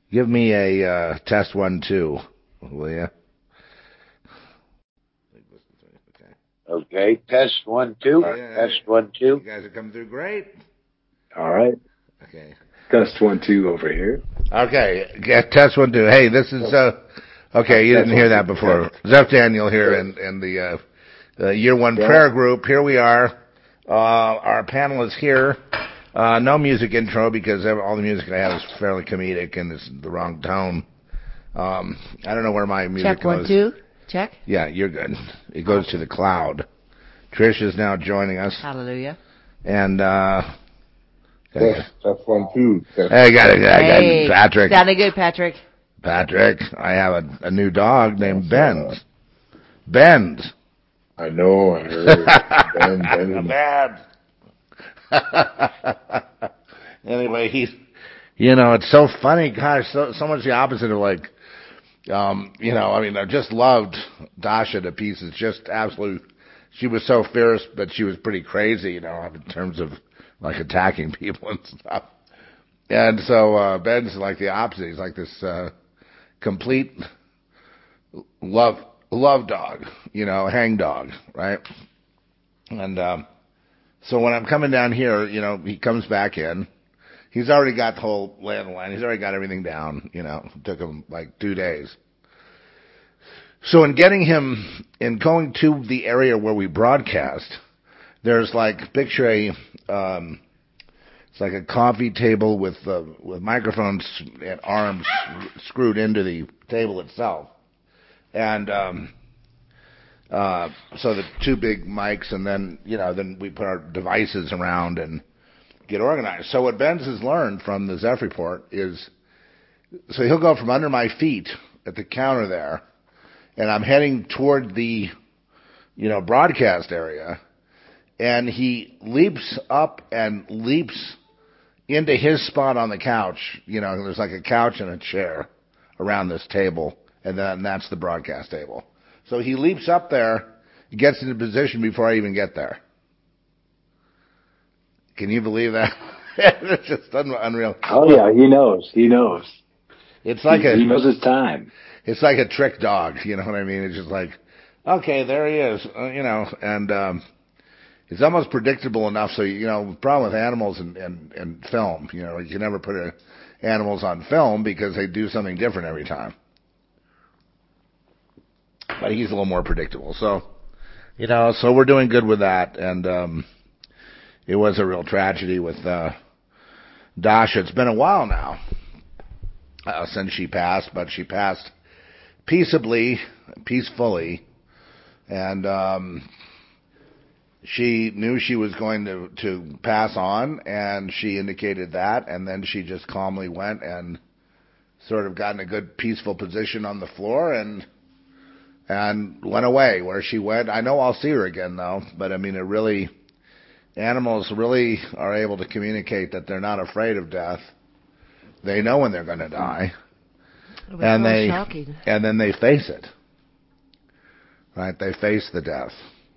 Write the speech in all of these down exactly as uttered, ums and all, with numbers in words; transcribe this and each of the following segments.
Give me a uh, test one, two, will you? Okay, test one, two. Oh, yeah, test yeah. one, two. You guys are coming through great. All right. Okay. Test one, two over here. Okay, get test one, two. Hey, this is, uh, okay, you Test didn't hear one, that two. before. Test. Zeph Daniel here Test. in, in the uh, uh, year one Yeah. prayer group. Here we are. Uh, our panel is here. Uh, no music intro because all the music I have is fairly comedic and it's the wrong tone. Um, I don't know where my music Check goes. one, two. Check. Yeah, you're good. It goes awesome. To the cloud. Trish is now joining us. Hallelujah. And, uh, Test, test one, two. Test. Hey, got it. I got hey, Patrick. Sounding good, Patrick. Patrick, I have a, a new dog named Benz. Benz. I know, I heard. Ben, Ben. Anyway, he's, you know, it's so funny. Gosh, so, so much the opposite of like, um, you know, I mean, I just loved Dasha to pieces. Just absolute. She was so fierce, but she was pretty crazy, you know, in terms of like attacking people and stuff. And so, uh, Ben's like the opposite. He's like this, uh, complete love, love dog, you know, hang dog, right? And, um, so when I'm coming down here, you know, he comes back in. He's already got the whole lay of the land. He's already got everything down, you know. It took him like two days. So in getting him, in going to the area where we broadcast, there's like, picture a, um, it's like a coffee table with, uh, with microphones and arms screwed into the table itself. And, um, uh, so the two big mics and then, you know, then we put our devices around and get organized. So what Benz has learned from the Zeph report is, so he'll go from under my feet at the counter there, and I'm heading toward the, you know, broadcast area, and he leaps up and leaps into his spot on the couch. You know, there's like a couch and a chair around this table, and then that's the broadcast table. So he leaps up there, he gets into position before I even get there. Can you believe that? It's just unreal. Oh yeah, he knows. He knows. It's like he, a. He knows his time. It's like a trick dog. You know what I mean? It's just like, okay, there he is. Uh, you know, and um, it's almost predictable enough. So you know, the problem with animals and and, and film, you know, you can never put a, animals on film because they do something different every time. But he's a little more predictable. So, you know, so we're doing good with that. And um, it was a real tragedy with uh, Dasha. It's been a while now uh, since she passed, but she passed peaceably, peacefully. And um, she knew she was going to, to pass on, and she indicated that. And then she just calmly went and sort of got in a good, peaceful position on the floor and and went away. Where she went, I know I'll see her again, though. But, I mean, it really, animals really are able to communicate that they're not afraid of death. They know when they're going to die. And they shocking. and then they face it. Right? They face the death.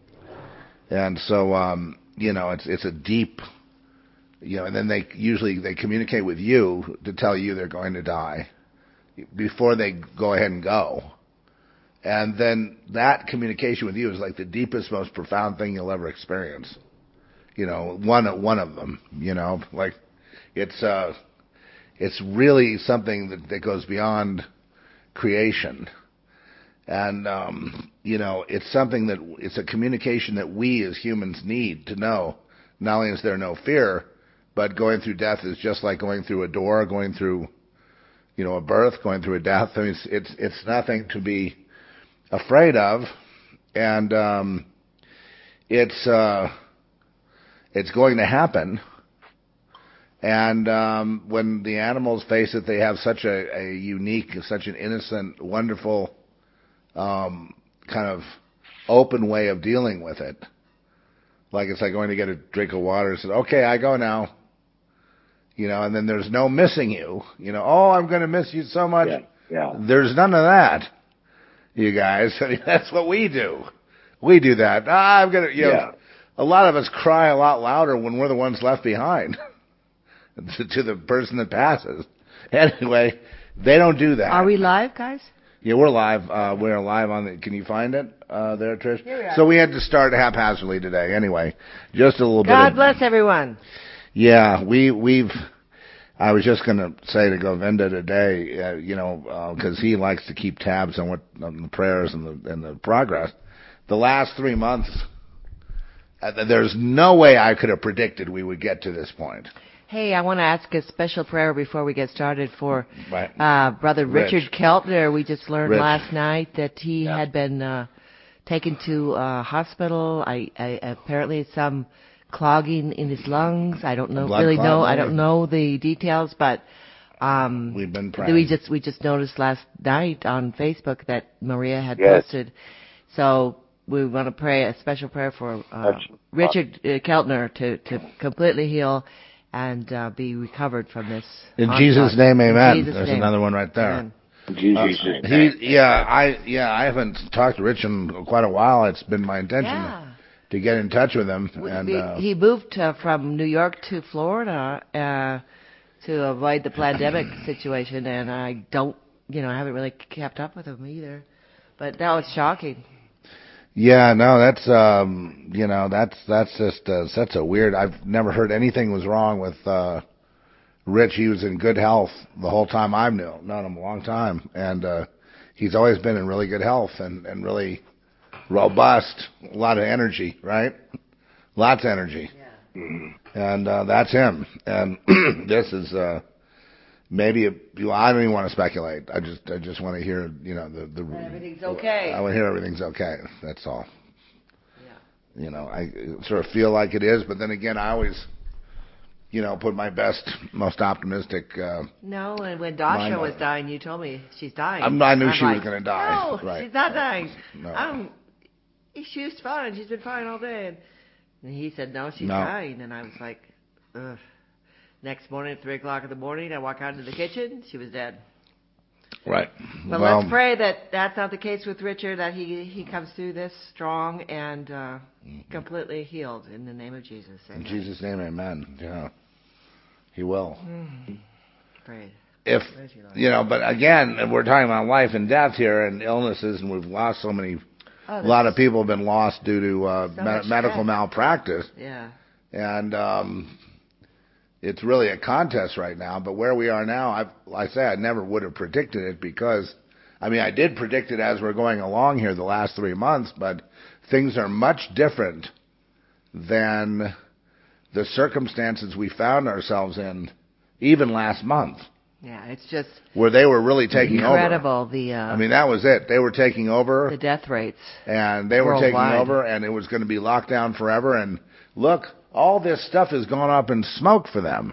And so, um, you know, it's it's a deep, you know, and then they usually, they communicate with you to tell you they're going to die before they go ahead and go. And then that communication with you is like the deepest, most profound thing you'll ever experience. You know, one one of them, you know, like it's uh, it's really something that, that goes beyond creation. And, um, you know, it's something that, it's a communication that we as humans need to know. Not only is there no fear, but going through death is just like going through a door, going through, you know, a birth, going through a death. I mean, it's, it's, it's nothing to be afraid of. And, um, it's, uh, it's going to happen. And, um, when the animals face it, they have such a, a unique, such an innocent, wonderful, um, kind of open way of dealing with it. Like it's like going to get a drink of water and say, okay, I go now. You know, and then there's no missing you. You know, oh, I'm going to miss you so much. Yeah, yeah. There's none of that, you guys. I mean, that's what we do. We do that. Ah, I'm going to, you yeah. know, a lot of us cry a lot louder when we're the ones left behind to, to the person that passes. Anyway, They don't do that. Are we live, guys? Yeah, we're live. Uh, we're live on the. Can you find it uh, there, Trish? Here we are. So we had to start haphazardly today. Anyway, just a little bit. God of, bless everyone. Yeah, we we've. I was just going to say to Govinda today, uh, you know, because uh, he likes to keep tabs on what on the prayers and the and the progress. The last three months, uh, there's no way I could have predicted we would get to this point. Hey, I want to ask a special prayer before we get started for Right. uh, Brother Rich. Richard Keltner. We just learned Rich. last night that he Yeah. had been uh, taken to a hospital. I, I apparently some clogging in his lungs. I don't know Blood really clot, know. I maybe? don't know the details, but um, We've been praying. we just we just noticed last night on Facebook that Maria had Yes. posted. So we want to pray a special prayer for uh, That's- Richard uh, Keltner to to completely heal and uh, be recovered from this. In onslaught. Jesus' name, In amen. Jesus' There's name. another one right there. Amen. Jesus' Uh, name. he, yeah, I, yeah, I haven't talked to Rich in quite a while. It's been my intention Yeah. to get in touch with him, We- and we- uh, he moved uh, from New York to Florida uh, to avoid the pandemic situation, and I don't, you know, I haven't really kept up with him either. But that was shocking. yeah, no, that's, um, you know, that's that's just uh, such a weird. I've never heard anything was wrong with uh, Rich. He was in good health the whole time I've known known him a long time, and uh, he's always been in really good health and and really robust, a lot of energy, right? Lots of energy. And uh, that's him. And this is uh, maybe a, you know, I don't even want to speculate. I just I just want to hear, you know, the the Everything's okay. I want to hear everything's okay. That's all. Yeah. You know, I sort of feel like it is, but then again, I always, you know, put my best, most optimistic. Uh, No, and when Dasha Mine- was dying, you told me she's dying. I'm- I knew I'm she was like, gonna die. No, Right. she's not dying. No. Um, she was fine. She's been fine all day. And, and he said, no, she's No. dying. And I was like, ugh. Next morning at three o'clock in the morning, I walk out into the kitchen. She was dead. right. But well, let's pray that that's not the case with Richard, that he he comes through this strong and uh, completely healed in the name of Jesus. in Amen. Jesus' name, amen. Yeah, he will. Pray. If Praise you, Lord. you know, but again, we're talking about life and death here, and illnesses, and we've lost so many. Oh, A lot of people have been lost due to uh, So me- much medical stress. malpractice, Yeah. and um, it's really a contest right now. But where we are now, I, like I say, I never would have predicted it because, I mean, I did predict it as we're going along here the last three months, but things are much different than the circumstances we found ourselves in even last month, Yeah, it's just where they were really taking incredible. over. The uh, I mean, that was it. They were taking over. the death rates. And they were Worldwide. taking over, and it was going to be locked down forever. And look, all this stuff has gone up in smoke for them.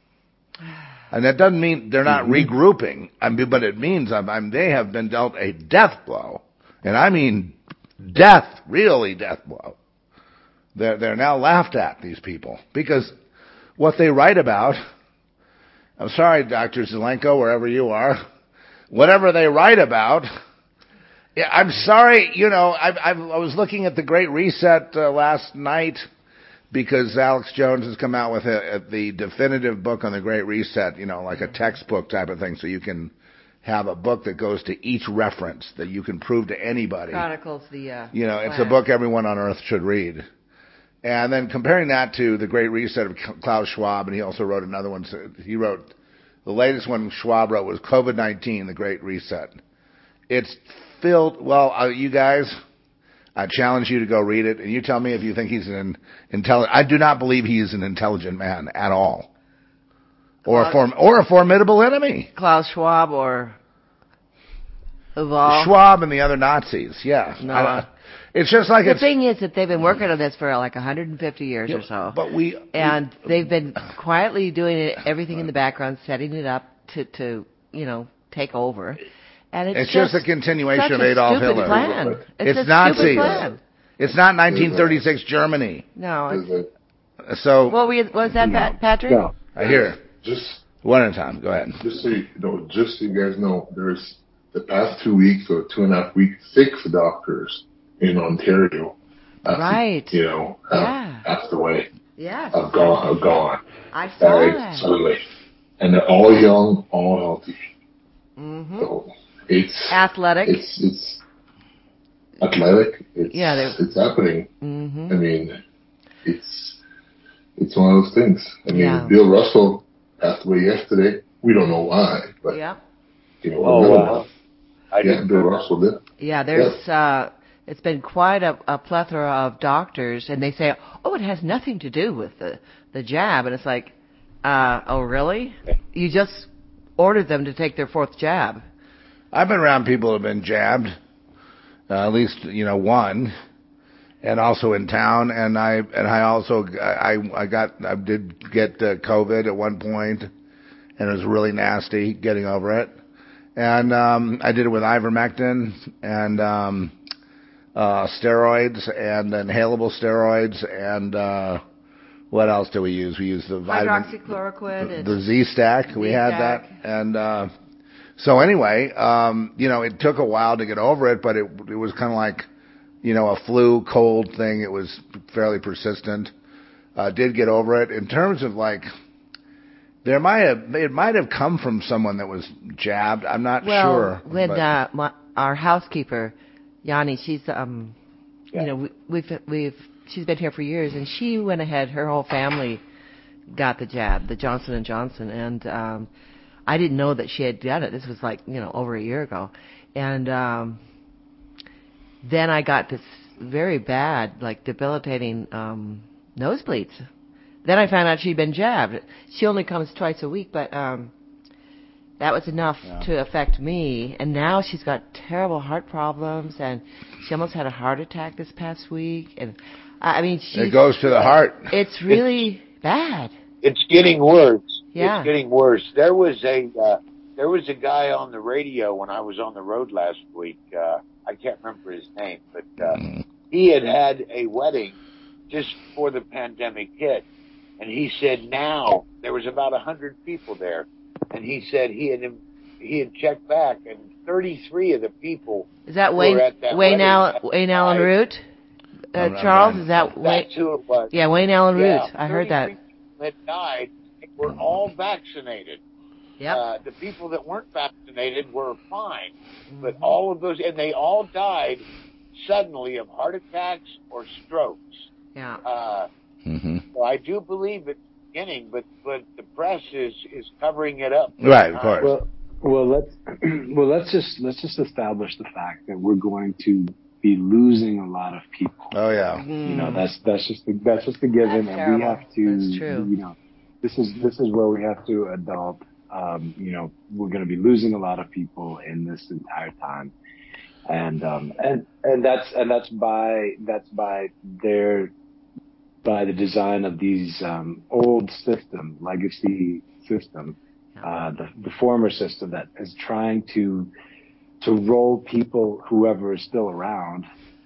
And that doesn't mean they're not regrouping. I mean, but it means I mean, they have been dealt a death blow, and I mean death, really death blow. They're they're now laughed at, these people, because what they write about. I'm sorry, Doctor Zelenko, wherever you are, whatever they write about. Yeah, I'm sorry, you know, I, I, I was looking at the Great Reset uh, last night because Alex Jones has come out with a, a, the definitive book on the Great Reset, you know, like a textbook type of thing, so you can have a book that goes to each reference that you can prove to anybody. Chronicles the. Uh, You know, it's a plan. book everyone on earth should read. And then comparing that to the Great Reset of Klaus Schwab, and he also wrote another one. So he wrote, the latest one Schwab wrote was COVID nineteen, the Great Reset. It's filled, well, uh, you guys, I challenge you to go read it, and you tell me if you think he's an intelligent, I do not believe he is an intelligent man at all. Or a, form, or a formidable enemy. Klaus Schwab or Uval. Schwab and the other Nazis, yeah. No. I- it's just like The it's... thing is that they've been working on this for like one hundred fifty years or so. But we... And they've been quietly doing it, everything in the background, setting it up to, to you know, take over. And it's, It's just a continuation such of a Adolf stupid Hitler. Plan. It's, It's a Nazis. stupid plan. It's not nineteen thirty-six Germany. No. It's, There's a- So, what we, was that, Pat, Patrick? No. I hear. Just, One at a time. Go ahead. just so you know, just so you guys know, there's the past two weeks or two and a half weeks, six doctors in Ontario, have, Right. you know, have Yeah. passed away, Yes. have gone, have gone. I saw Died that. suddenly, and they're all young, all healthy. Mm-hmm. So it's Athletic. It's it's athletic. It's Yeah, they're- it's happening. Mm-hmm. I mean, it's it's one of those things. I mean, Yeah. Bill Russell passed away yesterday. We don't know why, but Yeah. you know, Oh, another wow. one. I Yeah, didn't Bill know. Russell did. Yeah, there's uh it's been quite a, a plethora of doctors, and they say, oh, it has nothing to do with the, the jab. And it's like, uh, oh, really? You just ordered them to take their fourth jab. I've been around people who have been jabbed, uh, at least, you know, one, and also in town. And I and I also I I got I did get uh, COVID at one point, and it was really nasty getting over it. And um, I did it with ivermectin and um, uh, steroids and inhalable steroids and uh, what else do we use? We use the vitamin, Hydroxychloroquine. the, the Z-Stack. We had that, Z-Stack. and uh, so anyway, um, you know, it took a while to get over it, but it it was kind of like, you know, a flu cold thing. It was fairly persistent. Uh, did get over it. In terms of like, there might have it might have come from someone that was jabbed. I'm not well, sure. when but- uh, my, our housekeeper, Yanni, she's um, Yeah. you know, we, we've we've she's been here for years, and she went ahead. Her whole family got the jab, the Johnson and Johnson, and um, I didn't know that she had done it. This was like, you know, over a year ago, and um, then I got this very bad, like debilitating um, nosebleeds. Then I found out she'd been jabbed. She only comes twice a week, but um, that was enough Yeah. to affect me. And now she's got terrible heart problems, and she almost had a heart attack this past week. And I I mean, she's, It goes to the heart. It's really bad. It's getting worse. Yeah. It's getting worse. There was a uh, there was a guy on the radio when I was on the road last week. Uh, I can't remember his name, but uh, he had had a wedding just before the pandemic hit, and he said now there was about a hundred people there, and he said he had he had checked back, and thirty-three of the people Is that who Wayne were at that Wayne wedding Allen had Wayne Allen died. Root? Uh, I'm- I'm Charles, trying- is that Wayne? That's who it was. Yeah, Wayne Allen Root. Yeah, I heard that. thirty-three people had died. They were all vaccinated. Yep. Uh, the people that weren't vaccinated were fine, but Mhm. all of those, and they all died suddenly of heart attacks or strokes. Yeah. Uh, Mm-hmm. so I do believe it's beginning, but but the press is is covering it up. Right, of course. Uh, Well, well, let's well let's just let's just establish the fact that we're going to be losing a lot of people. Oh yeah. You know, that's that's just the, that's just a given, That's and we terrible. have to. That's true. You know, this is this is where we have to adult. Um, you know, we're going to be losing a lot of people in this entire time, and um, and and that's and that's by that's by their by the design of these um, old system, legacy system, uh, the the former system that is trying to to roll people, whoever is still around,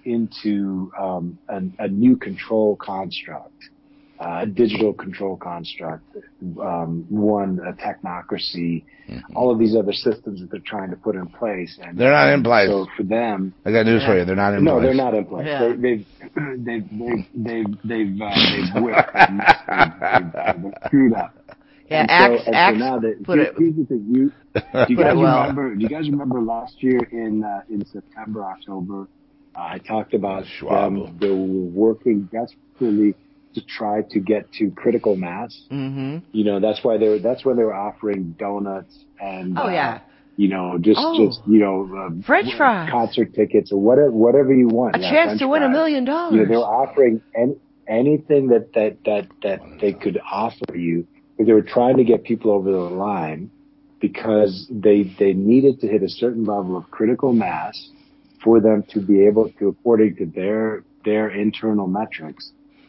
into um, a, a new control construct, uh, a digital control construct, um, one, a technocracy, Mm-hmm. all of these other systems that they're trying to put in place. And They're not in place. So for them, I got news Yeah. for you. They're not in no, place. they're not in place. Yeah. They, they've, they've, they've, they've, they've, uh, they've whipped, they've, they've, they've, they've screwed up. Yeah, And so- Axe, and so Axe now that, put here- it. here's the thing, you, do you Put it guys well. remember? Do you guys remember last year in uh, in September, October? Uh, I talked about Schwab. them. They were working desperately to try to get to critical mass. Mm-hmm. You know, that's why they were. That's when they were offering donuts and Oh, uh, yeah. you know, just Oh. just you know, uh, French fries. concert tickets or whatever whatever you want. A Yeah, chance French to win a fries. million You know, dollars. they were offering any, anything that that that that they could offer you. But they were trying to get people over the line because they they needed to hit a certain level of critical mass for them to be able to, according to their their internal metrics,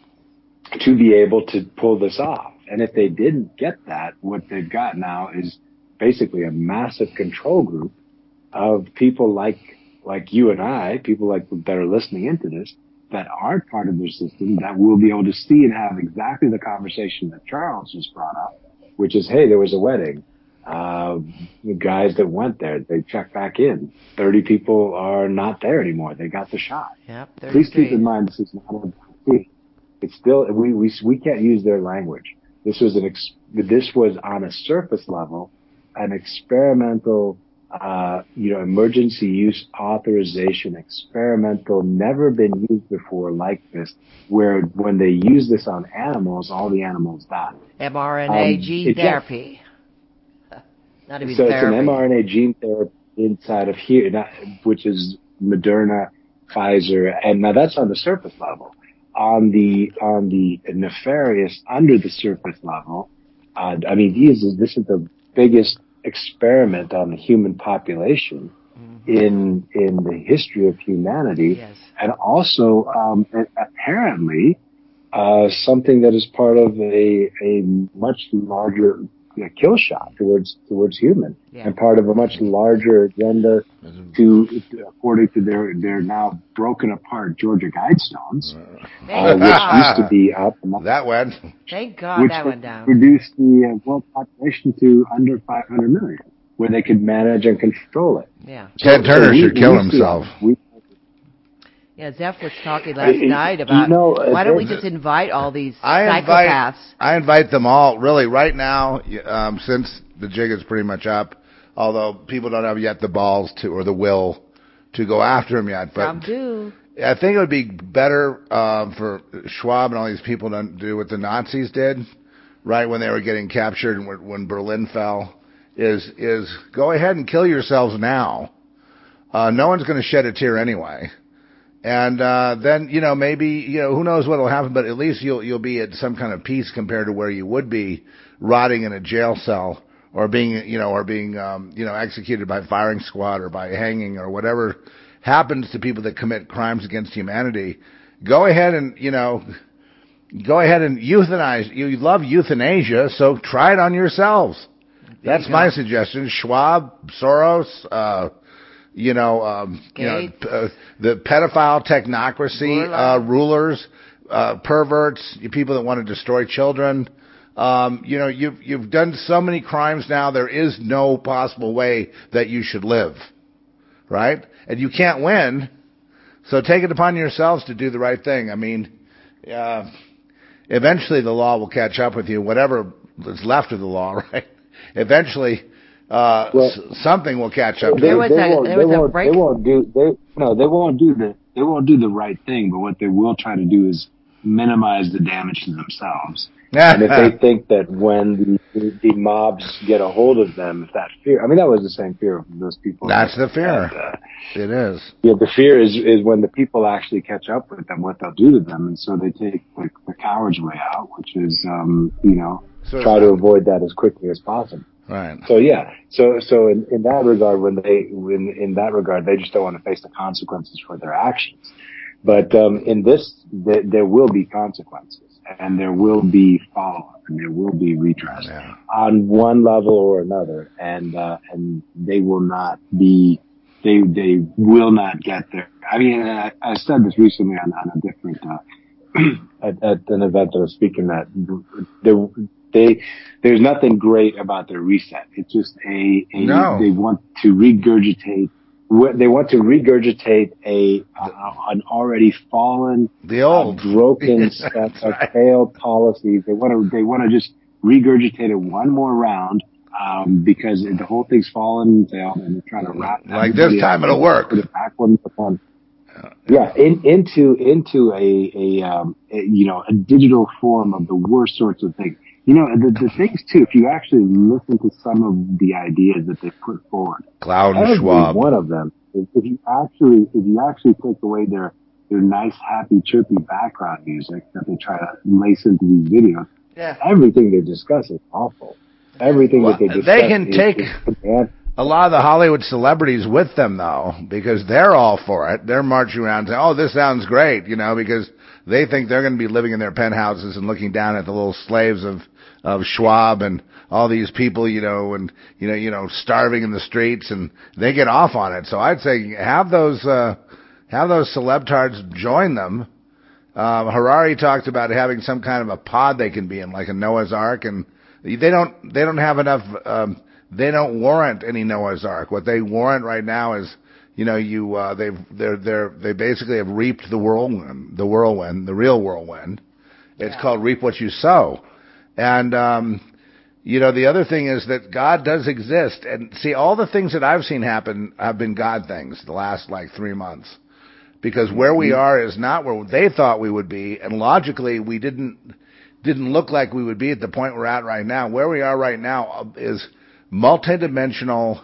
to be able to pull this off. And if they didn't get that, what they've got now is basically a massive control group of people like like you and I, people like that are listening into this, that aren't part of their system, that will be able to see and have exactly the conversation that Charles just brought up, which is, hey, there was a wedding. Uh, the guys that went there, they checked back in. thirty people are not there anymore. They got the shot. Yep, Please keep thirty-three. in mind this is not a vaccine. It's still, we, we, we can't use their language. This was an, ex, this was on a surface level, an experimental, uh, you know, emergency use authorization, experimental, never been used before like this, where when they use this on animals, all the animals die. mRNA Um, gene it just- therapy. Not even So therapy. it's an mRNA gene therapy inside of here, not, which is Moderna, Pfizer, and now that's on the surface level. On the on the nefarious under the surface level, uh, I mean, these is this is the biggest experiment on the human population Mhm. in in the history of humanity, Yes. and also um, apparently uh, something that is part of a a much larger you know, kill shot towards towards human, Yeah. and part of a much larger agenda to, to according to their their now broken apart Georgia Guidestones, Thank uh, which God. used to be up, That went. Thank God which that went down. reduced the uh, world population to under five hundred million, where they could manage and control it. Yeah. Ted So- Turner so we- should kill we see himself. how- we- Yeah, Zeph was talking last I- I- night you about know, uh, why don't we there- just invite all these I psychopaths? invite, I invite them all, really, right now, um, since the jig is pretty much up, although people don't have yet the balls to, or the will to go after him yet. But Some do. I think it would be better um, for Schwab and all these people to do what the Nazis did, right, when they were getting captured and when, when Berlin fell, is, is go ahead and kill yourselves now. Uh, no one's going to shed a tear anyway. And uh, then, you know, maybe, you know, who knows what will happen, but at least you'll you'll be at some kind of peace compared to where you would be rotting in a jail cell or being, you know, or being, um, you know, executed by firing squad or by hanging or whatever happens to people that commit crimes against humanity. Go ahead and, you know, go ahead and euthanize. You love euthanasia, so try it on yourselves. There That's you my go. suggestion. Schwab, Soros, uh, you know, um, you know, Gates. uh, the pedophile technocracy, uh, rulers, uh, perverts, you people that want to destroy children. Um, you know, you've, you've done so many crimes now, there is no possible way that you should live. Right? And you can't win. So take it upon yourselves to do the right thing. I mean, uh, eventually the law will catch up with you, whatever is left of the law, right? Eventually, uh, Well, s- something will catch up to They, There you. was they a- won't, there they was a won't, break- they won't do, they, no, they won't do the, they won't do the right thing, but what they will try to do is minimize the damage to themselves. And if they think that when the, the, the mobs get a hold of them, if that fear, I mean, that was the same fear of those people. That's that, the fear. that, uh, It is. yeah, the fear is, is when the people actually catch up with them, what they'll do to them. And so they take the, the coward's way out, which is, um, you know, So try it's to not- avoid that as quickly as possible. Right. So yeah, so so in, in that regard, when they in in that regard, they just don't want to face the consequences for their actions. But um, in this, th- there will be consequences, and there will be follow up, and there will be redress Yeah. on one level or another, and uh, and they will not be. They they will not get there. I mean, I, I said this recently on, on a different uh, at, at an event that I was speaking at. There, they there's nothing great about their reset. It's just a, a No. they want to regurgitate. They want to regurgitate a uh, an already fallen, The old. uh, broken That's set of right. failed policies. They want to they want to just regurgitate it one more round. Um, because the whole thing's fallen and failed, and they're trying to wrap Like everybody this time up it'll work. put it back one upon yeah, in, into into a a, um, a you know a digital form of the worst sorts of things. You know the the things too. If you actually listen to some of the ideas that they put forward, Klaus every Schwab. one of them, if, if you actually if you actually take away their their nice, happy, chirpy background music that they try to lace into these videos, Yeah. everything they discuss is awful. Everything Well, that they discuss they can is, take is bad. a lot of the Hollywood celebrities with them, though, because they're all for it. They're marching around saying, oh, this sounds great, you know, because they think they're going to be living in their penthouses and looking down at the little slaves of, of Schwab and all these people, you know, and, you know, you know, starving in the streets, and they get off on it. So I'd say have those, uh, have those celebtards join them. Um, Harari talked about having some kind of a pod they can be in, like a Noah's Ark, and they don't, they don't have enough, um, they don't warrant any Noah's Ark. What they warrant right now is, you know, you, uh, they've, they're, they're, they basically have reaped the whirlwind, the whirlwind, the real whirlwind. It's Yeah. called reap what you sow. And, um, you know, the other thing is that God does exist. And see, all the things that I've seen happen have been God things the last like three months. Because where we are is not where they thought we would be. And logically, we didn't, didn't look like we would be at the point we're at right now. Where we are right now is multidimensional,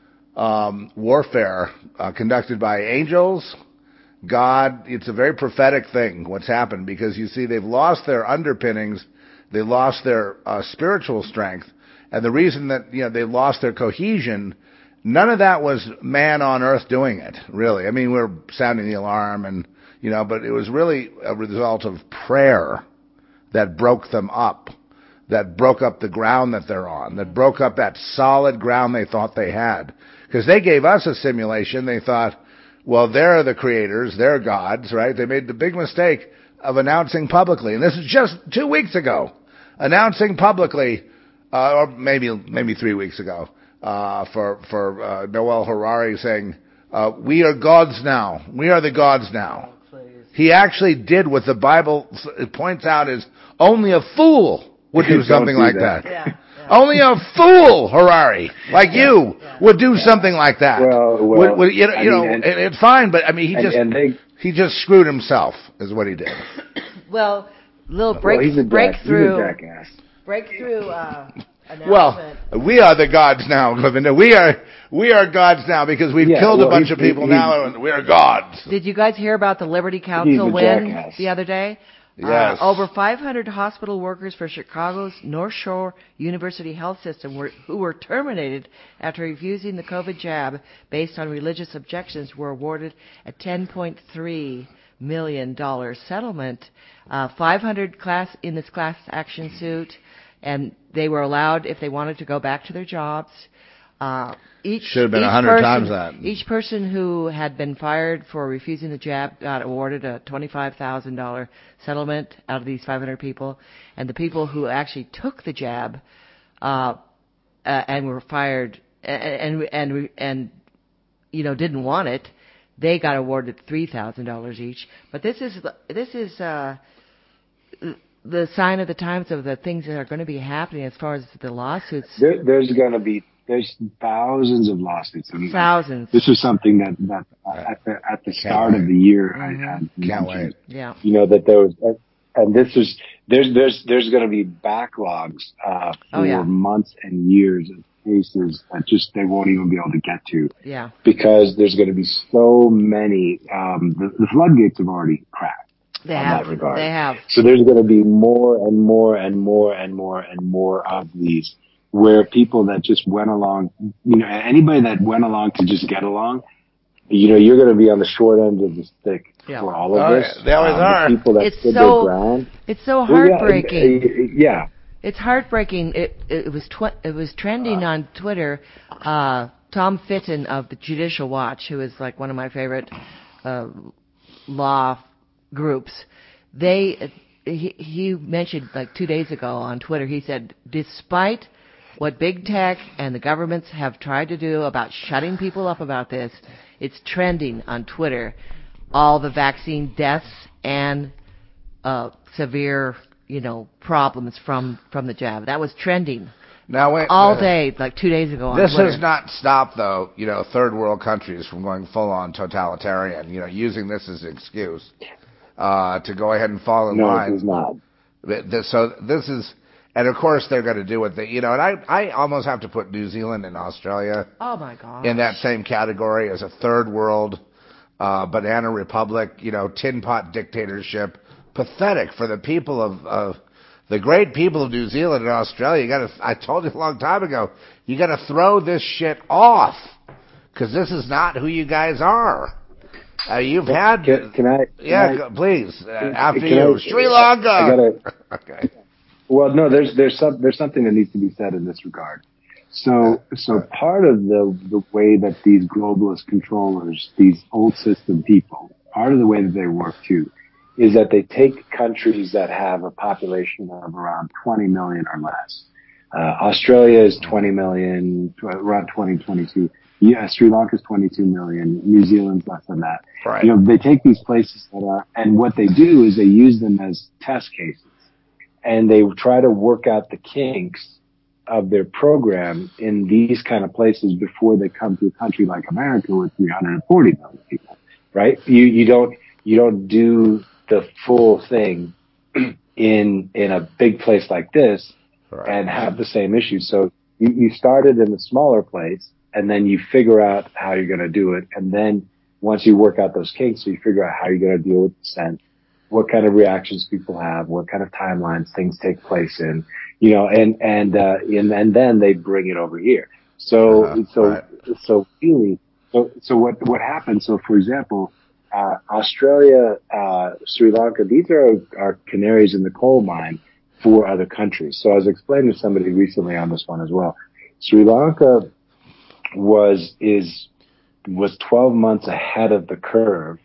um, warfare, uh, conducted by angels, God. It's a very prophetic thing, what's happened, because you see, they've lost their underpinnings. They lost their uh, spiritual strength, and the reason that you know they lost their cohesion, none of that was man on earth doing it. Really, I mean, we're sounding the alarm, and you know, but it was really a result of prayer that broke them up, that broke up the ground that they're on, that broke up that solid ground they thought they had, because they gave us a simulation. They thought, well, they're the creators, they're gods, right? They made the big mistake of announcing publicly, and this is just two weeks ago, announcing publicly, uh, or maybe maybe three weeks ago, uh, for for uh, Noel Harari saying, uh, "We are gods now. We are the gods now." He actually did what the Bible points out is only a fool would do something like that. that. Yeah, yeah. Only a fool, Harari, like yeah, you, yeah, would do yeah. something like that. Well, well would, would, you know, you mean, know and, it's fine, but I mean, he and, just. And they, He just screwed himself, is what he did. Well, little break, well, he's a breakthrough, jack, he's a jackass. breakthrough uh, announcement. Well, we are the gods now, Govinda. We are we are gods now because we've yeah, killed well, a bunch of people now, and we are gods. Did you guys hear about the Liberty Council win jackass. the other day? Yes. Uh, over five hundred hospital workers for Chicago's North Shore University Health System were, who were terminated after refusing the COVID jab based on religious objections were awarded a ten point three million dollars settlement. Uh, five hundred class in this class action suit, and they were allowed, if they wanted, to go back to their jobs. Uh, each should have been a hundred times that. Each person who had been fired for refusing the jab got awarded a twenty-five thousand dollars settlement out of these five hundred people, and the people who actually took the jab uh, uh, and were fired and and and, and you know didn't want it, they got awarded three thousand dollars each. But this is this is uh, the sign of the times of the things that are going to be happening as far as the lawsuits. There, there's going to be. There's thousands of lawsuits. I mean, thousands. This was something that, that uh, at the at the start of the year mm-hmm. I had Can't mentioned. wait. Yeah. You know that there was, and this is there's there's there's going to be backlogs uh, for oh, yeah. months and years of cases that just they won't even be able to get to. Yeah. Because there's going to be so many. Um, the, the floodgates have already cracked. They in have. That regard. They have. So there's going to be more and more and more and more and more of these. Where people that just went along, you know, anybody that went along to just get along, you know, you're going to be on the short end of the stick yeah. for all of oh, this. They always um, are. The people that it's stood so, their ground. It's so heartbreaking. Well, yeah, yeah. It's heartbreaking. It, it was tw- it was trending uh, on Twitter. Uh, Tom Fitton of the Judicial Watch, who is like one of my favorite uh, law groups, they he, he mentioned like two days ago on Twitter. He said, despite what big tech and the governments have tried to do about shutting people up about this, it's trending on Twitter. All the vaccine deaths and uh, severe, you know, problems from, from the jab. That was trending now, wait, all uh, day, like two days ago on This Twitter. has not stopped, though, you know, third world countries from going full-on totalitarian, you know, using this as an excuse uh, to go ahead and fall in no, line. No, it is not. So this is... And, of course, they're going to do what they, you know, and I, I almost have to put New Zealand and Australia oh my God. in that same category as a third world uh, banana republic, you know, tin pot dictatorship. Pathetic for the people of, of the great people of New Zealand and Australia. You got to, I told you a long time ago, you got to throw this shit off because this is not who you guys are. Uh, you've had, can, can I? Can yeah, I, please. Uh, after can you, I, Sri Lanka. I gotta, okay. Well, no, there's there's some there's something that needs to be said in this regard. So so part of the the way that these globalist controllers, these old system people, part of the way that they work too, is that they take countries that have a population of around twenty million or less. Uh, Australia is twenty million, around twenty, twenty-two. Yeah, Sri Lanka is twenty-two million. New Zealand's less than that. Right. You know, they take these places that are, and what they do is they use them as test cases. And they try to work out the kinks of their program in these kind of places before they come to a country like America with three hundred forty million people, right? You, you don't, you don't do the full thing in, in a big place like this right. and have the same issues. So you, you started in a smaller place and then you figure out how you're going to do it. And then once you work out those kinks, so you figure out how you're going to deal with dissent, what kind of reactions people have, what kind of timelines things take place in, you know, and, and, uh, and, and then they bring it over here. So, uh, so, right. so really, so, so what, what happens? So for example, uh, Australia, uh, Sri Lanka, these are, are canaries in the coal mine for other countries. So I was explaining to somebody recently on this one as well. Sri Lanka was, is, was twelve months ahead of the curve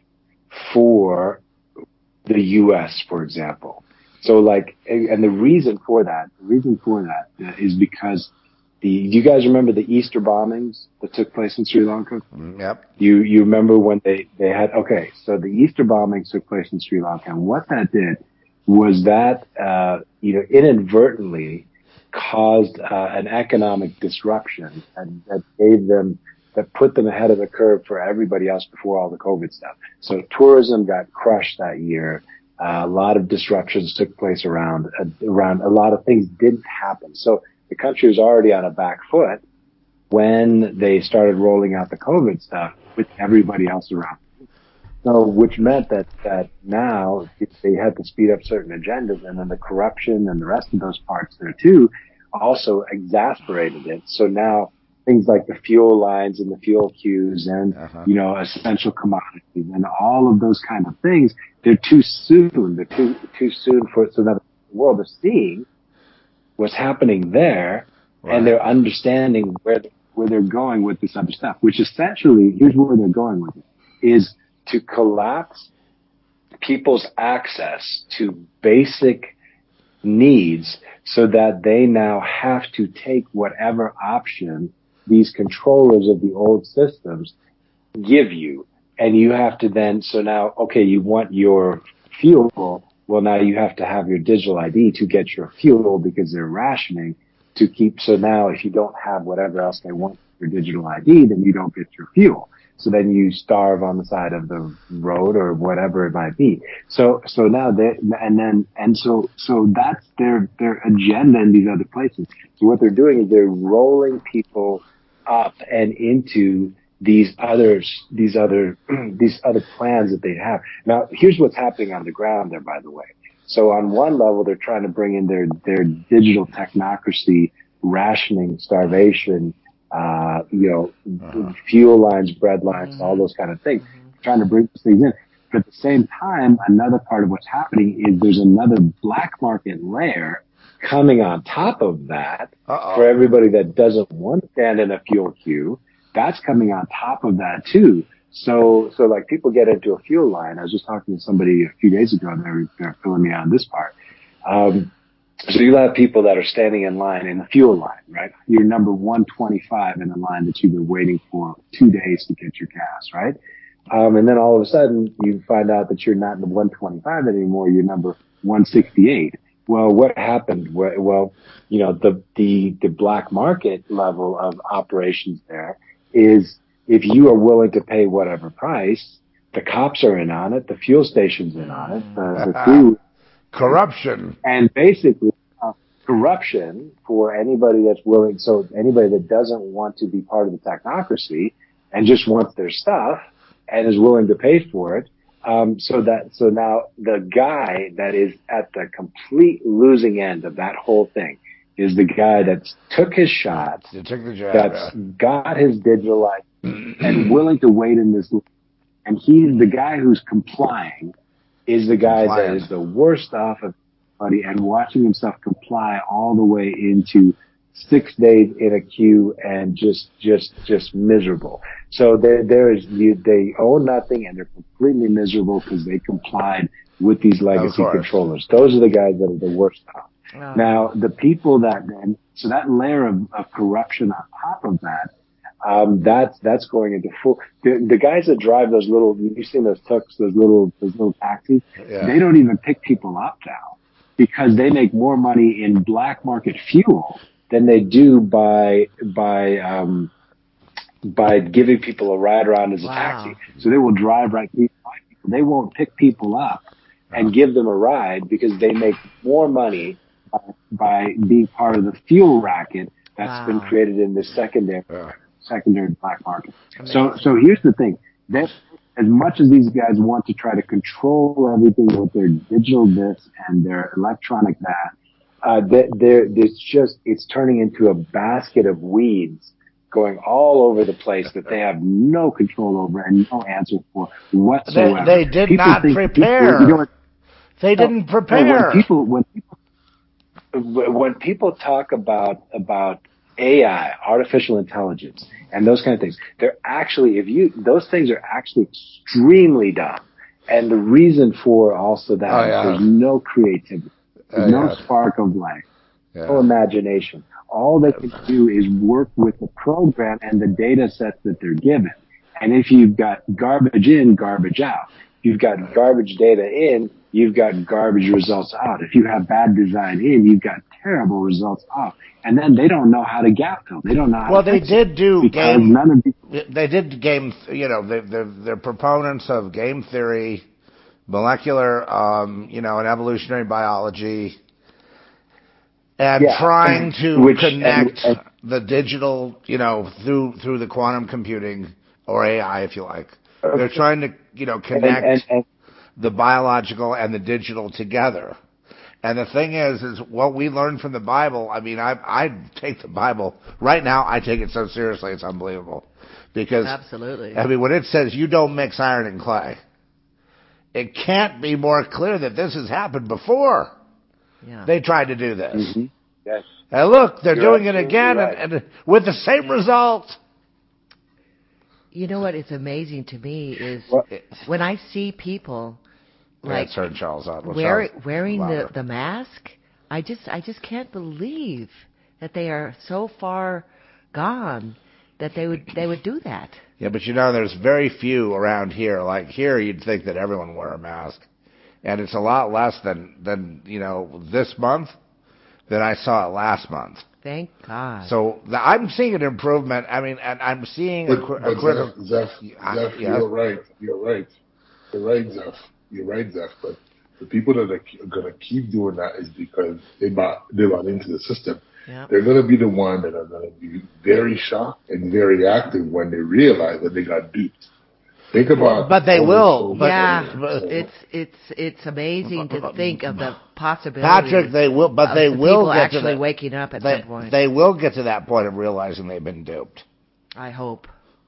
for the U S, for example. So like, and the reason for that, the reason for that is because the, do you guys remember the Easter bombings that took place in Sri Lanka? Yep. You, you remember when they, they had, okay, so the Easter bombings took place in Sri Lanka, and what that did was that, uh, you know, inadvertently caused, uh, an economic disruption and that gave them, that put them ahead of the curve for everybody else before all the COVID stuff. So tourism got crushed that year. Uh, a lot of disruptions took place around, uh, around a lot of things didn't happen. So the country was already on a back foot when they started rolling out the COVID stuff with everybody else around. So, which meant that, that now they had to speed up certain agendas, and then the corruption and the rest of those parts there too also exasperated it. So now things like the fuel lines and the fuel queues and, uh-huh. you know, essential commodities and all of those kind of things, they're too soon. They're too, too soon for, so that the world is seeing what's happening there right. and they're understanding where, where they're going with this other stuff, which essentially, here's where they're going with it, is to collapse people's access to basic needs so that they now have to take whatever option these controllers of the old systems give you. And you have to then, so now, okay, you want your fuel. Well, now you have to have your digital I D to get your fuel because they're rationing to keep. So now if you don't have whatever else they want, your digital I D, then you don't get your fuel. So then you starve on the side of the road or whatever it might be. So, so now they, and then, and so, so that's their, their agenda in these other places. So what they're doing is they're rolling people up and into these others, these other, these other plans that they have. Now, here's what's happening on the ground there, by the way. So on one level, they're trying to bring in their, their digital technocracy, rationing, starvation, uh, you know, uh-huh. fuel lines, bread lines, mm-hmm. all those kind of things, mm-hmm. trying to bring these things in. But at the same time, another part of what's happening is there's another black market layer coming on top of that Uh-oh. for everybody that doesn't want to stand in a fuel queue. That's coming on top of that too. So, so like people get into a fuel line. I was just talking to somebody a few days ago and they're, they're filling me on this part. Um, So you'll have people that are standing in line in a fuel line, right? You're number one twenty-five in a line that you've been waiting for two days to get your gas, right? Um, and then all of a sudden you find out that you're not in the one twenty-five anymore. You're number one sixty-eight. Well, what happened? Well, you know, the, the, the black market level of operations there is if you are willing to pay whatever price, the cops are in on it, the fuel station's in on it, the, the food. Corruption. And basically, uh, corruption for anybody that's willing, so anybody that doesn't want to be part of the technocracy and just wants their stuff and is willing to pay for it. Um, so that, so now the guy that is at the complete losing end of that whole thing is the guy that's took his shot, you took the job, that's yeah. got his digital life and willing to wait in this, and he's the guy who's complying is the guy Compliant. that is the worst off of everybody and watching himself comply all the way into six days in a queue and just, just, just miserable. So there, there is, you, they own nothing and they're completely miserable because they complied with these legacy controllers. Those are the guys that are the worst off. Oh. Now, the people that then, so that layer of, of corruption on top of that, Um, that's, that's going into full, the, the guys that drive those little, you've seen those trucks, those little, those little taxis, yeah. they don't even pick people up now because they make more money in black market fuel than they do by by um, by giving people a ride around as a Wow. taxi. So they will drive right by people. They won't pick people up and give them a ride because they make more money by, by being part of the fuel racket that's Wow. been created in the secondary Yeah. secondary black market. Amazing. So so here's the thing. That as much as these guys want to try to control everything with their digital this and their electronic that, uh, that they're, it's just, it's turning into a basket of weeds going all over the place that they have no control over and no answer for whatsoever. They, they did People not think, prepare. You know what, they didn't prepare. When people, when people, when people talk about, about A I, artificial intelligence, and those kind of things, they're actually, if you, those things are actually extremely dumb. And the reason for also that Oh, is yeah. there's no creativity, there's Oh, no yeah. spark of life, Yeah. no imagination. All they can do is work with the program and the data sets that they're given. And if you've got garbage in, garbage out. If you've got garbage data in, you've got garbage results out. If you have bad design in, you've got terrible results out. And then they don't know how to gap fill. They don't know how Well, to they fix did it do because game. none of these, They did game. You know, they, they're they're proponents of game theory, molecular, um, you know, and evolutionary biology, and Yeah, trying to which- connect and- and- the digital, you know, through through the quantum computing or A I, if you like. They're trying to, you know, connect and, and, and the biological and the digital together. And the thing is, is what we learned from the Bible. I mean, I I take the Bible right now. I take it so seriously, it's unbelievable. Because Absolutely. I mean, when it says you don't mix iron and clay, it can't be more clear that this has happened before. Yeah. They tried to do this, Mhm. Yes. and look, they're You're doing it absolutely again, right. and, and with the same result. You know what is amazing to me is Well, when I see people like yeah, turn Charles on. Well, wear, Charles, wearing the, louder. the mask. I just I just can't believe that they are so far gone that they would they would do that. Yeah, but you know, there's very few around here. Like here, you'd think that everyone wore a mask, and it's a lot less than than you know this month than I saw it last month. Thank God. So the, I'm seeing an improvement. I mean, and I'm seeing But, a, cri- but a critical. Zeph, Zeph, I- Zeph, yeah. you're right. You're right. You're right, Zeph. You're right, Zeph. But the people that are going to keep doing that is because they bought, they bought into the system. Yeah. They're going to be the one that are going to be very shocked and very active when they realize that they got duped. Think about. But they all will, those but- yeah, but- it's it's it's amazing to think of the possibility. Patrick, they will, but of they the will people get actually to that. waking up at They, some point. they will get to that point of realizing they've been duped. I hope.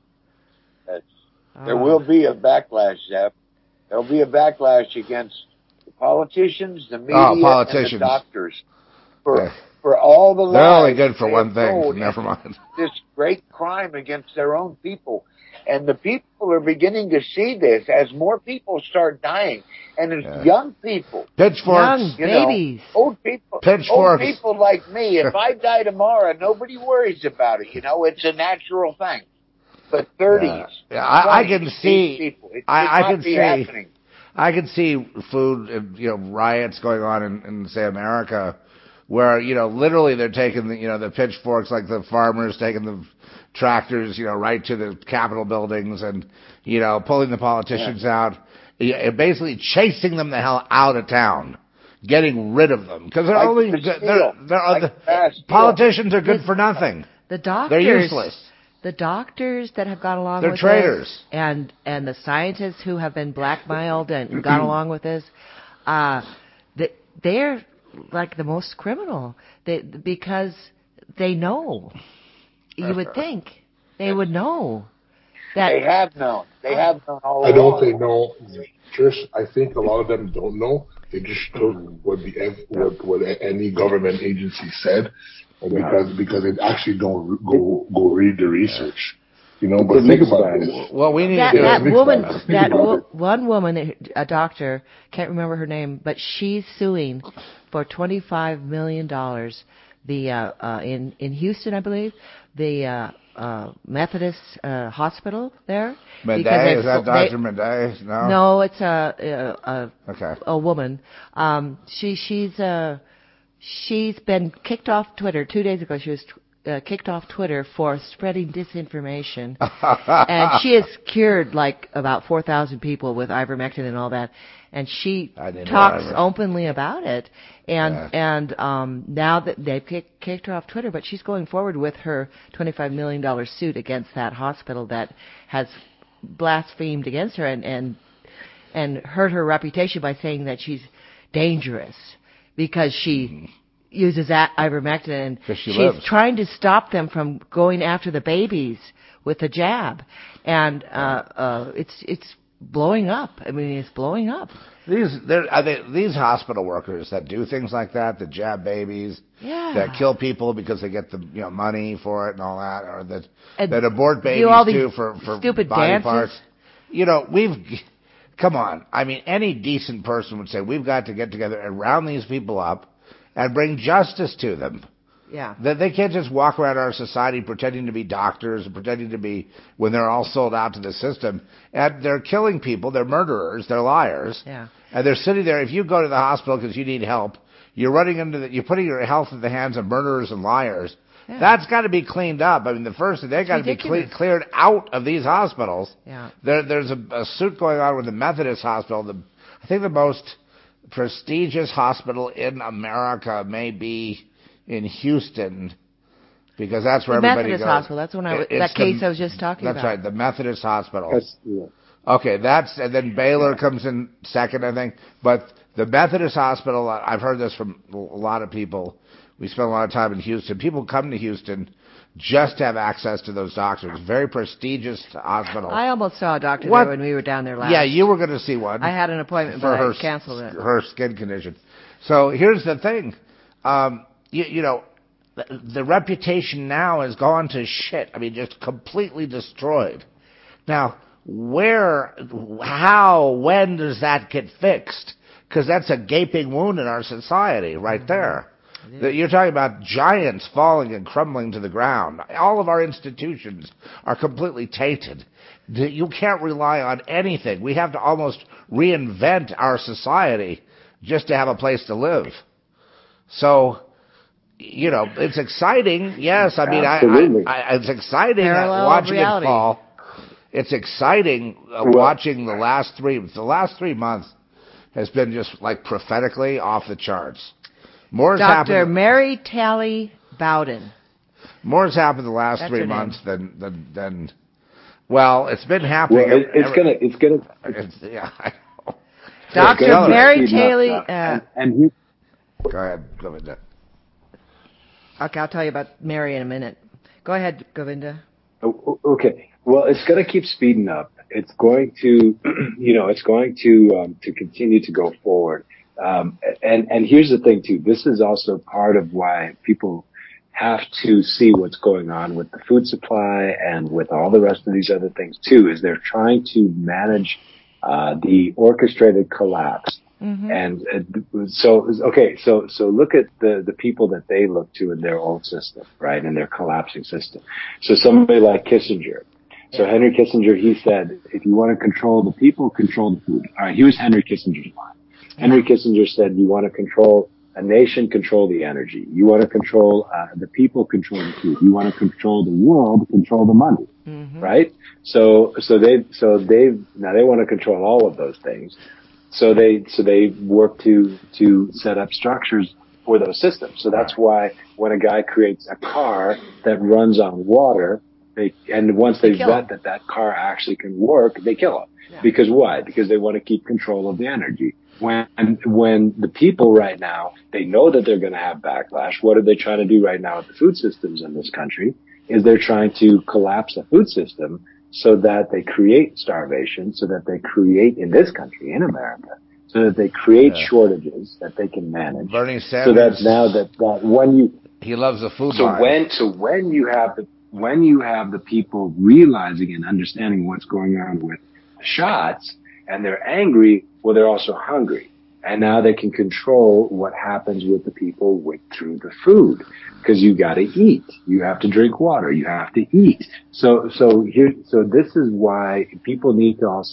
That's, there Oh. will be a backlash, Zeph. There'll be a backlash against the politicians, the media, Oh, and politicians. the doctors for Yeah. for all the lies. They're only good for they one have thing. told Never and mind. This great crime against their own people. And the people are beginning to see this as more people start dying. And it's Yeah. young people, Pitchforks. Young you know, babies. old people, Pitchforks. old people like me. If I die tomorrow, nobody worries about it. You know, it's a natural thing. But thirties, Yeah. Yeah, I- I can twenties, see- these people, it I- should I not can be see- happening. I can see food, uh, you know, riots going on in, in say America, where you know literally they're taking the you know the pitchforks, like the farmers taking the tractors, you know, right to the Capitol buildings and you know pulling the politicians out, yeah, basically chasing them the hell out of town, getting rid of them because they're Like only the good, steel. they're, they're Like the, the Bastille. politicians are good for nothing. The doctors. They're useless. The doctors that have gone along They're with traitors. this, and and the scientists who have been blackmailed and gone along with this, uh, they, they're like the most criminal. They, because they know. You would think they would know that. They have known. They have known all I don't along. think no, Trish. I think a lot of them don't know. They just took what the F- what, what any government agency said, and Yeah. because because they actually don't go go read the research, you know. But It's a think mixed about bag. this. Well, we need That, to do Yeah, that mixed woman, bag. Think that about wo- it. one woman, a doctor, can't remember her name, but she's suing for twenty-five million dollars. The uh, uh, in in Houston, I believe, the uh, uh, Methodist uh, hospital there. because Madej, they is that fo- Doctor they- Madej? No. No, it's a a, a Okay. a woman. Um, she she's uh she's been kicked off Twitter. Two days ago, she was uh, kicked off Twitter for spreading disinformation. And she has cured like about four thousand people with ivermectin and all that. And she talks openly about it. And yeah. and um, now that they've kick, kicked her off Twitter, but she's going forward with her twenty-five million dollars suit against that hospital that has blasphemed against her and, and and hurt her reputation by saying that she's dangerous because she mm. uses ivermectin, and she she's lives. trying to stop them from going after the babies with the jab, and uh, uh, it's it's blowing up. I mean, it's blowing up. These there are they, these hospital workers that do things like that, that jab babies, yeah. that kill people because they get the you know money for it and all that, or that and that abort babies all these too for for stupid body dances. parts. You know, we've come on. I mean, any decent person would say we've got to get together and round these people up and bring justice to them. Yeah. That they can't just walk around our society pretending to be doctors and pretending to be when they're all sold out to the system. And they're killing people. They're murderers. They're liars. Yeah. And they're sitting there. If you go to the hospital because you need help, you're running into the, you're putting your health in the hands of murderers and liars. Yeah. That's got to be cleaned up. I mean, the first thing, they've got to be cle- cleared out of these hospitals. Yeah. There, there's a, a suit going on with the Methodist Hospital. The, I think the most prestigious hospital in America may be in Houston, because that's where the everybody Methodist goes. Hospital. That's when I was, that case the, I was just talking that's about. That's right, the Methodist Hospital. That's, yeah. Okay, that's and then Baylor yeah. comes in second, I think. But the Methodist Hospital, I've heard this from a lot of people. We spend a lot of time in Houston. People come to Houston just to have access to those doctors. Very prestigious hospital. I almost saw a doctor what? there when we were down there last. Yeah, you were going to see one. I had an appointment, for but her, I canceled it. Her skin condition. So here's the thing. Um, you, you know, the, the reputation now has gone to shit. I mean, just completely destroyed. Now, where, how, when does that get fixed? Because that's a gaping wound in our society right mm-hmm. there. You're talking about giants falling and crumbling to the ground. All of our institutions are completely tainted. You can't rely on anything. We have to almost reinvent our society just to have a place to live. So, you know, it's exciting. Yes, I mean, I, I, I, it's exciting watching reality. it fall. It's exciting uh, watching the last three. The last three months has been just like prophetically off the charts. More has Doctor happened. Mary Talley Bowden. More has happened the last That's three months than, than than. Well, it's been happening. Well, it, it's every, gonna. It's gonna. It's, yeah. I know. Doctor Gonna Mary Talley. Uh, and, and he, go ahead, Govinda. Okay, I'll tell you about Mary in a minute. Go ahead, Govinda. Oh, okay. Well, it's going to keep speeding up. It's going to, you know, it's going to um, to continue to go forward. Um, and and here's the thing too. This is also part of why people have to see what's going on with the food supply and with all the rest of these other things too. Is they're trying to manage uh, the orchestrated collapse. Mm-hmm. And uh, so, okay, so so look at the the people that they look to in their old system, right, in their collapsing system. So somebody like Kissinger. So Henry Kissinger, he said, if you want to control the people, control the food. All right, here's Henry Kissinger's line. Henry Kissinger said, you want to control a nation, control the energy. You want to control uh, the people, control the food. You want to control the world, control the money. Mm-hmm. Right? So, so they, so they, now they want to control all of those things. So they, so they work to, to set up structures for those systems. So that's why when a guy creates a car that runs on water, they, and once they, they vet that that car actually can work, they kill him. Yeah. Because why? Because they want to keep control of the energy. When, when the people right now, they know that they're going to have backlash. What are they trying to do right now with the food systems in this country? Is they're trying to collapse the food system so that they create starvation, so that they create in this country, in America, so that they create yeah. shortages that they can manage. Bernie Sanders. So that now that, that when you, he loves the food so line. when, so when you have the, when you have the people realizing and understanding what's going on with the shots and they're angry, well, they're also hungry. And now they can control what happens with the people with, through the food. Because you gotta eat. You have to drink water. You have to eat. So, so here, so this is why people need to also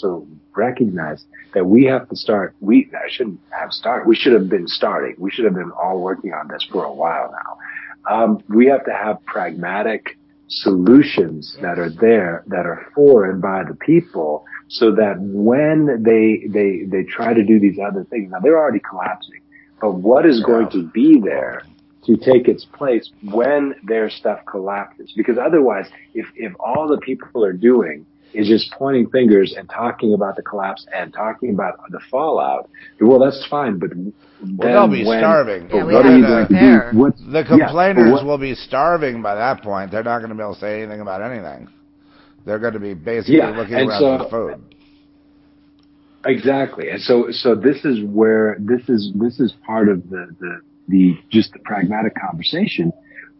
recognize that we have to start. We I shouldn't have started. We should have been starting. We should have been all working on this for a while now. Um, we have to have pragmatic solutions that are there, that are for and by the people, so that when they they they try to do these other things, now they're already collapsing, but what is going to be there to take its place when their stuff collapses? Because otherwise, if if all the people are doing is just pointing fingers and talking about the collapse and talking about the fallout, well, that's fine, but well, then they'll be when, starving. Yeah, what are you going to do? What's, the complainers yeah, what, will be starving by that point. They're not going to be able to say anything about anything. They're going to be basically yeah, looking and around so, for food. Exactly. And so, so this is where, this is, this is part of the, the, the, just the pragmatic conversation.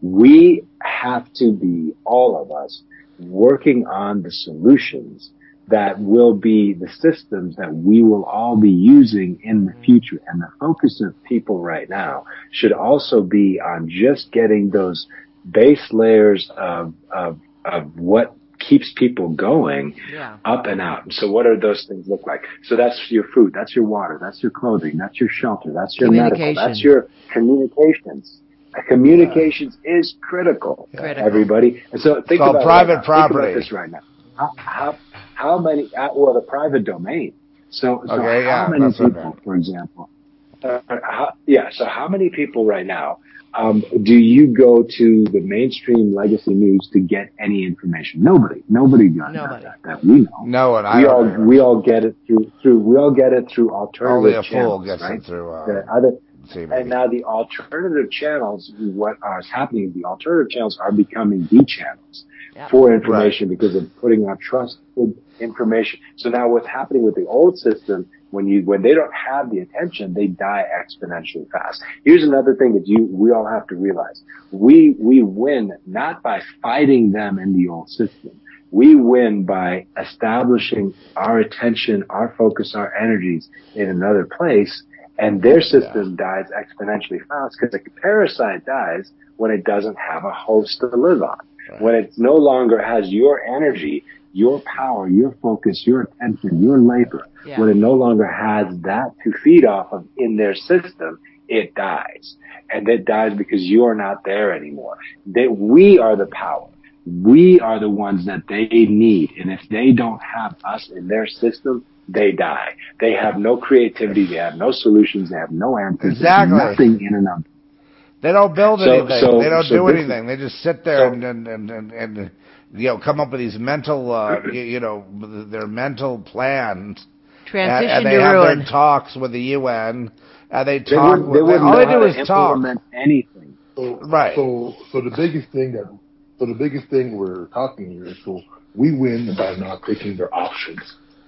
We have to be, all of us, working on the solutions that will be the systems that we will all be using in the future. And the focus of people right now should also be on just getting those base layers of, of, of what keeps people going yeah. up and out. So what are those things look like? So that's your food, that's your water, that's your clothing, that's your shelter, that's your medical, that's your communications. Communications yeah. is critical, critical, everybody. And so think about private right property. Think about this right now. How, how, how many, well, the private domain. So, so okay, how yeah, many people, for example, uh, how, yeah, so how many people right now Um, do you go to the mainstream legacy news to get any information? Nobody. Nobody does Nobody. that, that we know. No, and I we don't all know. we all get it through through we all get it through alternative Only a channels, fool gets right? it through. Uh, the other, T V. And now the alternative channels, what is happening is the alternative channels are becoming the channels yep. for information right. because of putting out trusted information. So now what's happening with the old system? When you, when they don't have the attention, they die exponentially fast. Here's another thing that you, we all have to realize. We, we win not by fighting them in the old system. We win by establishing our attention, our focus, our energies in another place, and their system yeah. dies exponentially fast because a parasite dies when it doesn't have a host to live on. Right. When it no longer has your energy, your power, your focus, your attention, your labor, yeah. when it no longer has that to feed off of in their system, it dies. And it dies because you're not there anymore. They, we are the power. We are the ones that they need. And if they don't have us in their system, they die. They have no creativity. They have no solutions. They have no answers. Exactly. There's nothing in and of. They don't build so, anything. So, they don't so do anything. Is, they just sit there so, and, and, and, and, and, you know, come up with these mental, uh, you, you know, their mental plans. Transition and, and they to have ruin. their talks with the U N. And they they talk would, with, they they, all they do is talk. Anything. So, right. So, so the biggest thing that, so the biggest thing we're talking here is so we win by not taking their options.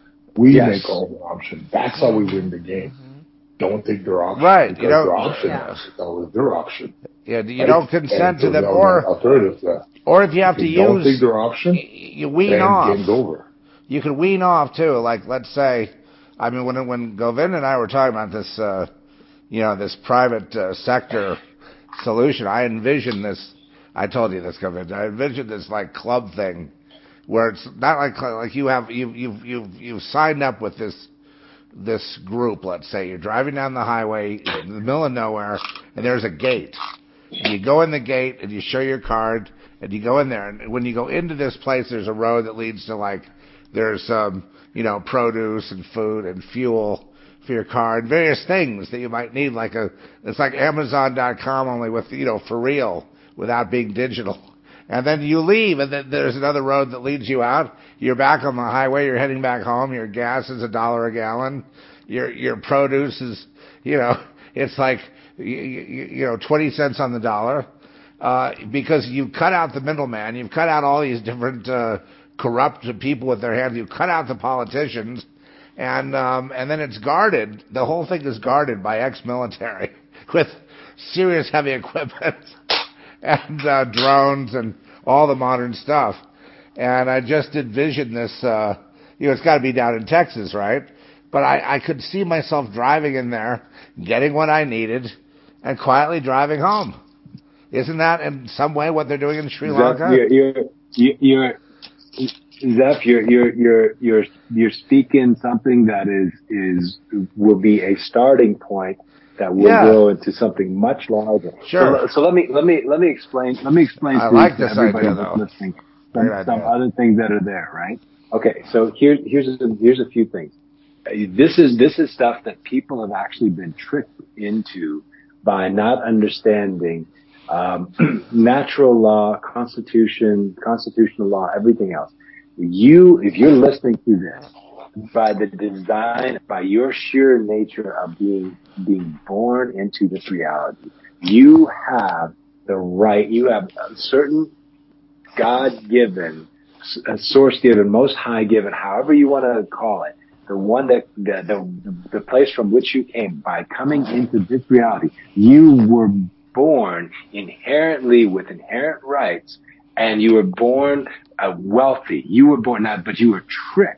We yes. make all the options. That's how we win the game. Mm-hmm. Don't take their option. Right. Because you don't, their option yeah. is always their option. Yeah, you right? don't consent and to so them, or alternatives. Or if you have if to you don't use, take their option, you wean then off. Game's over. You can wean off too. Like let's say, I mean, when when Govind and I were talking about this, uh, you know, this private uh, sector solution, I envisioned this. I told you this, Govind. I envisioned this like club thing, where it's not like like you have you you you you've signed up with this. This group, let's say you're driving down the highway in the middle of nowhere, and there's a gate. And you go in the gate and you show your card and you go in there. And when you go into this place, there's a road that leads to like, there's some, you know, produce and food and fuel for your car and various things that you might need. Like a, it's like Amazon dot com only with, you know, for real without being digital. And then you leave and then there's another road that leads you out. You're back on the highway. You're heading back home. Your gas is a dollar a gallon. Your, your produce is, you know, it's like, you, you, you know, twenty cents on the dollar, uh, because you've cut out the middleman. You've cut out all these different, uh, corrupt people with their hands. You've cut out the politicians and, um, and then it's guarded. The whole thing is guarded by ex-military with serious heavy equipment. And uh, drones and all the modern stuff. And I just envisioned this, uh, you know, it's got to be down in Texas, right? But I, I could see myself driving in there, getting what I needed, and quietly driving home. Isn't that in some way what they're doing in Sri Lanka? You're, you're, you're, Zeph, you're you're you're you're you're speaking something that is is will be a starting point that will Yeah. grow into something much larger. Sure. So, so let me let me let me explain let me explain I to, like to this everybody idea, that's though. listening Great some, some idea. other things that are there, right? Okay, so here here's a, here's a few things. This is this is stuff that people have actually been tricked into by not understanding um, natural law, constitution, constitutional law, everything else. You, if you're listening to this, by the design, by your sheer nature of being being born into this reality, you have the right. You have a certain God-given, a source-given, most high-given, however you want to call it, the one that the, the the place from which you came. By coming into this reality, you were born inherently with inherent rights, and you were born uh, wealthy. You were born not, but you were tricked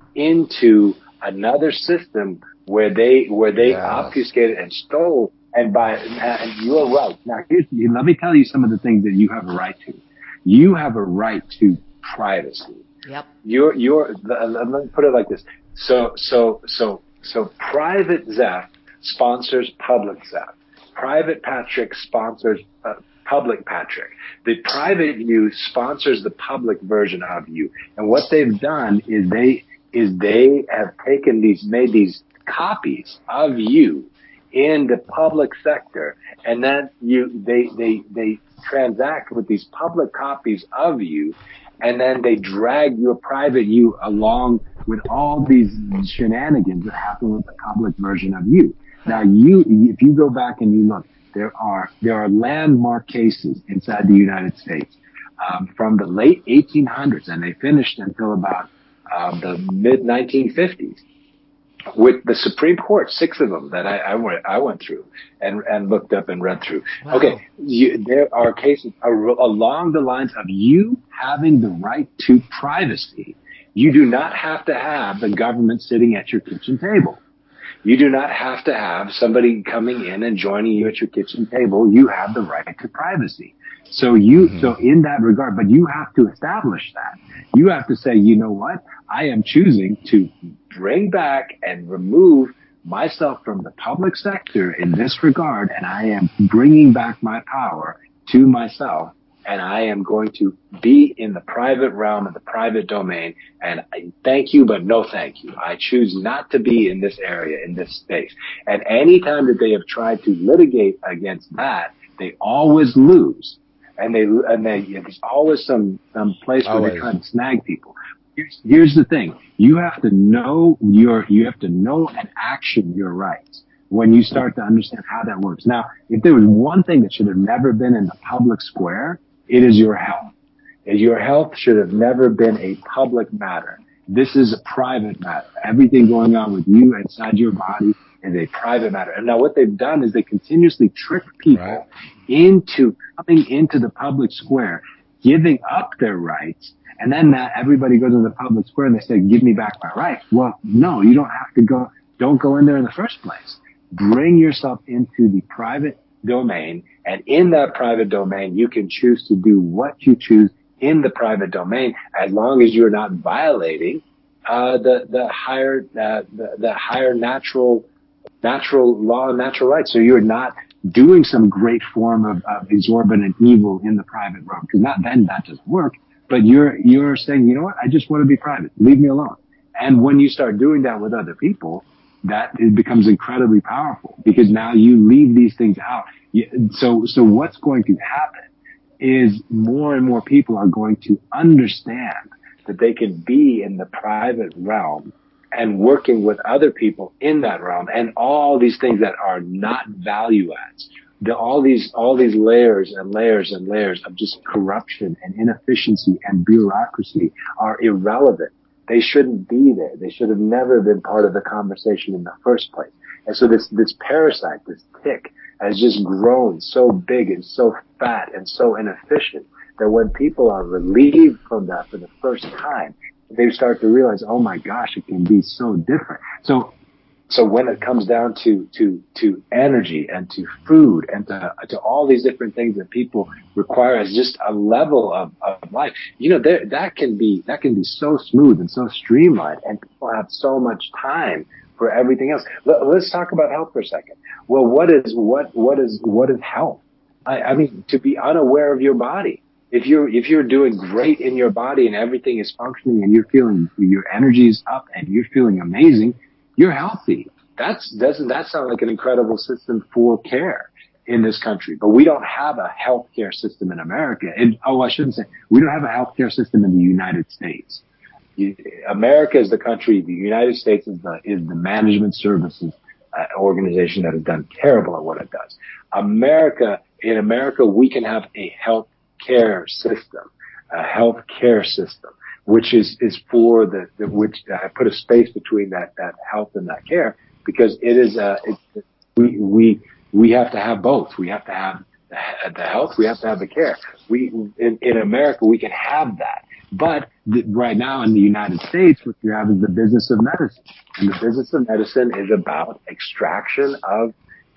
into another system where they where they Yes. obfuscated and stole. And by and you are right. Now, here's, let me tell you some of the things that you have a right to. You have a right to privacy. Yep. You're, you're, let me put it like this. So, so, so, so private Zeph sponsors public Zeph. Private Patrick sponsors uh, public Patrick. The private you sponsors the public version of you. And what they've done is they, is they have taken these, made these copies of you in the public sector, and then you they they they transact with these public copies of you, and then they drag your private you along with all these shenanigans that happen with the public version of you. Now, you if you go back and you look, there are there are landmark cases inside the United States um, from the late eighteen hundreds, and they finished until about um, the mid nineteen fifties. With the Supreme Court, six of them that I, I went I went through and and looked up and read through. Wow. Okay, you, there are cases along the lines of you having the right to privacy. You do not have to have the government sitting at your kitchen table. You do not have to have somebody coming in and joining you at your kitchen table. You have the right to privacy. So you, mm-hmm. so in that regard, but you have to establish that. You have to say, you know what? I am choosing to bring back and remove myself from the public sector in this regard, and I am bringing back my power to myself, and I am going to be in the private realm, in the private domain, and I thank you, but no thank you. I choose not to be in this area, in this space. And any time that they have tried to litigate against that, they always lose. And they, and they, there's always some, some place where Always. they're trying to snag people. Here's, here's the thing. You have to know your, you have to know and action your rights when you start to understand how that works. Now, if there was one thing that should have never been in the public square, it is your health. Your health should have never been a public matter. This is a private matter. Everything going on with you inside your body is a private matter. And now what they've done is they continuously trick people Right. into coming into the public square, giving up their rights. And then that everybody goes to the public square and they say, give me back my rights. Well, no, you don't have to go. Don't go in there in the first place. Bring yourself into the private domain. And in that private domain, you can choose to do what you choose in the private domain, as long as you're not violating, uh, the, the higher, uh, the, the higher natural, natural law and natural rights. So you're not doing some great form of, of exorbitant evil in the private realm. Cause not then that doesn't work. But you're, you're saying, you know what? I just want to be private. Leave me alone. And when you start doing that with other people, that it becomes incredibly powerful because now you leave these things out. So, so what's going to happen is more and more people are going to understand that they can be in the private realm and working with other people in that realm and all these things that are not value adds. The, all these, all these layers and layers and layers of just corruption and inefficiency and bureaucracy are irrelevant. They shouldn't be there. They should have never been part of the conversation in the first place. And so this, this parasite, this tick, has just grown so big and so fat and so inefficient that when people are relieved from that for the first time, they start to realize, oh my gosh, it can be so different. So So when it comes down to, to, to energy and to food and to, to all these different things that people require as just a level of, of life, you know, there, that can be, that can be so smooth and so streamlined, and people have so much time for everything else. Let, let's talk about health for a second. Well, what is, what, what is, what is health? I, I mean, to be unaware of your body. If you're, if you're doing great in your body and everything is functioning and you're feeling, your energy is up and you're feeling amazing, you're healthy. That's, doesn't that sound like an incredible system for care in this country? But we don't have a healthcare system in America. And, oh, I shouldn't say, we don't have a healthcare system in the United States. America is the country, the United States is the, is the management services uh, organization that has done terrible at what it does. America, in America, we can have a health care system, a health care system, which is, is for the, the which I uh, put a space between that, that health and that care, because it is, uh, it, we, we, we have to have both. We have to have the, the health, we have to have the care. We, in, in America, we can have that. But the, right now in the United States, what you have is the business of medicine. And the business of medicine is about extraction of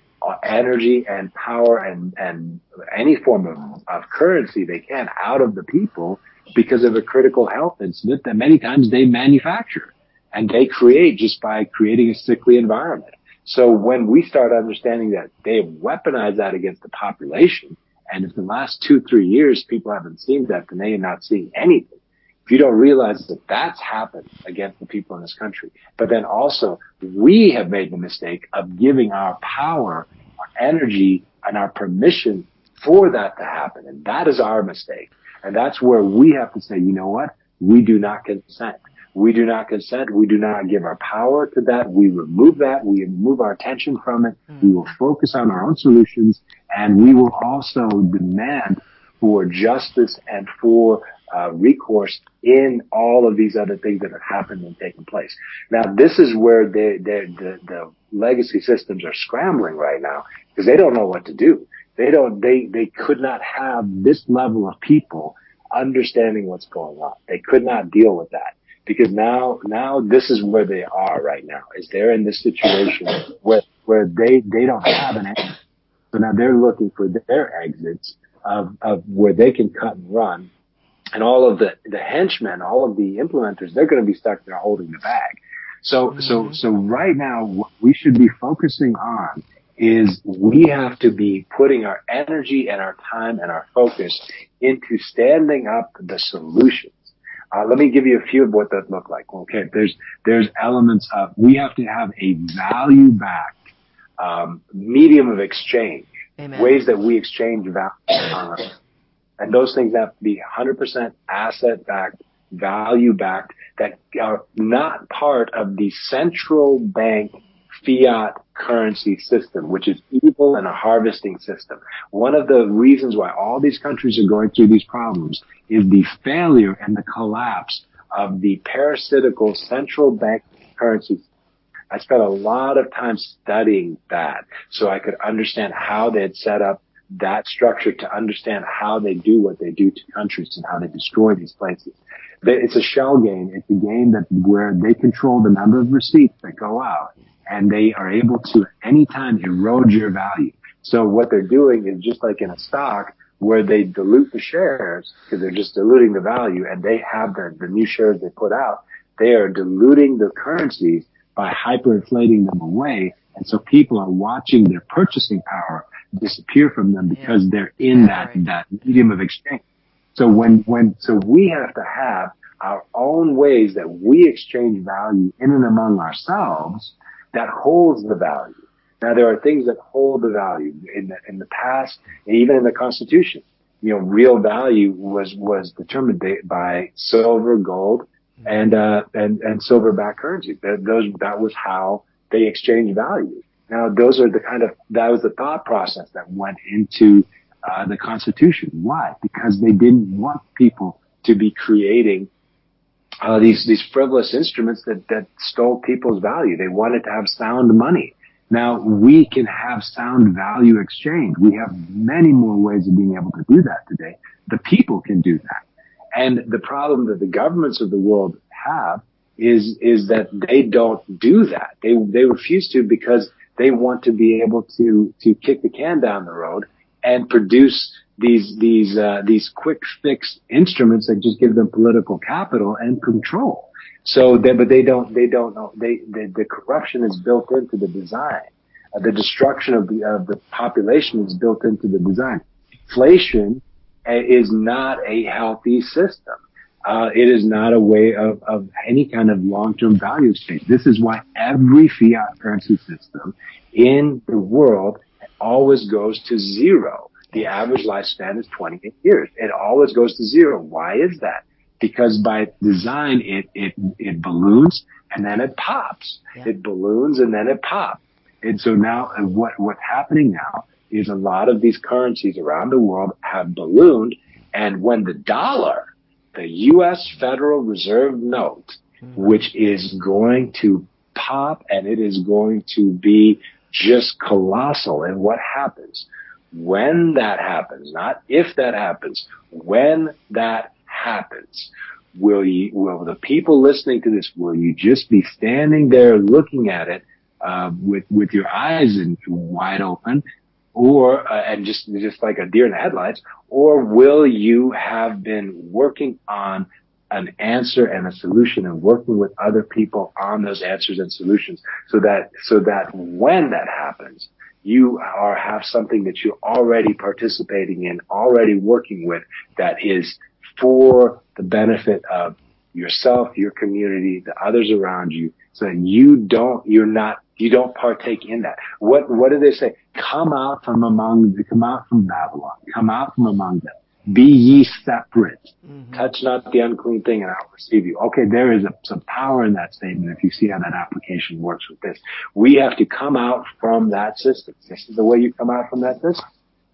energy and power and, and any form of, of currency they can out of the people because of a critical health incident that many times they manufacture and they create just by creating a sickly environment. So when we start understanding that they weaponize that against the population, and if the last two, three years people haven't seen that, then they are not seeing anything. If you don't realize that that's happened against the people in this country, but then also we have made the mistake of giving our power, our energy, and our permission for that to happen. And that is our mistake. And that's where we have to say, you know what? We do not consent. We do not consent. We do not give our power to that. We remove that. We remove our attention from it. Mm. We will focus on our own solutions, and we will also demand for justice and for Uh, recourse in all of these other things that have happened and taken place. Now, this is where they, they, the, the legacy systems are scrambling right now because they don't know what to do. They don't, they, they could not have this level of people understanding what's going on. They could not deal with that because now, now this is where they are right now, is they're in this situation where, where they, they don't have an exit. So now they're looking for their exits of, of where they can cut and run. And all of the, the henchmen, all of the implementers, they're going to be stuck there holding the bag. So, mm-hmm. so, so right now what we should be focusing on is we have to be putting our energy and our time and our focus into standing up the solutions. Uh, let me give you a few of what that look like. Okay. There's, there's elements of, we have to have a value backed, um, medium of exchange, Amen. Ways that we exchange value on our And those things have to be one hundred percent asset-backed, value-backed, that are not part of the central bank fiat currency system, which is evil and a harvesting system. One of the reasons why all these countries are going through these problems is the failure and the collapse of the parasitical central bank currency system. I spent a lot of time studying that so I could understand how they had set up that structure to understand how they do what they do to countries and how they destroy these places. It's a shell game. It's a game that where they control the number of receipts that go out, and they are able to at any time erode your value. So what they're doing is just like in a stock where they dilute the shares because they're just diluting the value, and they have the, the new shares they put out. They are diluting the currencies by hyperinflating them away, and so people are watching their purchasing power disappear from them because yeah. they're in yeah, that, right. that medium of exchange. So when, when, so we have to have our own ways that we exchange value in and among ourselves that holds the value. Now there are things that hold the value in the, in the past, and even in the Constitution. You know, real value was, was determined by silver, gold, and, uh, and, and silver-backed currency. That, those, that was how they exchanged value. Now, those are the kind of, that was the thought process that went into uh, the Constitution. Why? Because they didn't want people to be creating uh, these these frivolous instruments that, that stole people's value. They wanted to have sound money. Now, we can have sound value exchange. We have many more ways of being able to do that today. The people can do that. And the problem that the governments of the world have is is that they don't do that. They they refuse to because they want to be able to to kick the can down the road and produce these these uh, these quick fix instruments that just give them political capital and control. So, they, but they don't they don't know they, they the corruption is built into the design. Uh, the destruction of the of the population is built into the design. Inflation uh, is not a healthy system. Uh, it is not a way of, of any kind of long-term value exchange. This is why every fiat currency system in the world always goes to zero. The average lifespan is twenty-eight years. It always goes to zero. Why is that? Because by design, it, it, it balloons and then it pops. Yeah. It balloons and then it pops. And so now what, what's happening now is a lot of these currencies around the world have ballooned. And when the dollar, the U S Federal Reserve note, which is going to pop and it is going to be just colossal. And what happens? When that happens, not if that happens, when that happens, will you, will the people listening to this, will you just be standing there looking at it, uh, with, with your eyes in, wide open, or, uh, and just, just like a deer in the headlights, or will you have been working on an answer and a solution and working with other people on those answers and solutions so that, so that when that happens, you are, have something that you're already participating in, already working with that is for the benefit of yourself, your community, the others around you, so that you don't, you're not, you don't partake in that. What, what do they say? Come out from among, come out from Babylon, come out from among them. Be ye separate. Mm-hmm. Touch not the unclean thing and I will receive you. Okay, there is a, some power in that statement if you see how that application works with this. We have to come out from that system. This is the way you come out from that system.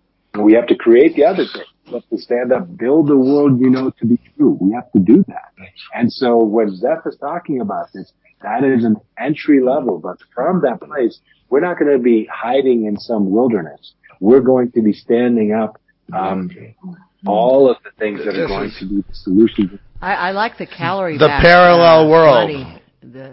We have to create the other thing. We have to stand up, build the world you know to be true. We have to do that. And so when Zeph is talking about this, that is an entry level. But from that place, we're not going to be hiding in some wilderness. We're going to be standing up, um, all of the things that are going to be the solutions. I, I like the calorie the back. The parallel uh, world. Money. The,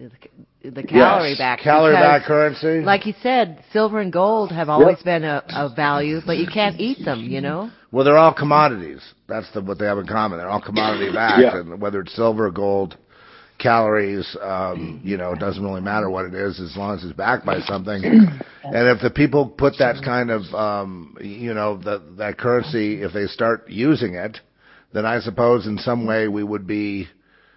the, the calorie yes. back. Calorie back currency. Like you said, silver and gold have always yep. been a, a value, but you can't eat them, you know? Well, they're all commodities. That's the, what they have in common. They're all commodity backed. Yeah. And whether it's silver or gold, calories, um, you know, it doesn't really matter what it is as long as it's backed by something. And if the people put that kind of, um, you know, the, that currency, if they start using it, then I suppose in some way we would be,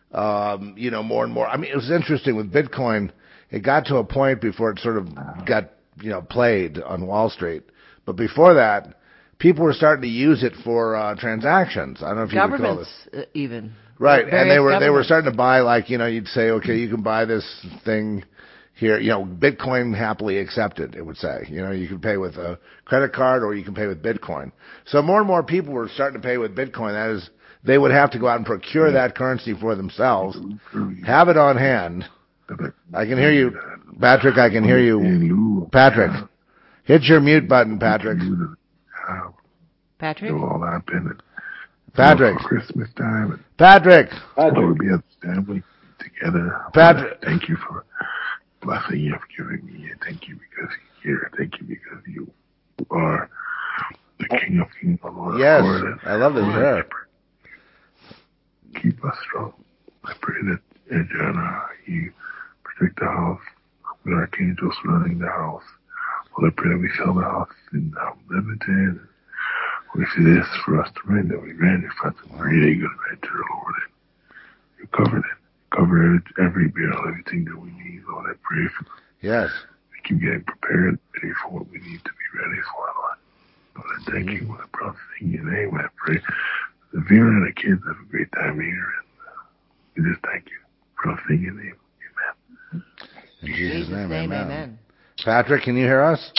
um, you know, more and more. I mean, it was interesting with Bitcoin. It got to a point before it sort of got, you know, played on Wall Street. But before that, people were starting to use it for uh, transactions. I don't know if you recall this. Governments, uh, even. Right, and they were they were starting to buy, like, you know, you'd say, okay, you can buy this thing here, you know, Bitcoin happily accepted, it would say. You know, you can pay with a credit card or you can pay with Bitcoin. So more and more people were starting to pay with Bitcoin. That is, they would have to go out and procure that currency for themselves, have it on hand. I can hear you, Patrick, I can hear you. Patrick, hit your mute button, Patrick. Patrick? Patrick. For Christmas time. Patrick. Patrick. So we'll be as a family together. Patrick. Thank you for blessing you, for giving me. And thank you because you're here. Thank you because you are the King of Kings, the Lord yes, of Lords. I love this prayer. Keep us strong. I pray that, and Jana, you protect the house with archangels surrounding the house. Lord, I pray that we sell the house in um, Edmonton. We see this for us to rent, that we rent. If that's a great good renter, Lord, and you cover it. Cover every, every barrel, everything that we need, Lord. I pray for yes. We keep getting prepared, ready for what we need to be ready for, Lord. Lord, I thank mm-hmm. you with a promise in your name. I pray the Vera and the kids have a great time here, and uh, we just thank you. Promise in your name. Amen. In Jesus', Jesus name, name amen. amen. Patrick, can you hear us?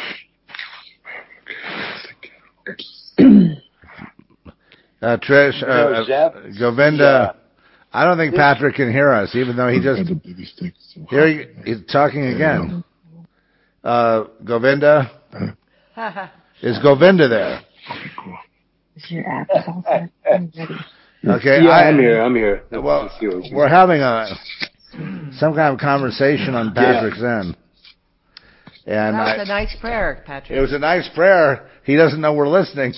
Uh, Trish, uh, uh, Govinda, I don't think Patrick can hear us, even though he just, here he, he's talking again. Uh, Govinda? Is Govinda there? Is your app all set? I'm ready. Okay, yeah, I, I'm here. I'm here. Let's, well, let's see what we we're having a some kind of conversation on Patrick's yeah. end. And that was I, a nice prayer, Patrick. It was a nice prayer. He doesn't know we're listening.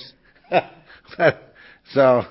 So,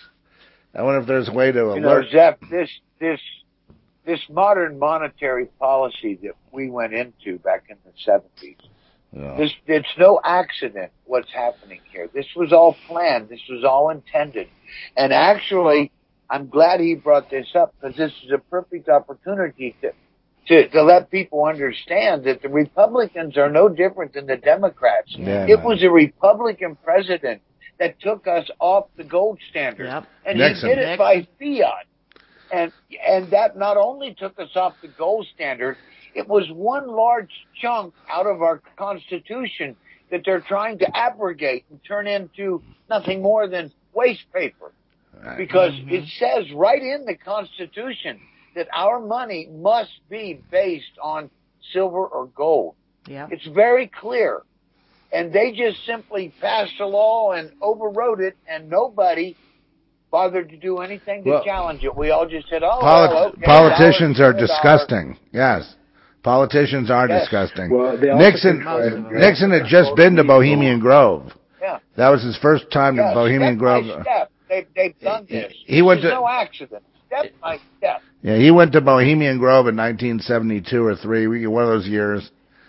I wonder if there's a way to alert. You know, Zeph, this, this, this modern monetary policy that we went into back in the seventies, yeah. this, it's no accident what's happening here. This was all planned. This was all intended. And actually, I'm glad he brought this up because this is a perfect opportunity to To, to let people understand that the Republicans are no different than the Democrats. Yeah, it man. was a Republican president that took us off the gold standard. Yep. And Nixon. he did it by fiat. And, and that not only took us off the gold standard, it was one large chunk out of our Constitution that they're trying to abrogate and turn into nothing more than waste paper. Right. Because Mm-hmm. it says right in the Constitution that our money must be based on silver or gold. Yeah. It's very clear. And they just simply passed a law and overrode it, and nobody bothered to do anything to well, challenge it. We all just said, oh, polit- well, okay. Politicians are dollar, disgusting. Yes. Politicians are yes. disgusting. Well, they Nixon also Nixon had just been to Bohemian Grove. Yeah. That was his first time yeah, to Bohemian step Grove. By step. They, they've done this. He, he went There's to, no accident. Step by step. Yeah, he went to Bohemian Grove in nineteen seventy-two or three, one of those years.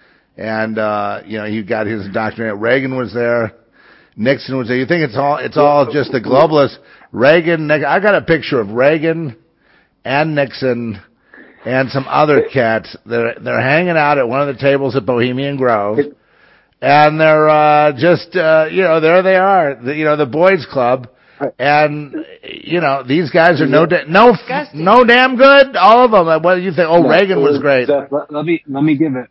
And, uh, you know, he got his indoctrination. Reagan was there. Nixon was there. You think it's all, it's all just the globalists. Reagan, I got a picture of Reagan and Nixon and some other cats. They're, they're hanging out at one of the tables at Bohemian Grove. And they're, uh, just, uh, you know, there they are. The, you know, the boys club. And, you know, these guys are no, da- no, no damn good. All of them. What do you think? Oh, no, Reagan was great. Seth, let, let me, let me give it,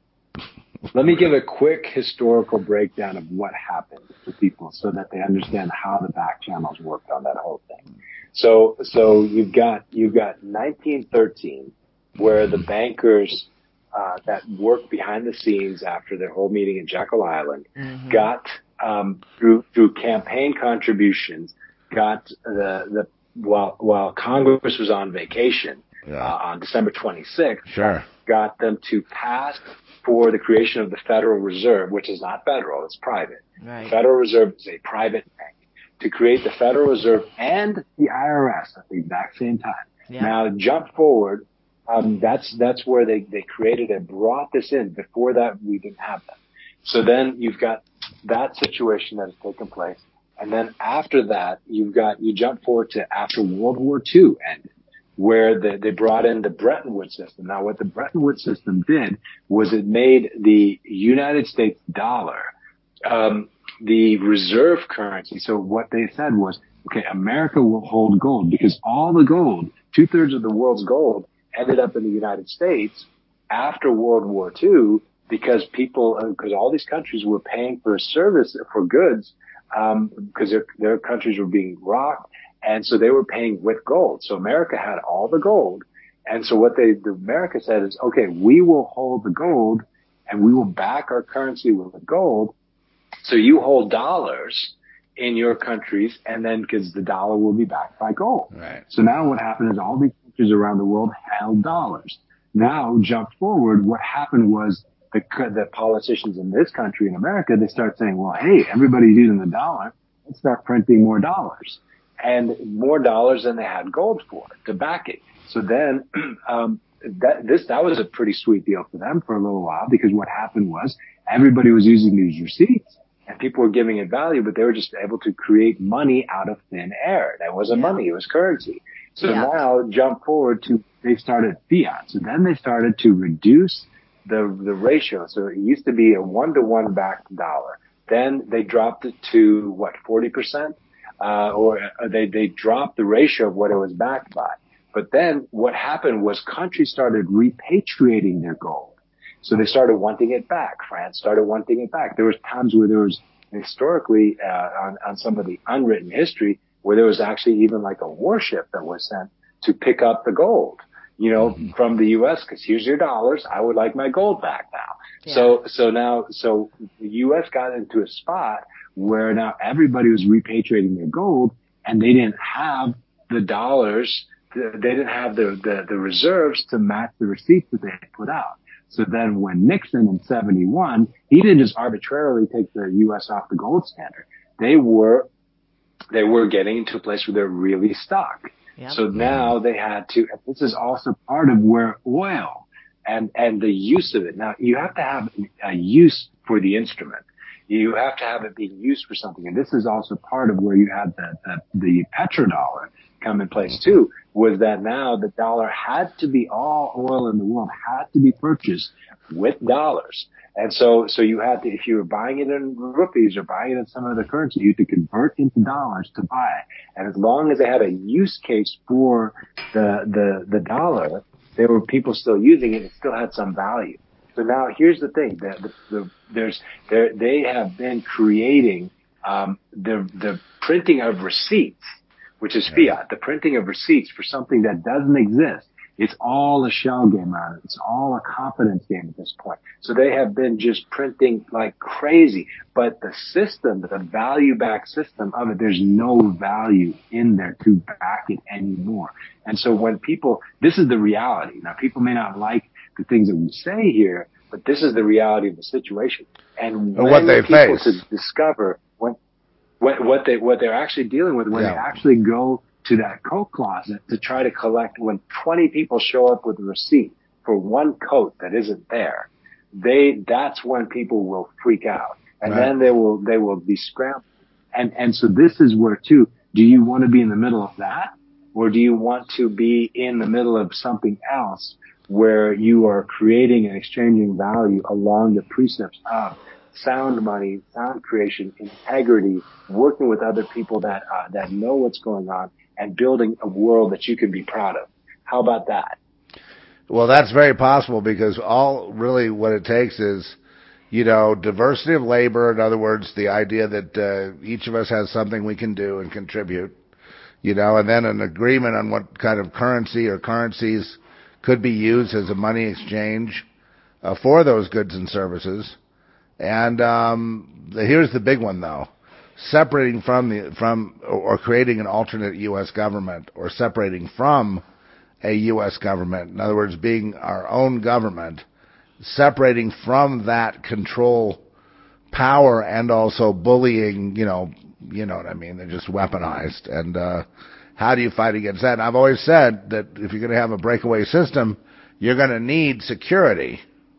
let me give a quick historical breakdown of what happened to people so that they understand how the back channels worked on that whole thing. So, so you've got, you've got nineteen thirteen where the bankers, uh, that worked behind the scenes after their whole meeting in Jekyll Island mm-hmm. got, um, through, through campaign contributions, got the, the, while, while Congress was on vacation, yeah. uh, on December twenty-sixth, sure. got them to pass for the creation of the Federal Reserve, which is not federal, it's private. Right. The Federal Reserve is a private bank. To create the Federal Reserve and the I R S at the exact same time. Yeah. Now, jump forward, um, that's, that's where they, they created and brought this in. Before that, we didn't have that. So then you've got that situation that has taken place. And then after that, you've got, you jump forward to after World War Two ended, where the, they brought in the Bretton Woods system. Now, what the Bretton Woods system did was it made the United States dollar, um, the reserve currency. So what they said was, okay, America will hold gold because all the gold, two thirds of the world's gold ended up in the United States after World War Two because people, because all these countries were paying for a service, for goods, um, because their, their countries were being rocked. And so they were paying with gold. So America had all the gold. And so what they, the America said is, okay, we will hold the gold and we will back our currency with gold. So you hold dollars in your countries and then because the dollar will be backed by gold. Right. So now what happened is all these countries around the world held dollars. Now jump forward. What happened was the, the politicians in this country, in America, they start saying, well, hey, everybody's using the dollar. Let's start printing more dollars. And more dollars than they had gold for to back it. So then, um, that, this, that was a pretty sweet deal for them for a little while because what happened was everybody was using these receipts and people were giving it value, but they were just able to create money out of thin air. That wasn't yeah. money, it was currency. So yeah. now jump forward to, they started fiat. So then they started to reduce the, the ratio. So it used to be a one to one backed dollar. Then they dropped it to what, forty percent? Uh, or they, they dropped the ratio of what it was backed by. But then what happened was countries started repatriating their gold. So they started wanting it back. France started wanting it back. There was times where there was historically, uh, on, on some of the unwritten history where there was actually even like a warship that was sent to pick up the gold, you know, mm-hmm. from the U S cause here's your dollars. I would like my gold back now. Yeah. So, so now, so the U S got into a spot where now everybody was repatriating their gold and they didn't have the the dollars, they didn't have the, the, the reserves to match the receipts that they had put out. So then when Nixon in seventy-one, he didn't just arbitrarily take the U S off the gold standard. They were, they were getting into a place where they're really stuck. Yep. So now they had to, this is also part of where oil and, and the use of it. Now you have to have a use for the instrument. You have to have it being used for something. And this is also part of where you had the, the, the petrodollar come in place too, was that now the dollar had to be, all oil in the world had to be purchased with dollars. And so, so you had to, if you were buying it in rupees or buying it in some other currency, you had to convert into dollars to buy it. And as long as they had a use case for the, the, the dollar, there were people still using it. It still had some value. So now here's the thing: the, the, the, there's, they have been creating um, the the printing of receipts, which is fiat, the printing of receipts for something that doesn't exist. It's all a shell game on it. It's all a confidence game at this point. So they have been just printing like crazy. But the system, the value back system of it, there's no value in there to back it anymore. And so when people, this is the reality. Now people may not like the things that we say here, but this is the reality of the situation. And when what they people face. to discover when, what, what they, what they're actually dealing with when yeah. they actually go to that coat closet to try to collect, when twenty people show up with a receipt for one coat that isn't there, they, that's when people will freak out. And right. then they will, they will be scrambled. And, and so this is where too, do you want to be in the middle of that? Or do you want to be in the middle of something else where you are creating and exchanging value along the precepts of sound money, sound creation, integrity, working with other people that, uh, that know what's going on, and building a world that you can be proud of? How about that? Well, that's very possible, because all really what it takes is, you know, diversity of labor. In other words, the idea that uh, each of us has something we can do and contribute, you know, and then an agreement on what kind of currency or currencies could be used as a money exchange uh, for those goods and services. And um, the, here's the big one, though. Separating from the from or creating an alternate U S government, or separating from a U S government. In other words, being our own government, separating from that control power and also bullying. You know, you know what I mean. They're just weaponized. And uh, how do you fight against that? And I've always said that if you're going to have a breakaway system, you're going to need security.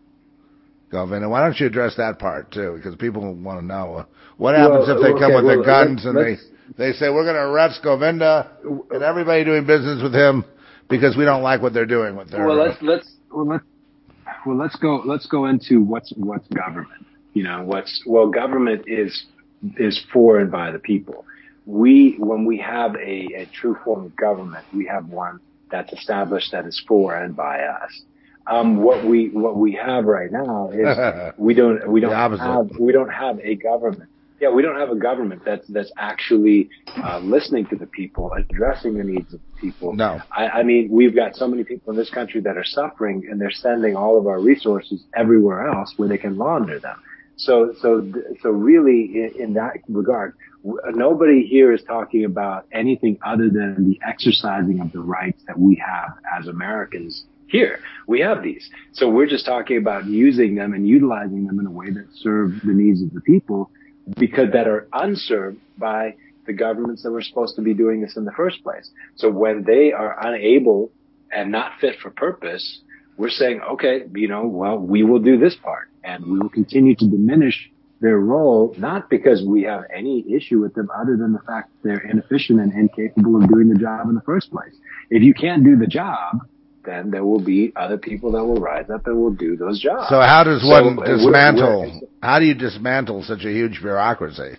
Govind, why don't you address that part too? Because people want to know uh, what happens well, if they okay, come with well, their guns and they they say we're going to arrest Govinda and everybody doing business with him because we don't like what they're doing with their. Well, let's let's well let's well let's go let's go into what's what's government. You know what's well government is is for and by the people. We when we have a, a true form of government, we have one that's established that is for and by us. Um, what we, what we have right now is we don't, we don't have, we don't have a government. Yeah, we don't have a government that's, that's actually, uh, listening to the people, addressing the needs of the people. No. I, I mean, we've got so many people in this country that are suffering, and they're sending all of our resources everywhere else where they can launder them. So, so, so really in, in that regard, nobody here is talking about anything other than the exercising of the rights that we have as Americans. Here, we have these. So we're just talking about using them and utilizing them in a way that serve the needs of the people, because that are unserved by the governments that were supposed to be doing this in the first place. So when they are unable and not fit for purpose, we're saying, okay, you know, well, we will do this part, and we will continue to diminish their role, not because we have any issue with them other than the fact that they're inefficient and incapable of doing the job in the first place. If you can't do the job, then there will be other people that will rise up and will do those jobs. So how does one so, dismantle, we're, we're, how do you dismantle such a huge bureaucracy?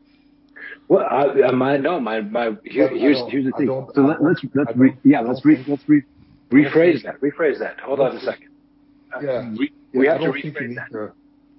Well, I, my, no, my, my, here, here's, here's the thing. So let, let's, let's, re, yeah, let's re, let's re, rephrase that, rephrase that. Hold on a second. Yeah. We, we yeah, have to rephrase that. To,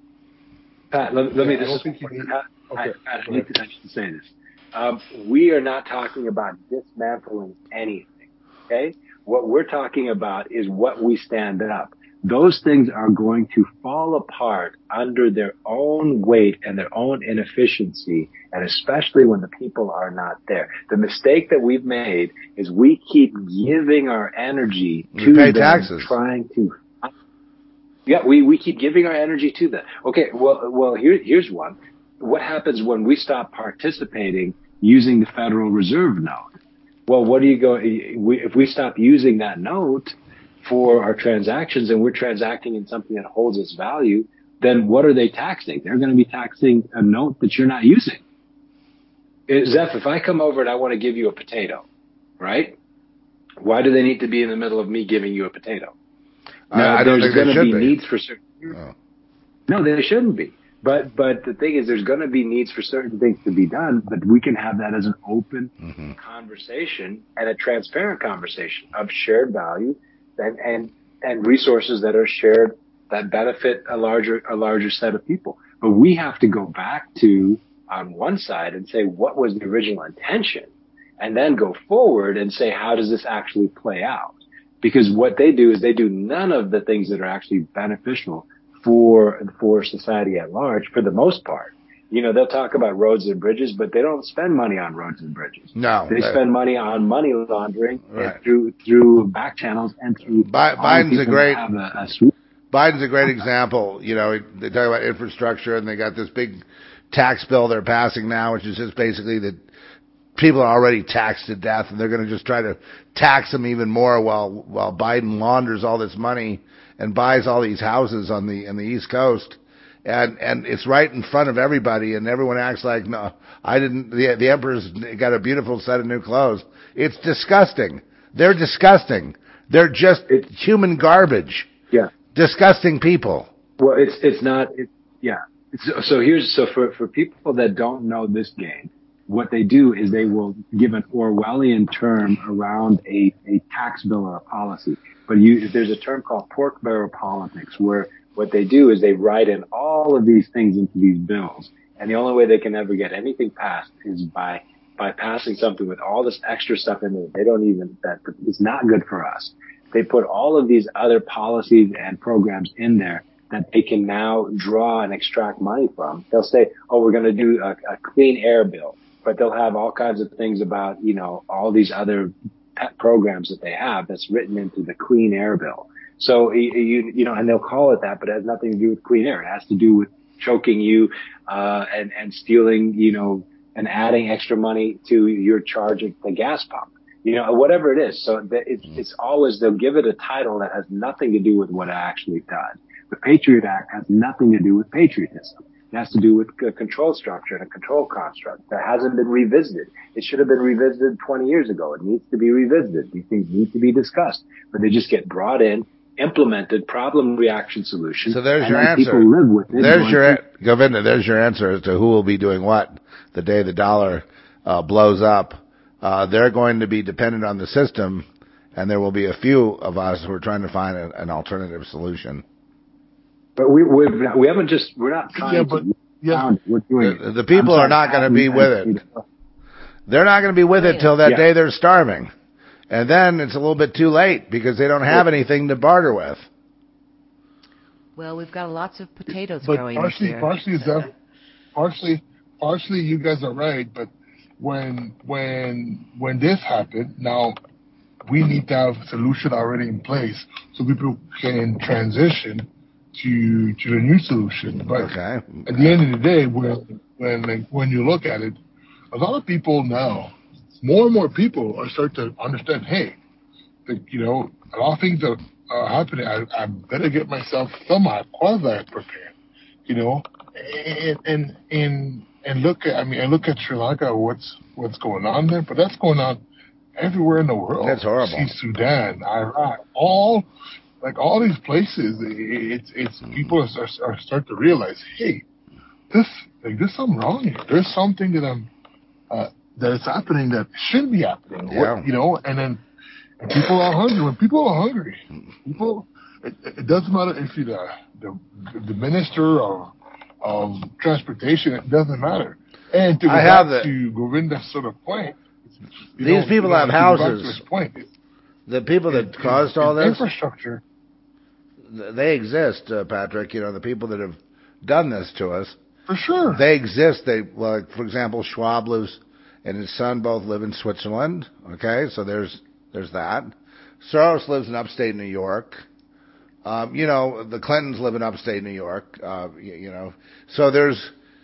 Pat, let, let yeah, me just, need, Pat, okay, Pat, I need to, I need to say this. Um, we are not talking about dismantling anything, okay? What we're talking about is what we stand up. those things are going to fall apart under their own weight and their own inefficiency, and especially when the people are not there. The mistake that we've made is we keep giving our energy We to pay them, taxes. trying to. Yeah, we, we keep giving our energy to them. Okay, well, well, here, here's one. What happens when we stop participating using the Federal Reserve note? Well, what do you go, we, if we stop using that note for our transactions and we're transacting in something that holds its value, then what are they taxing? They're going to be taxing a note that you're not using. Zeph, if I come over and I want to give you a potato, right? Why do they need to be in the middle of me giving you a potato? Now, I, I don't there's think they going to should be be. needs for certain. Oh. No, they shouldn't be. But but the thing is, there's going to be needs for certain things to be done, but we can have that as an open Mm-hmm. conversation and a transparent conversation of shared value and, and and resources that are shared that benefit a larger a larger set of people. But we have to go back to on one side and say what was the original intention, and then go forward and say how does this actually play out? Because what they do is they do none of the things that are actually beneficial for for society at large, for the most part. You know, they'll talk about roads and bridges, but they don't spend money on roads and bridges. No. They that- spend money on money laundering Right. and through through back channels and through Bi- all the Biden's a people great- that have a, a sweet. Biden's a great example. You know, they talk about infrastructure, and they got this big tax bill they're passing now, which is just basically that people are already taxed to death, and they're going to just try to tax them even more while while Biden launders all this money and buys all these houses on the on the East Coast, and and it's right in front of everybody, and everyone acts like, no, I didn't. The the emperor's got a beautiful set of new clothes. It's disgusting. They're disgusting. They're just It- human garbage. Yeah. Disgusting people. Well, it's it's not. It, yeah. So, so here's so for for people that don't know this game, what they do is they will give an Orwellian term around a, a tax bill or a policy. But you, there's a term called pork barrel politics, where what they do is they write in all of these things into these bills, and the only way they can ever get anything passed is by by passing something with all this extra stuff in it. They don't even that it's not good for us. They put all of these other policies and programs in there that they can now draw and extract money from. They'll say, oh, we're going to do a, a clean air bill, but they'll have all kinds of things about, you know, all these other pet programs that they have that's written into the clean air bill. So you, you know, and they'll call it that, but it has nothing to do with clean air. It has to do with choking you, uh, and, and stealing, you know, and adding extra money to your charge at the gas pump. You know, whatever it is. So it's, it's always, they'll give it a title that has nothing to do with what it actually does. The Patriot Act has nothing to do with patriotism. It has to do with a control structure and a control construct that hasn't been revisited. It should have been revisited twenty years ago. It needs to be revisited. These things need to be discussed, but they just get brought in, implemented, problem reaction solutions. So there's and your then answer. People live with it. There's your, to- Govinda, there's your answer as to who will be doing what the day the dollar uh, blows up. Uh, they're going to be dependent on the system, and there will be a few of us who are trying to find a, an alternative solution. But we we've, we haven't just we're not trying Yeah, but to. yeah, We're doing The, it. the people I'm are not sorry, going to be with it. They're not going to be with it till that Yeah. day they're starving, and then it's a little bit too late because they don't have anything to barter with. Well, we've got lots of potatoes but growing this partially, year. partially is that, partially, partially you guys are right. But when when when this happened, now we need to have a solution already in place so people can transition to to the new solution. But Okay. at the end of the day, when when like, when you look at it, a lot of people now, more and more people are starting to understand. Hey, that, you know, a lot of things are, are happening. I, I better get myself semi quasi prepared. You know, and and and and look at I mean, I look at Sri Lanka. What's what's going on there? But that's going on everywhere in the world. That's horrible. See Sudan, Iraq, all like all these places. It's it's people are, are, are start to realize, hey, this like there's something wrong here. There's something that I'm uh, that is happening that shouldn't be happening. Yeah. What, you know, and then and people are hungry. When people are hungry, people it, it doesn't matter if you're the the, the minister of of transportation. It doesn't matter. And to go I back have the- to Govinda's sort of point. You These know, people you know, have to go back to houses. his point, The people that is- caused is all this, infrastructure. they exist, uh, Patrick. You know, the people that have done this to us. For sure. They exist. They, like, for example, Schwab lives and his son both live in Switzerland. Okay, so there's there's that. Soros lives in upstate New York. Um, you know, the Clintons live in upstate New York. Uh, you, you know, so there's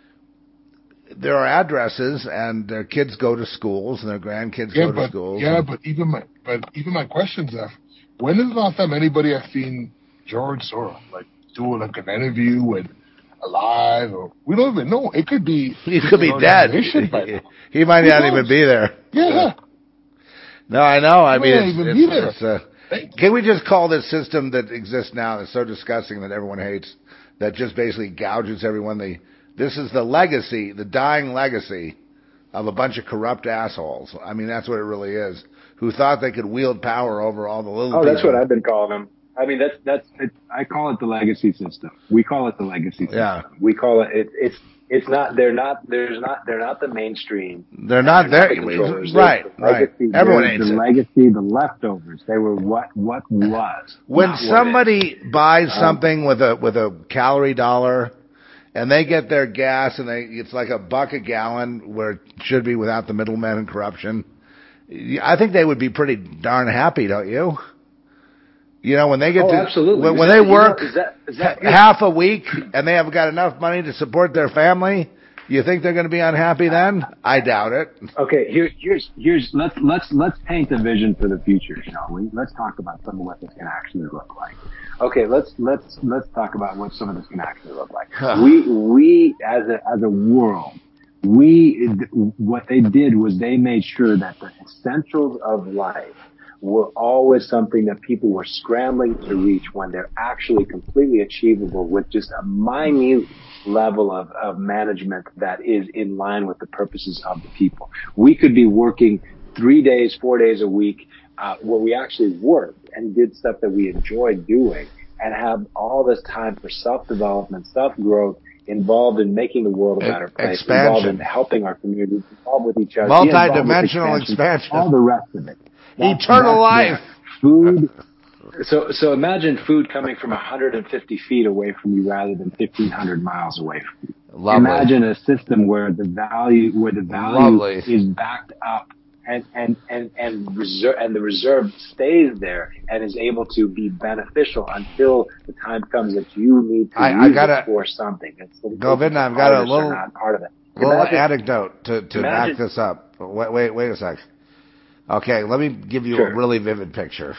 there are addresses, and their kids go to schools, and their grandkids yeah, go but, to schools. Yeah, and, but even my but even my questions are, when is the last time anybody has seen George Soros like do like an interview with alive, or we don't even know. It could be he could be dead. He might not even be there. Yeah. yeah. No, I know. I he mean, it's, it's, it's, uh, can we just call this system that exists now that's so disgusting that everyone hates, that just basically gouges everyone? The this is the legacy, the dying legacy of a bunch of corrupt assholes. I mean, that's what it really is. Who thought they could wield power over all the little oh, people. That's what I've been calling them. I mean, that's, that's, it, I call it the legacy system. We call it the legacy system. Yeah. We call it, it, it's, it's not, they're not, there's not, they're not the mainstream. They're not they're there. Not the right, the right. Legacy, Everyone hates the it. legacy, the leftovers. They were what, what was. When somebody buys um, something with a, with a calorie dollar, and they get their gas, and they, it's like a buck a gallon, where it should be without the middlemen and corruption. I think they would be pretty darn happy, don't you? You know, when they get oh, to, absolutely. when, when that, they work you know, is that, is that, half a week and they have got enough money to support their family, you think they're going to be unhappy then? I doubt it. Okay, here, here's, here's, let's, let's, let's paint a vision for the future, shall we? Let's talk about some of what this can actually look like. Okay, let's, let's, let's talk about what some of this can actually look like. we, we, as a, as a world, we, what they did was they made sure that the essentials of life were always something that people were scrambling to reach when they're actually completely achievable with just a minute level of, of management that is in line with the purposes of the people. We could be working three days, four days a week, uh, where we actually worked and did stuff that we enjoyed doing, and have all this time for self-development, self-growth, involved in making the world a better place, expansion. Involved in helping our communities, involved with each other, multi-dimensional expansion, expansion, all the rest of it. That's, Eternal life. There. Food. So, so imagine food coming from one hundred fifty feet away from you rather than fifteen hundred miles away from you. Lovely. Imagine a system where the value, where the value Lovely. is backed up and, and, and, and reserve, and the reserve stays there and is able to be beneficial until the time comes that you need to I, use I gotta, it for something. It's, Govinda, I've got a little, part of it. little imagine, anecdote to, to imagine, back this up. Wait, wait, wait a sec. Okay, let me give you sure. a really vivid picture.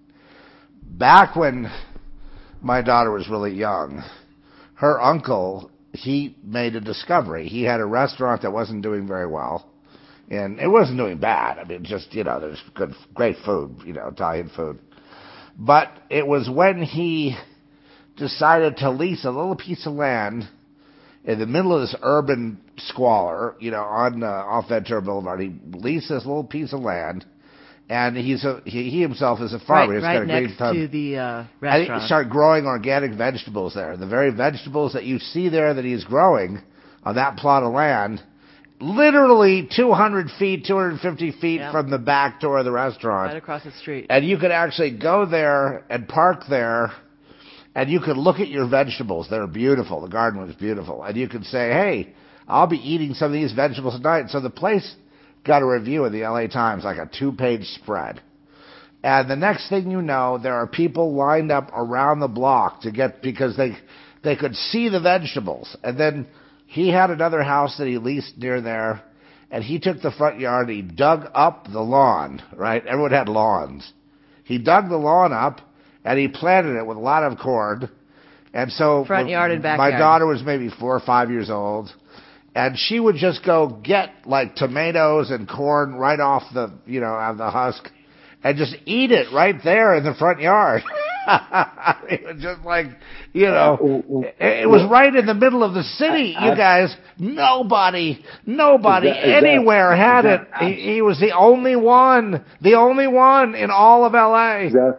Back when my daughter was really young, her uncle, he made a discovery. He had a restaurant that wasn't doing very well, and it wasn't doing bad. I mean, just, you know, there's good, great food, you know, Italian food. But it was when he decided to lease a little piece of land in the middle of this urban squalor, you know, on uh, off Ventura Boulevard. He leased this little piece of land, and he's a he, he himself is a farmer. Right, he's right got a next great ton. to the uh, restaurant. And he started growing organic vegetables there. The very vegetables that you see there that he's growing on that plot of land, literally two hundred feet, two hundred fifty feet yep. from the back door of the restaurant. Right across the street. And you could actually go there and park there, and you could look at your vegetables. They're beautiful. The garden was beautiful. And you could say, hey, I'll be eating some of these vegetables tonight. So the place got a review in the L A Times, like a two-page spread. And the next thing you know, there are people lined up around the block to get, because they they could see the vegetables. And then he had another house that he leased near there, and he took the front yard and he dug up the lawn, right? Everyone had lawns. He dug the lawn up, and he planted it with a lot of corn. And so front yard and backyard. My daughter was maybe four or five years old, and she would just go get like tomatoes and corn right off the, you know, out of the husk, and just eat it right there in the front yard. It was just like, you know, it, it was right in the middle of the city, you guys. Nobody, nobody is that, is anywhere that, had that, it. He, he was the only one, the only one in all of L A. Zeph,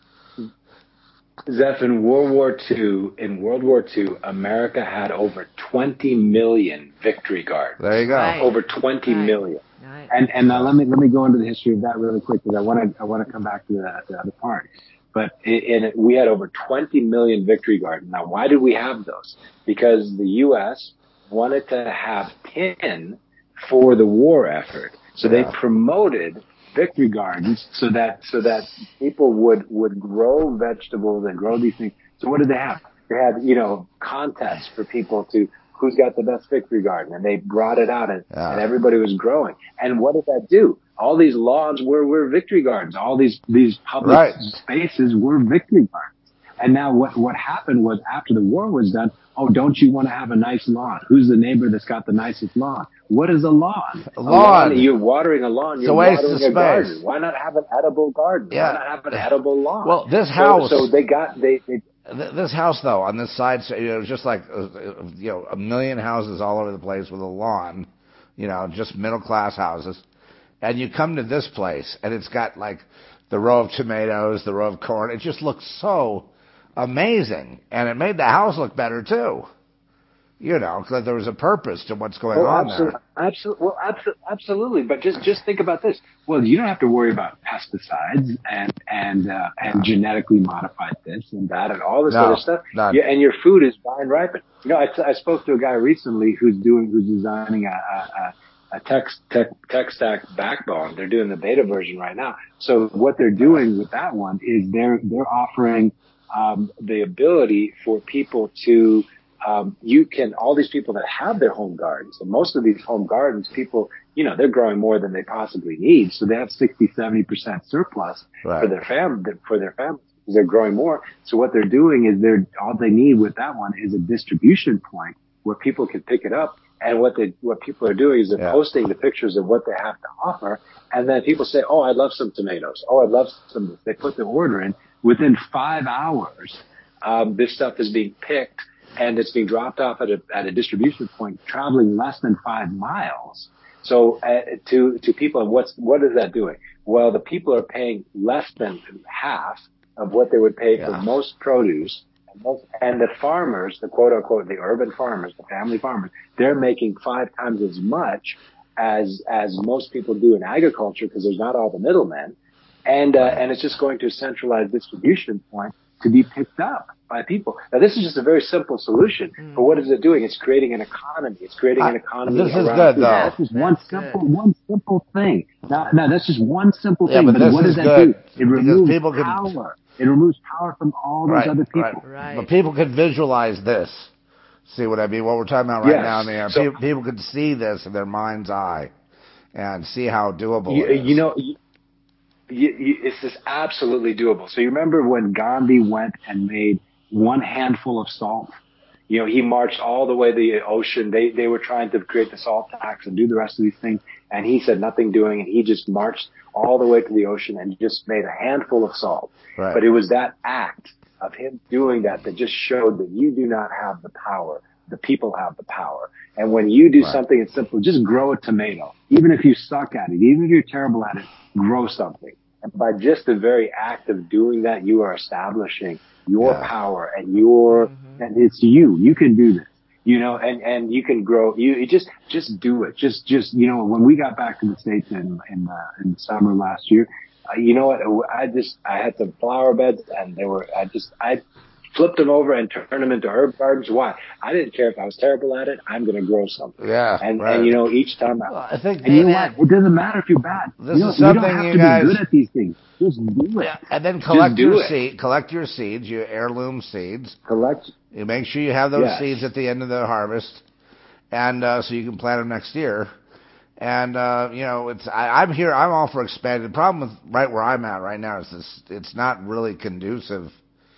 Zeph, in World War Two, in World War Two, America had over twenty million victory gardens. There you go. Right. Over twenty right. million. Right. And and now let me let me go into the history of that really quick, because I want to I want to come back to the, the other part. but in it, we had over twenty million Victory Gardens. Now, why did we have those? Because the U S wanted to have tin for the war effort. So Yeah. they promoted Victory Gardens so that, so that people would, would grow vegetables and grow these things. So what did they have? They had, you know, contests for people to, who's got the best Victory Garden, and they brought it out, and, Yeah. and everybody was growing. And what did that do? All these lawns were, were Victory Gardens. All these, these public Right. spaces were Victory Gardens. And now what, what happened was after the war was done, oh, don't you want to have a nice lawn? Who's the neighbor that's got the nicest lawn? What is a lawn? A lawn. You're watering a lawn. It's You're a waste watering of a space. garden. Why not have an edible garden? Yeah. Why not have an edible lawn? Well, this So- house. So, they got, they, they Th- This house, though, on this side, so, you know, it was just like, uh, you know, a million houses all over the place with a lawn, you know, just middle-class houses. And you come to this place, and it's got, like, the row of tomatoes, the row of corn. It just looks so amazing. And it made the house look better, too. You know, because there was a purpose to what's going Oh, on absolutely, there. absolutely. Well, absolutely, absolutely. But just, just think about this. Well, you don't have to worry about pesticides and and uh, and genetically modified this and that and all this No, other stuff. none. Yeah, and your food is vine ripened. You know, I, I spoke to a guy recently who's doing, who's designing a a, a tech, tech tech stack backbone. They're doing the beta version right now. So what they're doing with that one is they're they're offering um, the ability for people to Um, you can, all these people that have their home gardens, and most of these home gardens, people, you know, they're growing more than they possibly need. So they have sixty, seventy percent surplus Right. for their fam, for their families, because they're growing more. So what they're doing is they're, all they need with that one is a distribution point where people can pick it up. And what they, what people are doing is they're Yeah. posting the pictures of what they have to offer. And then people say, oh, I'd love some tomatoes. Oh, I'd love some. They put the order in. Within five hours, um, this stuff is being picked, and it's being dropped off at a, at a distribution point, traveling less than five miles. So uh, to to people, and what's what is that doing? Well, the people are paying less than half of what they would pay Yeah. for most produce, and, most, and the farmers, the quote unquote, the urban farmers, the family farmers, they're making five times as much as as most people do in agriculture because there's not all the middlemen, and uh, and it's just going to a centralized distribution point to be picked up by people. Now, this is just a very simple solution, but what is it doing? It's creating an economy. It's creating an economy. This is around good, food. though. That's just one That's simple, good. one simple thing. Now, now that's just one simple Yeah, thing. but this what is does that good do? It because removes people can- power. It removes power from all those Right, other right. people. Right. But people can visualize this. See what I mean? What we're talking about right Yes. now in the air. So- people, people can see this in their mind's eye and see how doable You, it is. you know, you, you, you, it's just absolutely doable. So you remember when Gandhi went and made one handful of salt? You know, he marched all the way to the ocean. They they were trying to create the salt tax and do the rest of these things, and he said nothing doing, and he just marched all the way to the ocean and just made a handful of salt. Right. But it was that act of him doing that that just showed that you do not have the power. The people have the power. And when you do Right. something as simple, just grow a tomato. Even if you suck at it, even if you're terrible at it, grow something. And by just the very act of doing that, you are establishing your Yeah. power and your, Mm-hmm. and it's you. You can do this, you know, and, and you can grow, you, you just, just do it. Just, just, you know, when we got back to the States in, in, uh, in the summer last year, uh, you know what, I just, I had some flower beds and they were, I just, I flipped them over and turned them into herb gardens. Why? I didn't care if I was terrible at it. I'm going to grow something. Yeah, And, right. and you know, each time I, Well, I think and you know Amen. what? It doesn't matter if you're bad. This you know, is you don't something have you to guys- be good at these things. Just do it. Yeah, and then collect do your it. seed, collect your seeds, your heirloom seeds. Collect. You make sure you have those Yes. seeds at the end of the harvest, and uh, so you can plant them next year. And uh, you know, it's I, I'm here. I'm all for expanding. The problem with right where I'm at right now is this: it's not really conducive.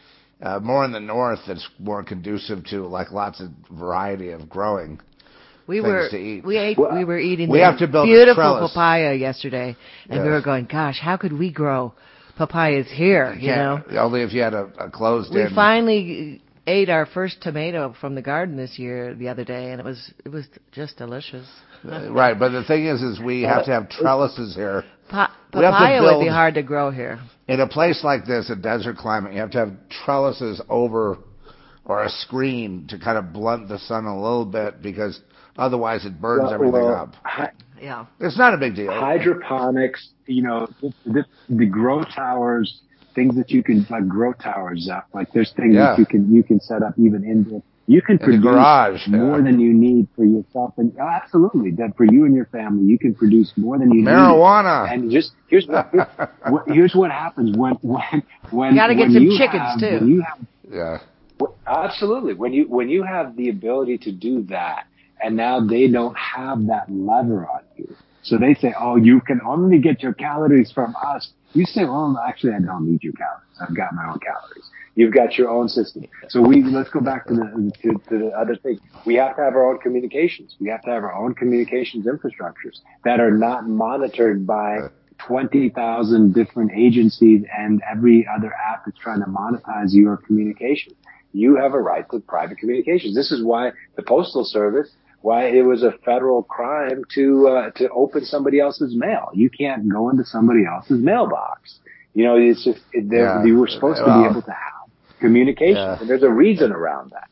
Uh, more in the north, it's more conducive to like lots of variety of growing. We things were to eat. we ate Well, we were eating we the have to build a beautiful trellis. papaya yesterday, and we Yes. were going, gosh, how could we grow papayas here? You know, Can't- only if you had a, a closed we in. finally ate our first tomato from the garden this year the other day, and it was it was just delicious. Uh, right, but the thing is, is we have to have trellises here. Pa- We have to papaya would be build- hard to grow here. In a place like this, a desert climate, you have to have trellises over or a screen to kind of blunt the sun a little bit because otherwise it burns Well, everything well, up. hy- Yeah. It's not a big deal. hydroponics, you know, the, the, the grow towers, things that you can, like grow towers up. Like there's things Yeah. that you can, you can set up even in, you can In produce the garage, more yeah. than you need for yourself. And oh, absolutely, that for you and your family, you can produce more than you Marijuana. need. And just, here's what, what, here's what happens when, when, when, You gotta get when some you chickens have, too. When you have, Yeah. absolutely. When you, when you have the ability to do that, and now they don't have that lever on you. So they say, oh, you can only get your calories from us. You say, well, actually, I don't need your calories. I've got my own calories. You've got your own system. So we, let's go back to the, to, to the other thing. We have to have our own communications. We have to have our own communications infrastructures that are not monitored by twenty thousand different agencies and every other app that's trying to monetize your communication. You have a right to private communications. This is why the Postal Service, why it was a federal crime to uh, to open somebody else's mail. You can't go into somebody else's mailbox. You know, it's just it, Yeah. you were supposed Well, to be able to have communication, yeah. and there's a reason around that.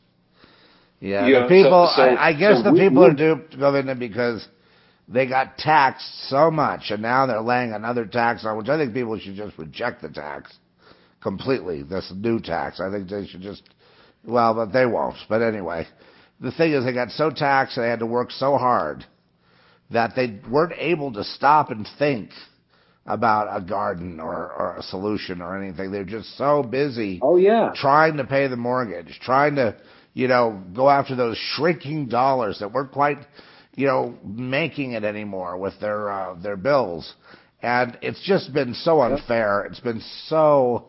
Yeah, You the know, people, so- so- I, I guess so the we- people we- are duped, Govinda, because they got taxed so much, and now they're laying another tax on, which I think people should just reject the tax completely, this new tax. I think they should just, well, but they won't. But anyway, the thing is they got so taxed, they had to work so hard that they weren't able to stop and think about a garden or, or a solution or anything. They're just so busy Oh yeah, trying to pay the mortgage, trying to, you know, go after those shrinking dollars that weren't quite, you know, making it anymore with their uh, their bills. And it's just been so unfair. It's been so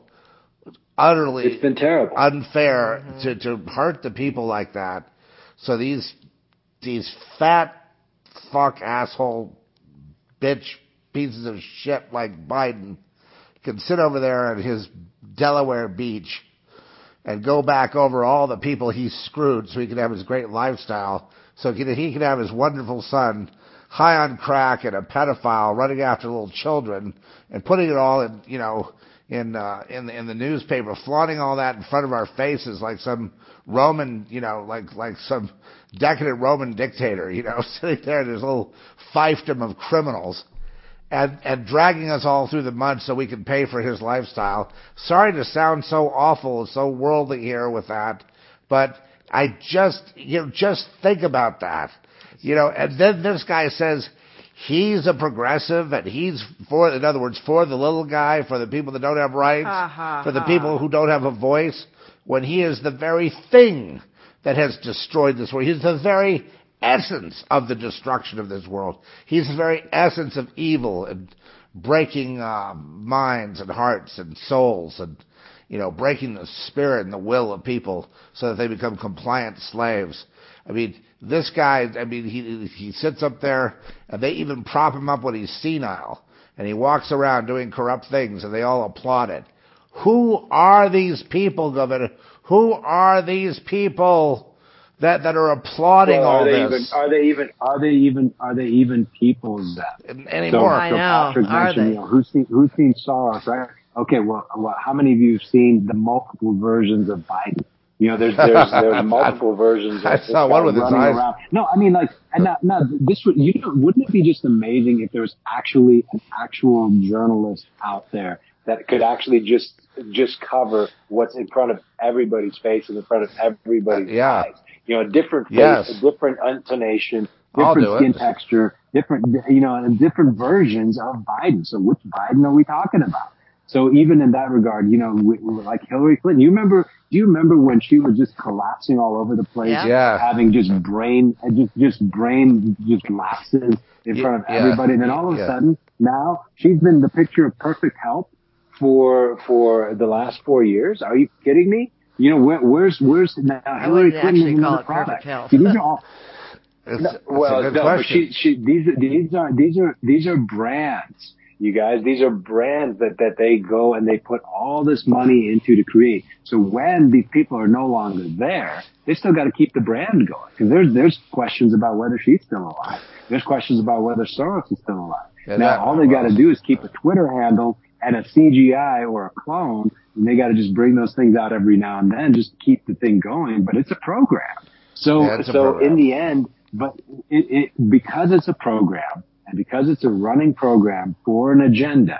utterly it's been terrible. unfair mm-hmm. to, to hurt the people like that. So these these fat fuck asshole bitch pieces of shit like Biden can sit over there at his Delaware beach and go back over all the people he's screwed so he can have his great lifestyle, so he can, he can have his wonderful son high on crack and a pedophile running after little children and putting it all in, you know, in uh, in the, in the newspaper, flaunting all that in front of our faces like some Roman, you know, like like some decadent Roman dictator, you know, sitting there in his little fiefdom of criminals. And, and dragging us all through the mud so we can pay for his lifestyle. Sorry to sound so awful and so worldly here with that, but I just, you know, just think about that. You know, and then this guy says he's a progressive and he's for, in other words, for the little guy, for the people that don't have rights, ha, ha, for the ha. people who don't have a voice, when he is the very thing that has destroyed this world. He's the very essence of the destruction of this world. He's the very essence of evil and breaking uh, minds and hearts and souls and, you know, breaking the spirit and the will of people so that they become compliant slaves. I mean, this guy, I mean, he he sits up there and they even prop him up when he's senile and he walks around doing corrupt things and they all applaud it. Who are these people, Governor? Who are these people that that are applauding well, are all they this? Even, are they even? Are they even? Are they even people that anymore? So, I so know. Patrick Are mentioned, they? you know, who's seen who's seen Soros, right? Okay, well, well, how many of you have seen the multiple versions of Biden? You know, there's there's there's multiple versions of I this saw guy one with his running eyes. around. No, I mean, like, and now, now this would you know, wouldn't it be just amazing if there was actually an actual journalist out there that could actually just just cover what's in front of everybody's face and in front of everybody's Uh, yeah. eyes. You know, a different face, Yes. a different intonation, I'll different do skin it. texture, different, you know, and different versions of Biden. So which Biden are we talking about? So even in that regard, you know, we, we, like Hillary Clinton, you remember, do you remember when she was just collapsing all over the place? Yeah. Yeah. Having just brain, just, just brain, just lapses in Yeah, front of yeah. everybody. And then all of a Yeah. sudden, now she's been the picture of perfect health for, for the last four years. Are you kidding me? You know, where, where's, where's now I Hillary wouldn't Clinton is actually call another it perfect product. health. See, these are all, It's, no, it's well, a good no, question. but she, she, these, these are, these are, these are brands, you guys. These are brands that, that they go and they put all this money into to create. So when these people are no longer there, they still got to keep the brand going. Cause there's, there's questions about whether she's still alive. There's questions about whether Soros is still alive. Yeah, now, that- all they well. got to do is keep a Twitter handle and a C G I or a clone, and they got to just bring those things out every now and then just to keep the thing going. But it's a program. So, Yeah, it's a so program. in the end, but it, it, because it's a program and because it's a running program for an agenda,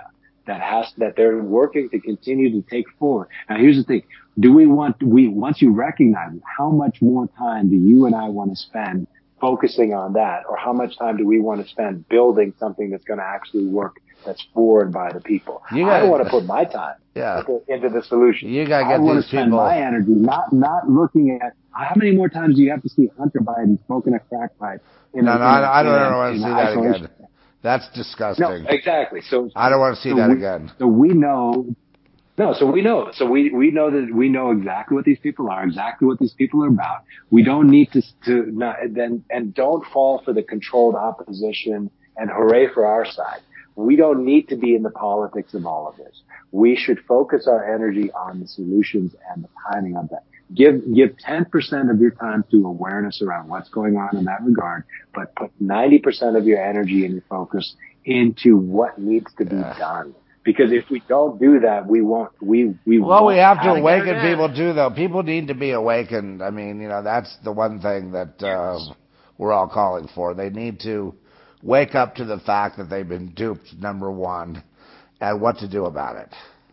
that has, that they're working to continue to take forward. Now here's the thing. Do we want, we, once you recognize it, how much more time do you and I want to spend focusing on that? Or how much time do we want to spend building something that's going to actually work, that's for and by the people? You gotta, I don't want to put my time yeah. into, into the solution. You gotta get I want these to spend people. my energy not, not looking at how many more times do you have to see Hunter Biden smoking a crack pipe? In no, a, no, in I, a, I don't in ever a, want to see that isolation. again. That's disgusting. No, exactly. So I don't want to see so that we, again. So we know. No, so we know. So we, we know that we know exactly what these people are, exactly what these people are about. We don't need to, to not, then, and don't fall for the controlled opposition and hooray for our side. We don't need to be in the politics of all of this. We should focus our energy on the solutions and the timing of that. Give, give ten percent of your time to awareness around what's going on in that regard, but put ninety percent of your energy and your focus into what needs to be Yeah. done. Because if we don't do that, we won't, we, we Well, won't we have to have awaken it. people too, though. People need to be awakened. I mean, you know, that's the one thing that uh, Yes. we're all calling for. They need to wake up to the fact that they've been duped, number one, and what to do about it.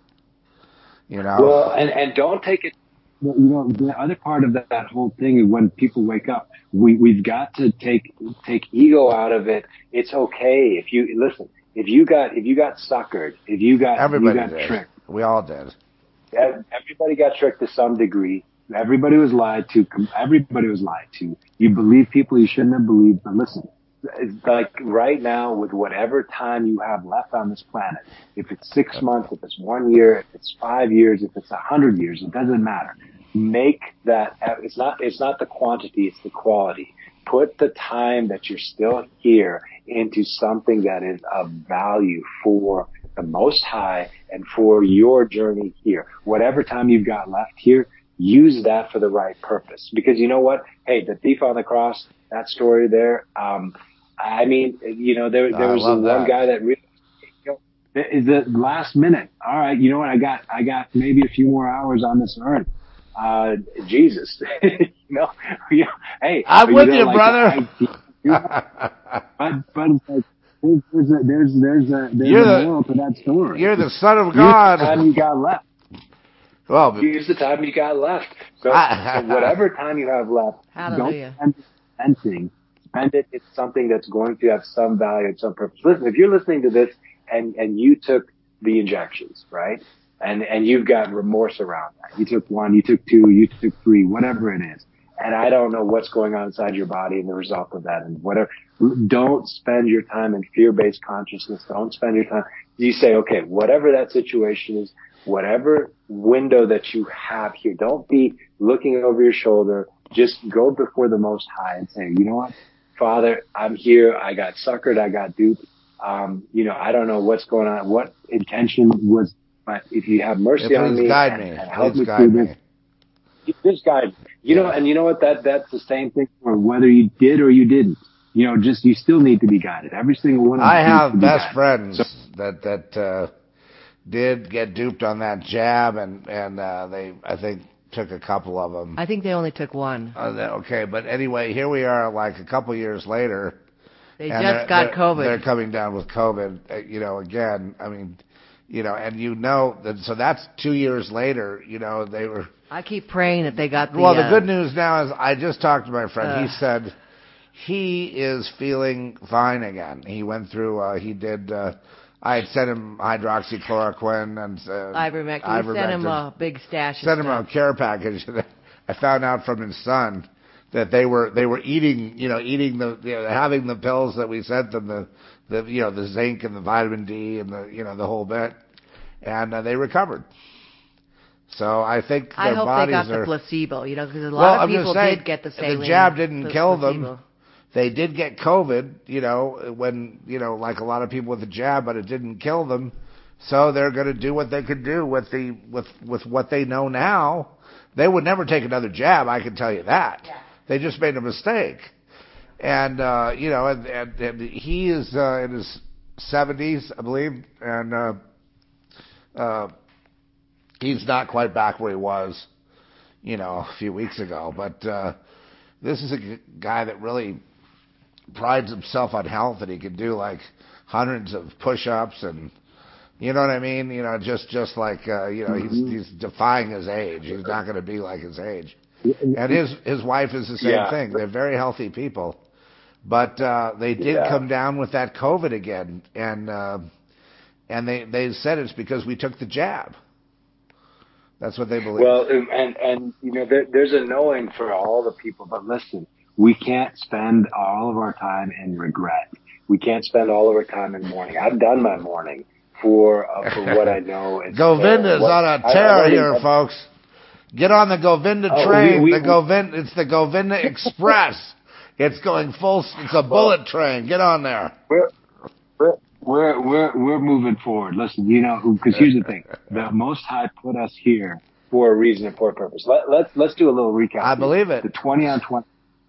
You know? Well, and, and don't take it, you know, the other part of that, that whole thing is when people wake up, we, we've got to take, take ego out of it. It's okay if you, listen, if you got, if you got suckered, if you got, Everybody you got did. tricked. We all did. Everybody got tricked to some degree. Everybody was lied to. Everybody was lied to. You believe people you shouldn't have believed. But listen, it's like right now with whatever time you have left on this planet, if it's six months, if it's one year, if it's five years, if it's a hundred years, it doesn't matter. Make that, it's not, it's not the quantity, it's the quality. Put the time that you're still here into something that is of value for the Most High and for your journey here. Whatever time you've got left here, use that for the right purpose. Because you know what? Hey, the thief on the cross, that story there, um, I mean, you know, there, there I was love one that. guy that really, you know, is the last minute. All right. You know what? I got, I got maybe a few more hours on this earth. Uh, Jesus, you know, you know, hey, I'm you with know, you, like, brother. I, you know, but, but it's like, there's a, there's, there's a, there's You're a the- moral to that story. You're the son of Use God. the time you got left. Well, Use the time you got left. So, I- so whatever time you have left, Hallelujah. don't spend it spending. Spend it. It's something that's going to have some value and some purpose. Listen, if you're listening to this and, and you took the injections, right? And, and you've got remorse around that. You took one, you took two, you took three, whatever it is. And I don't know what's going on inside your body and the result of that and whatever. Don't spend your time in fear-based consciousness. Don't spend your time. You say, okay, whatever that situation is, whatever window that you have here, don't be looking over your shoulder. Just go before the Most High and say, you know what, Father, I'm here. I got suckered. I got duped. Um, you know, I don't know what's going on, what intention was, but if you have mercy Yeah, on please me guide and, me. and help Please me guide through me. this, this guide, you Yeah. know, and you know what, that, that's the same thing for whether you did or you didn't. You know, just, you still need to be guided. Every single one of us I needs to have be best guided. friends So, that that uh, did get duped on that jab, and and uh, they I think took a couple of them. I think they only took one. Uh, that- okay, but anyway, here we are, like a couple years later. They and just they're- got they're- COVID. They're coming down with COVID. Uh, you know, again, I mean, you know, and you know that. So that's two years later. You know, they were. I keep praying that they got the. Well, the uh, good news now is I just talked to my friend. Uh. he said he is feeling fine again. He went through. Uh, he did. Uh, I had sent him hydroxychloroquine and uh, Ivermectin. We sent him a big stash. Sent of him stuff. a care package. I found out from his son that they were they were eating, you know, eating the, you know, having the pills that we sent them, the, the, you know, the zinc and the vitamin D and the, you know, the whole bit, and uh, they recovered. So I think their I hope bodies they got are. the placebo, you know, because a lot Well, of I'm just people saying, did get the saline. the jab didn't the kill placebo. them. They did get COVID, you know, when, you know, like a lot of people with the jab, but it didn't kill them. So they're going to do what they could do with the with with what they know now. They would never take another jab, I can tell you that. Yeah. They just made a mistake. And, uh, you know, and, and, and he is uh, in his seventies, I believe, and uh, uh, he's not quite back where he was, you know, a few weeks ago. But uh, this is a g- guy that really prides himself on health, and he can do like hundreds of push-ups and, You know what I mean? You know, just just like uh, you know, Mm-hmm. he's he's defying his age. He's not going to be like his age. And his his wife is the same Yeah. thing. They're very healthy people, but uh, they did Yeah. come down with that COVID again, and uh, and they they said it's because we took the jab. That's what they believe. Well, and and you know, there, there's a knowing for all the people. But listen, we can't spend all of our time in regret. We can't spend all of our time in mourning. I've done my mourning for uh, for what I know. Is Govinda's what, on a I- tear I've already- here, I've- folks. Get on the Govinda Oh, train. we- we- the Govinda, it's the Govinda Express. It's going full. It's a bullet train. Get on there. We're we're we're we're, we're moving forward. Listen, you know, because here's the thing: the Most High put us here for a reason and for a purpose. Let, let's let's do a little recap. I believe it. The twenty on twenty.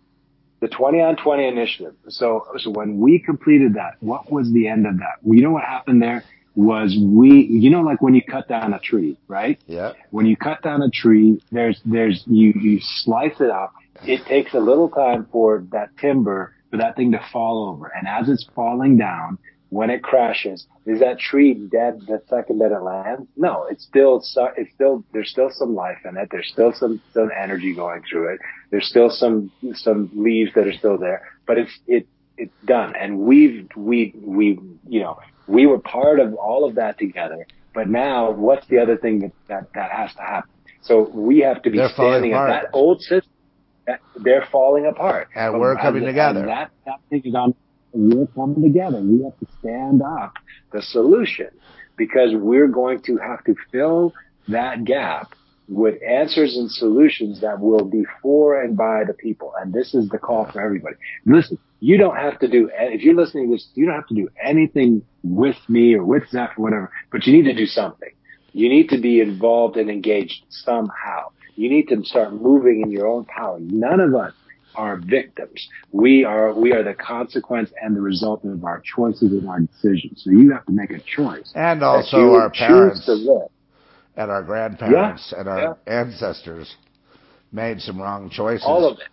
The twenty on twenty initiative. So, so when we completed that, what was the end of that? Well, you know what happened there was we, you know, like when you cut down a tree, right? Yeah. When you cut down a tree, there's, there's, you, you slice it up. It takes a little time for that timber, for that thing to fall over. And as it's falling down, when it crashes, is that tree dead the second that it lands? No, it's still, it's still, there's still some life in it. There's still some, some energy going through it. There's still some, some leaves that are still there, but it's, it, it's done. And we've, we, we, you know, we were part of all of that together. But now what's the other thing that, that, that has to happen? So we have to be They're falling standing at apart. that old system. That they're falling apart. And But we're as- coming together. And that, that thing is on, we're coming together. We have to stand up the solution because we're going to have to fill that gap with answers and solutions that will be for and by the people. And this is the call for everybody. Listen, you don't have to do, if you're listening to this, you don't have to do anything with me or with Zeph or whatever, but you need to do something. You need to be involved and engaged somehow. You need to start moving in your own power. None of us are victims. We are, we are the consequence and the result of our choices and our decisions. So you have to make a choice. And that also you our choose parents to live. and our grandparents Yeah, and our yeah. ancestors made some wrong choices. All of it.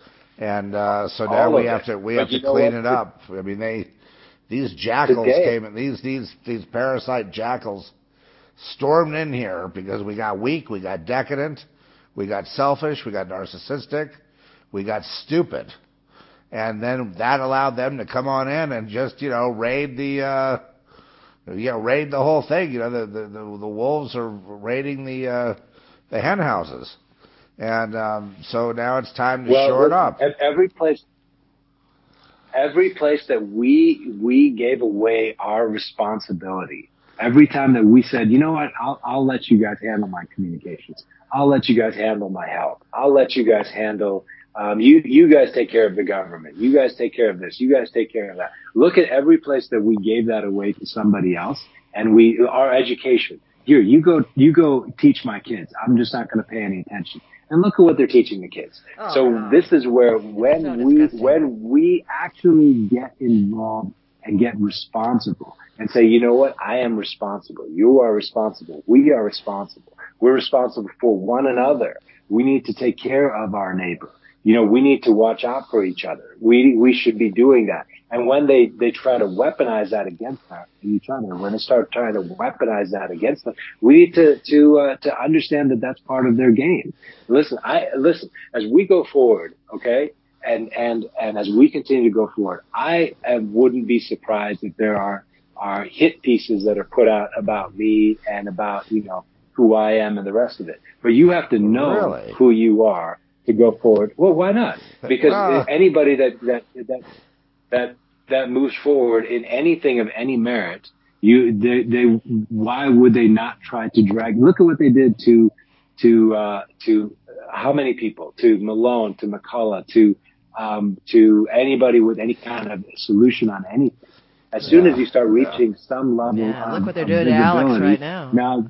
And uh, so now All we of have it. to we But have to you know clean what? it up. I mean, they these jackals Today- came in. These these these parasite jackals stormed in here because we got weak, we got decadent, we got selfish, we got narcissistic, we got stupid, and then that allowed them to come on in and just you know raid the uh, you know raid the whole thing. You know the the the, the wolves are raiding the uh, the hen houses. And um, so now it's time to Well, shore it listen, up. at every place, every place that we we gave away our responsibility, every time that we said, you know what, I'll I'll let you guys handle my communications, I'll let you guys handle my health, I'll let you guys handle, um, you you guys take care of the government, you guys take care of this, you guys take care of that. Look at every place that we gave that away to somebody else, and we our education. Here, you go, you go teach my kids. I'm just not going to pay any attention. And look at what they're teaching the kids. Oh, so no. this is where when So we disgusting. when we actually get involved and get responsible and say, you know what, I am responsible. You are responsible. We are responsible. We're responsible for one another. We need to take care of our neighbor. You know, we need to watch out for each other. We we should be doing that. And when they, they try to weaponize that against us, each other, when they start trying to weaponize that against us, we need to to uh, to understand that that's part of their game. Listen, I listen as we go forward, okay, and and and as we continue to go forward, I, I wouldn't be surprised if there are are hit pieces that are put out about me and about you know who I am and the rest of it. But you have to know Really? who you are to go forward. Well, why not? Because Well- anybody that that that that that moves forward in anything of any merit, you they they why would they not try to drag? Look at what they did to to uh, to how many people? To Malone, to McCullough, to um, to anybody with any kind of solution on anything. As soon Yeah, as you start yeah. reaching some level Yeah, of, look what they're of doing to Alex visibility, right now. Now,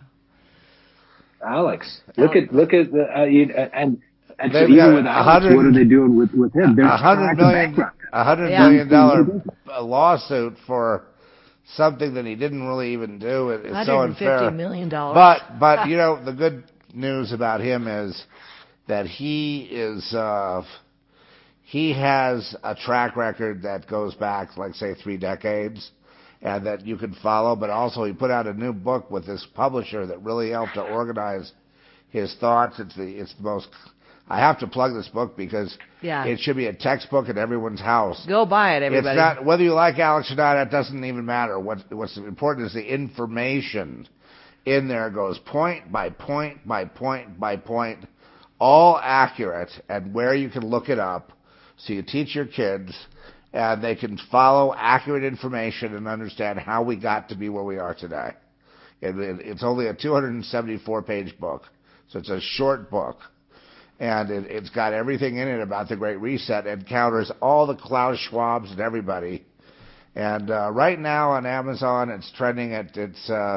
Alex, look Alex. at look at the uh, you, and. And so They've even got with a Alex, hundred- what are they doing with, with him? They're A hundred trying to million, bankrupt him. a hundred Yeah. million dollar lawsuit for something that he didn't really even do. It- It's so one hundred fifty unfair. million dollars. But but you know the good news about him is that he is uh, he has a track record that goes back like say three decades, and that you can follow. But also, he put out a new book with this publisher that really helped to organize his thoughts. It's the it's the most. I have to plug this book because Yeah. it should be a textbook in everyone's house. Go buy it, everybody. It's not whether you like Alex or not. It doesn't even matter. What what's important is the information in there goes point by point by point by point, all accurate, and where you can look it up, so you teach your kids, and they can follow accurate information and understand how we got to be where we are today. It, it, it's only a two hundred seventy-four page book, so it's a short book. And it, it's got everything in it about the Great Reset and counters all the Klaus Schwabs and everybody. And uh, right now on Amazon, it's trending at it's uh,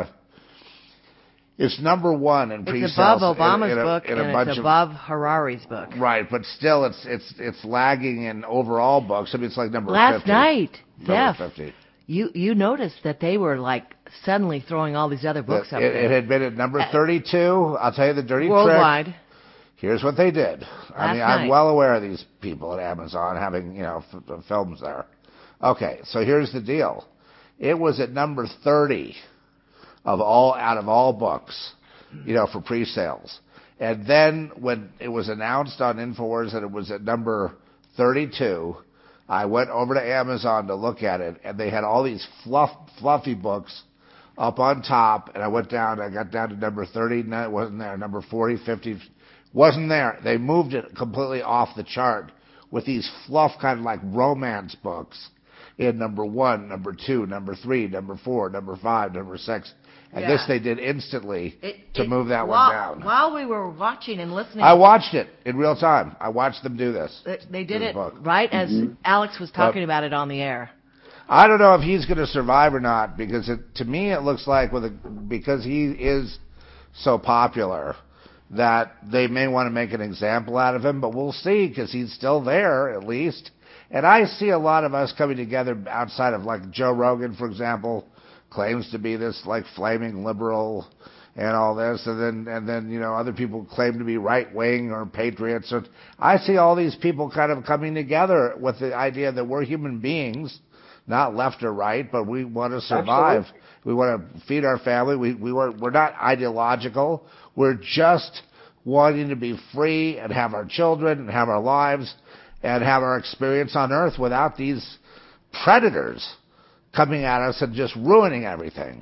it's number one in pre-sales. It's above Obama's in, in a, book, in a and bunch it's of, above Harari's book. Right, but still, it's it's it's lagging in overall books. I mean, it's like number Last fifty. night, Number Jeff, fifty. you you noticed that they were like suddenly throwing all these other books It, up it, there. it had been at number thirty-two. I'll tell you the dirty Worldwide. trick. Here's what they did. I Last mean, night. I'm well aware of these people at Amazon having, you know, f- films there. Okay, so here's the deal. It was at number thirty of all out of all books, you know, for pre-sales. And then when it was announced on InfoWars that it was at number thirty-two, I went over to Amazon to look at it, and they had all these fluff, fluffy books up on top, and I went down, I got down to number thirty, no, it wasn't there, number forty, fifty, wasn't there. They moved it completely off the chart with these fluff kind of like romance books in number one, number two, number three, number four, number five, number six. And Yeah. this they did instantly It- to it- move that while, one down. While we were watching and listening, I watched it in real time. I watched them do this. they, they did This it book. right as Mhm. Alex was talking But- about it on the air. I don't know if he's going to survive or not, because it, to me it looks like with a, because he is so popular that they may want to make an example out of him, but we'll see, because he's still there at least. And I see a lot of us coming together outside of, like, Joe Rogan, for example, claims to be this like flaming liberal and all this, and then and then you know other people claim to be right wing or patriots. So I see all these people kind of coming together with the idea that we're human beings, not left or right, but we want to survive. Absolutely. We want to feed our family. We we were we're not ideological. We're just wanting to be free and have our children and have our lives and have our experience on Earth without these predators coming at us and just ruining everything.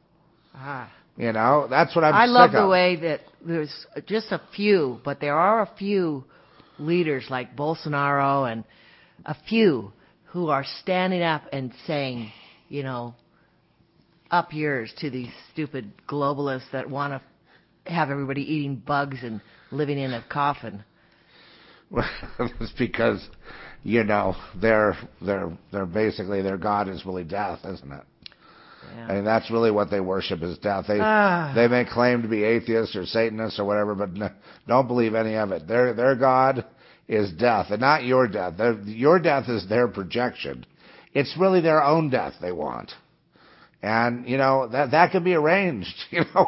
Ah. You know, that's what I'm I sick love the of. way that there's just a few, but there are a few leaders like Bolsonaro and a few who are standing up and saying, you know, up yours to these stupid globalists that want to have everybody eating bugs and living in a coffin. It's because, you know, they're they're they're basically their god is really death, isn't it? Yeah. I mean, that's really what they worship is death. They Ah. they may claim to be atheists or Satanists or whatever, but no, don't believe any of it. Their their god is death, and not your death. Their, your death is their projection. It's really their own death they want, and you know that that can be arranged. You know.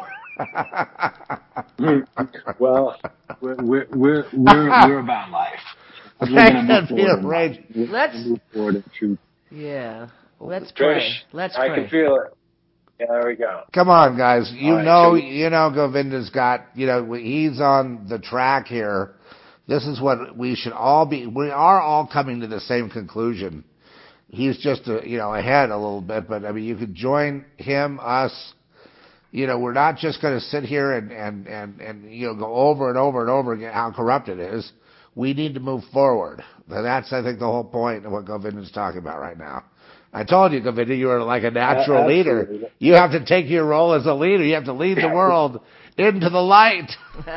Well, we're we're we're we're, we're about life. We're gonna move That can be forward in arranged. life. We're Let's- gonna move forward in truth. Yeah. Let's Trish, pray. Let's I pray. can feel it. Yeah, there we go. Come on, guys. You All right, know, so we- you know, Govinda's got, you know, he's on the track here. This is what we should all be. We are all coming to the same conclusion. He's just, a, you know, ahead a little bit, but I mean, you could join him, us. You know, we're not just going to sit here and, and, and, and, you know, go over and over and over again how corrupt it is. We need to move forward. And that's, I think, the whole point of what Govinda's talking about right now. I told you, Govinda, you are like a natural Uh, leader. absolutely. You have to take your role as a leader. You have to lead the world into the light.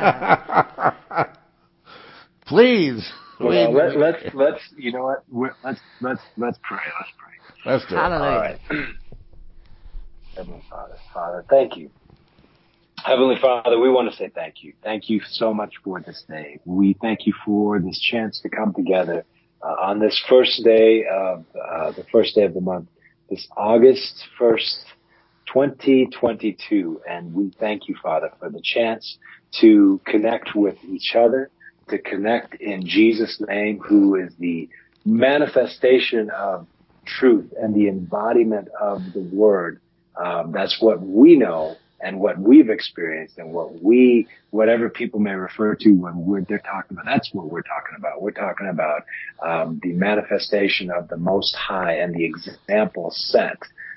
Please. Well, We- let, let's let's you know what? We're, let's let's let's pray. Let's pray. Let's do it. Hallelujah. All right. Heavenly Father, Father, thank you. Heavenly Father, we want to say thank you. Thank you so much for this day. We thank you for this chance to come together uh, on this first day of uh, the first day of the month, this August first, twenty twenty-two. And we thank you, Father, for the chance to connect with each other, to connect in Jesus' name, who is the manifestation of truth and the embodiment of the word. Um, that's what we know and what we've experienced and what we, whatever people may refer to when we're, they're talking about, that's what we're talking about. We're talking about, um, the manifestation of the Most High and the example set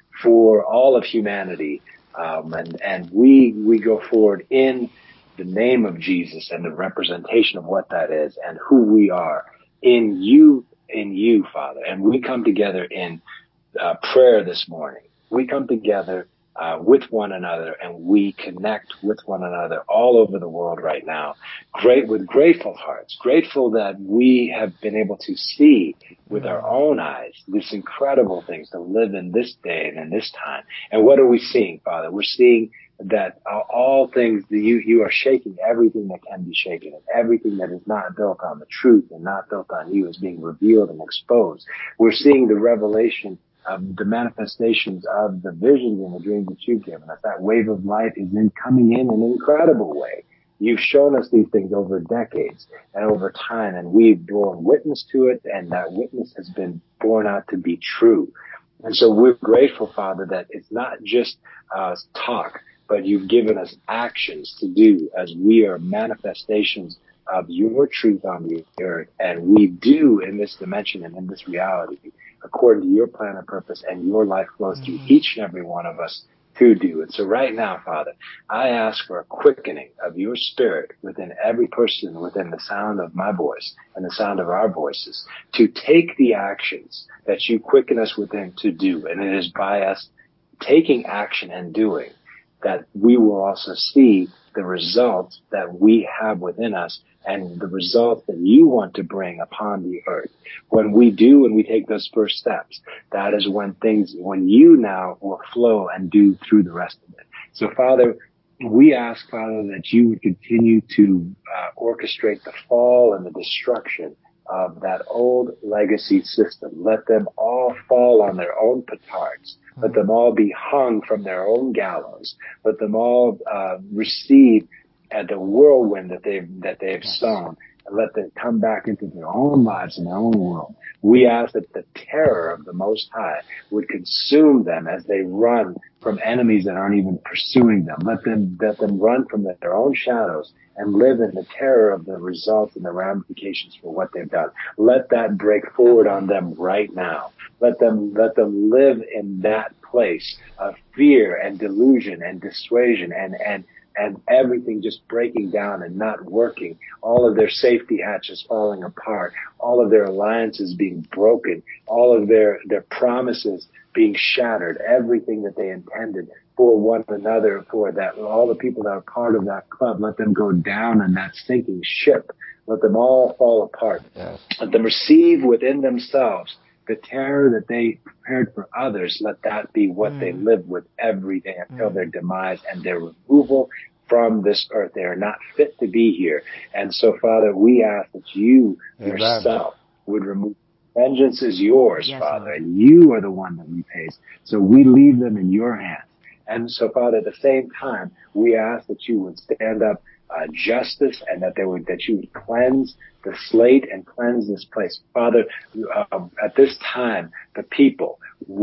for all of humanity. Um, and, and we, we go forward in the name of Jesus and the representation of what that is and who we are in you, in you, Father. And we come together in uh, prayer this morning. We come together uh, with one another and we connect with one another all over the world right now. Great, with grateful hearts, grateful that we have been able to see with our own eyes this incredible things to live in this day and in this time. And what are we seeing, Father? We're seeing that uh, all things that you, you are shaking everything that can be shaken, and everything that is not built on the truth and not built on you is being revealed and exposed. We're seeing the revelation of the manifestations of the visions and the dreams that you've given us. That wave of light is in coming in an incredible way. You've shown us these things over decades and over time, and we've borne witness to it, and that witness has been borne out to be true. And so we're grateful, Father, that it's not just uh, talk, but you've given us actions to do as we are manifestations of your truth on the earth. And we do in this dimension and in this reality, according to your plan and purpose, and your life flows through each and every one of us to do. And so right now, Father, I ask for a quickening of your spirit within every person, within the sound of my voice and the sound of our voices, to take the actions that you quicken us within to do. And it is by us taking action and doing that we will also see the results that we have within us and the results that you want to bring upon the earth. When we do and we take those first steps, that is when things, when you now will flow and do through the rest of it. So, Father, we ask, Father, that you would continue to uh, orchestrate the fall and the destruction of that old legacy system. Let them all fall on their own petards. Let them all be hung from their own gallows. Let them all uh, receive at the whirlwind that they've that they've sown, and let them come back into their own lives and their own world. We ask that the terror of the Most High would consume them as they run from enemies that aren't even pursuing them. Let them let them run from their own shadows and live in the terror of the results and the ramifications for what they've done. Let that break forward on them right now. Let them let them live in that place of fear and delusion and dissuasion and and and everything just breaking down and not working, all of their safety hatches falling apart, all of their alliances being broken, all of their, their promises being shattered, everything that they intended for one another, for that, all the people that are part of that club, let them go down in that sinking ship. Let them all fall apart. Yes. Let them receive within themselves the terror that they prepared for others. Let that be what mm. they live with every day until mm. their demise and their removal from this earth. They are not fit to be here. And so, Father, we ask that you Amen. yourself would remove. Vengeance is yours, yes, Father, Lord. And you are the one that repays. So we leave them in your hands. And so, Father, at the same time, we ask that you would stand up uh, justice and that they would, that you would cleanse the slate and cleanse this place. Father, uh, at this time, the people,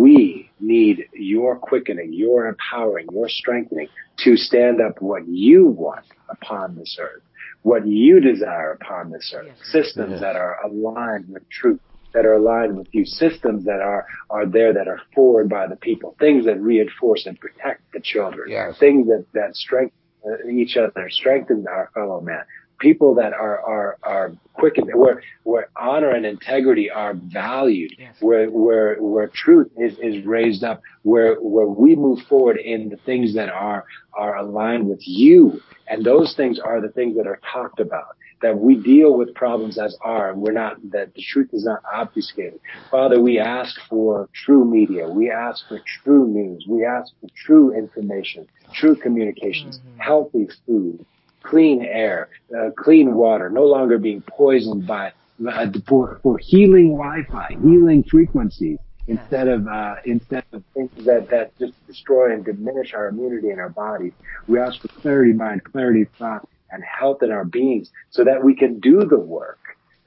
we need your quickening, your empowering, your strengthening to stand up what you want upon this earth, what you desire upon this earth, yes. systems yes. that are aligned with truth, that are aligned with you, systems that are, are there that are forward by the people, things that reinforce and protect the children, yes. things that, that strengthen each other, strengthen our fellow man, people that are, are, are quickened, where, where honor and integrity are valued, yes. where, where, where truth is, is raised up, where, where we move forward in the things that are, are aligned with you. And those things are the things that are talked about, that we deal with problems as are, and we're not, that the truth is not obfuscated. Father, we ask for true media. We ask for true news. We ask for true information, true communications, mm-hmm. healthy food, clean air, uh, clean water, no longer being poisoned by, uh, for, for healing Wi-Fi, healing frequencies, yes. instead of, uh, instead of things that, that just destroy and diminish our immunity in our bodies. We ask for clarity of mind, clarity of thought, and health in our beings so that we can do the work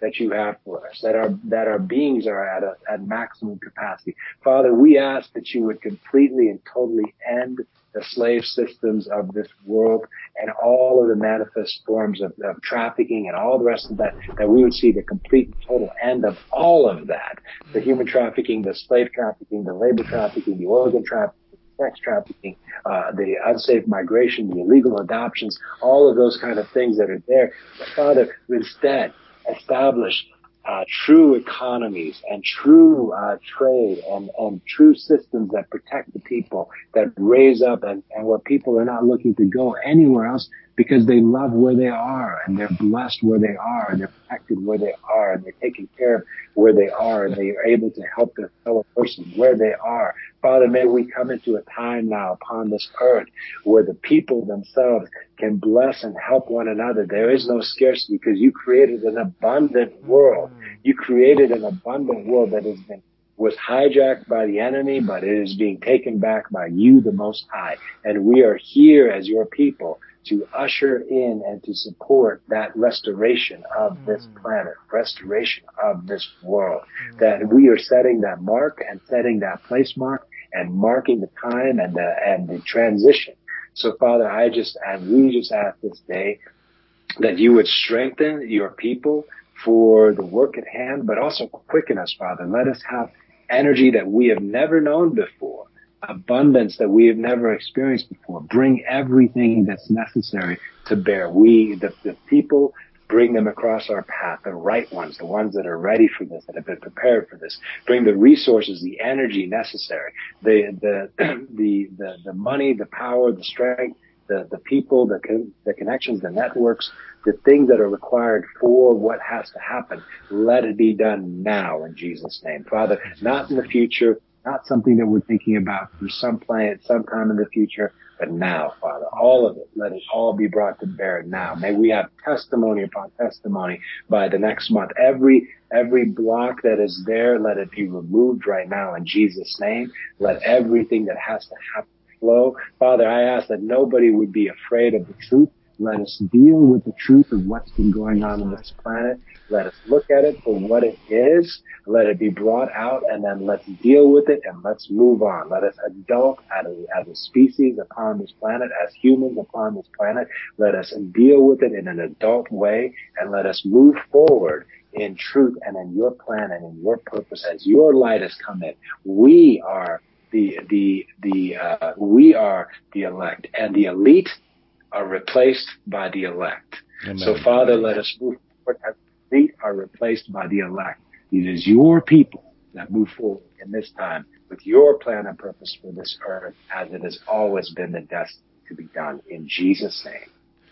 that you have for us, that our, that our beings are at a, at maximum capacity. Father, we ask that you would completely and totally end the slave systems of this world and all of the manifest forms of, of trafficking and all the rest of that, that we would see the complete and total end of all of that. The human trafficking, the slave trafficking, the labor trafficking, the organ trafficking, sex trafficking, uh, the unsafe migration, the illegal adoptions, all of those kind of things that are there. But Father, instead, establish Uh, true economies and true uh, trade and, and true systems that protect the people, that raise up and, and where people are not looking to go anywhere else because they love where they are and they're blessed where they are and they're protected where they are and they're taken care of where they are and they are able to help their fellow person where they are. Father, may we come into a time now upon this earth where the people themselves can bless and help one another. There is no scarcity because you created an abundant world. You created an abundant world that has been was hijacked by the enemy, but it is being taken back by you, the Most High. And we are here as your people to usher in and to support that restoration of this planet, restoration of this world, that we are setting that mark and setting that place mark and marking the time and the, and the transition. So Father, I just, and we just ask this day that you would strengthen your people for the work at hand, but also quicken us, Father. Let us have energy that we have never known before, abundance that we have never experienced before. Bring everything that's necessary to bear. We, the, the people, bring them across our path, the right ones, the ones that are ready for this, that have been prepared for this. Bring the resources, the energy necessary, the, the, the, the, the money, the power, the strength, the, the people, the, con- the connections, the networks, the things that are required for what has to happen. Let it be done now in Jesus' name. Father, not in the future, not something that we're thinking about for some planet, sometime in the future, but now, Father, all of it, let it all be brought to bear now. May we have testimony upon testimony by the next month. Every, every block that is there, let it be removed right now in Jesus' name. Let everything that has to happen flow. Father, I ask that nobody would be afraid of the truth. Let us deal with the truth of what's been going on on this planet. Let us look at it for what it is. Let it be brought out, and then let's deal with it, and let's move on. Let us adult as a, as a species upon this planet, as humans upon this planet. Let us deal with it in an adult way, and let us move forward in truth and in your plan and in your purpose as your light has come in. We are the the the uh, we are the elect, and the elite are replaced by the elect. Amen. So, Father, let us move forward as the elite are replaced by the elect. It is your people that move forward in this time with your plan and purpose for this earth, as it has always been the destiny to be done. In Jesus' name.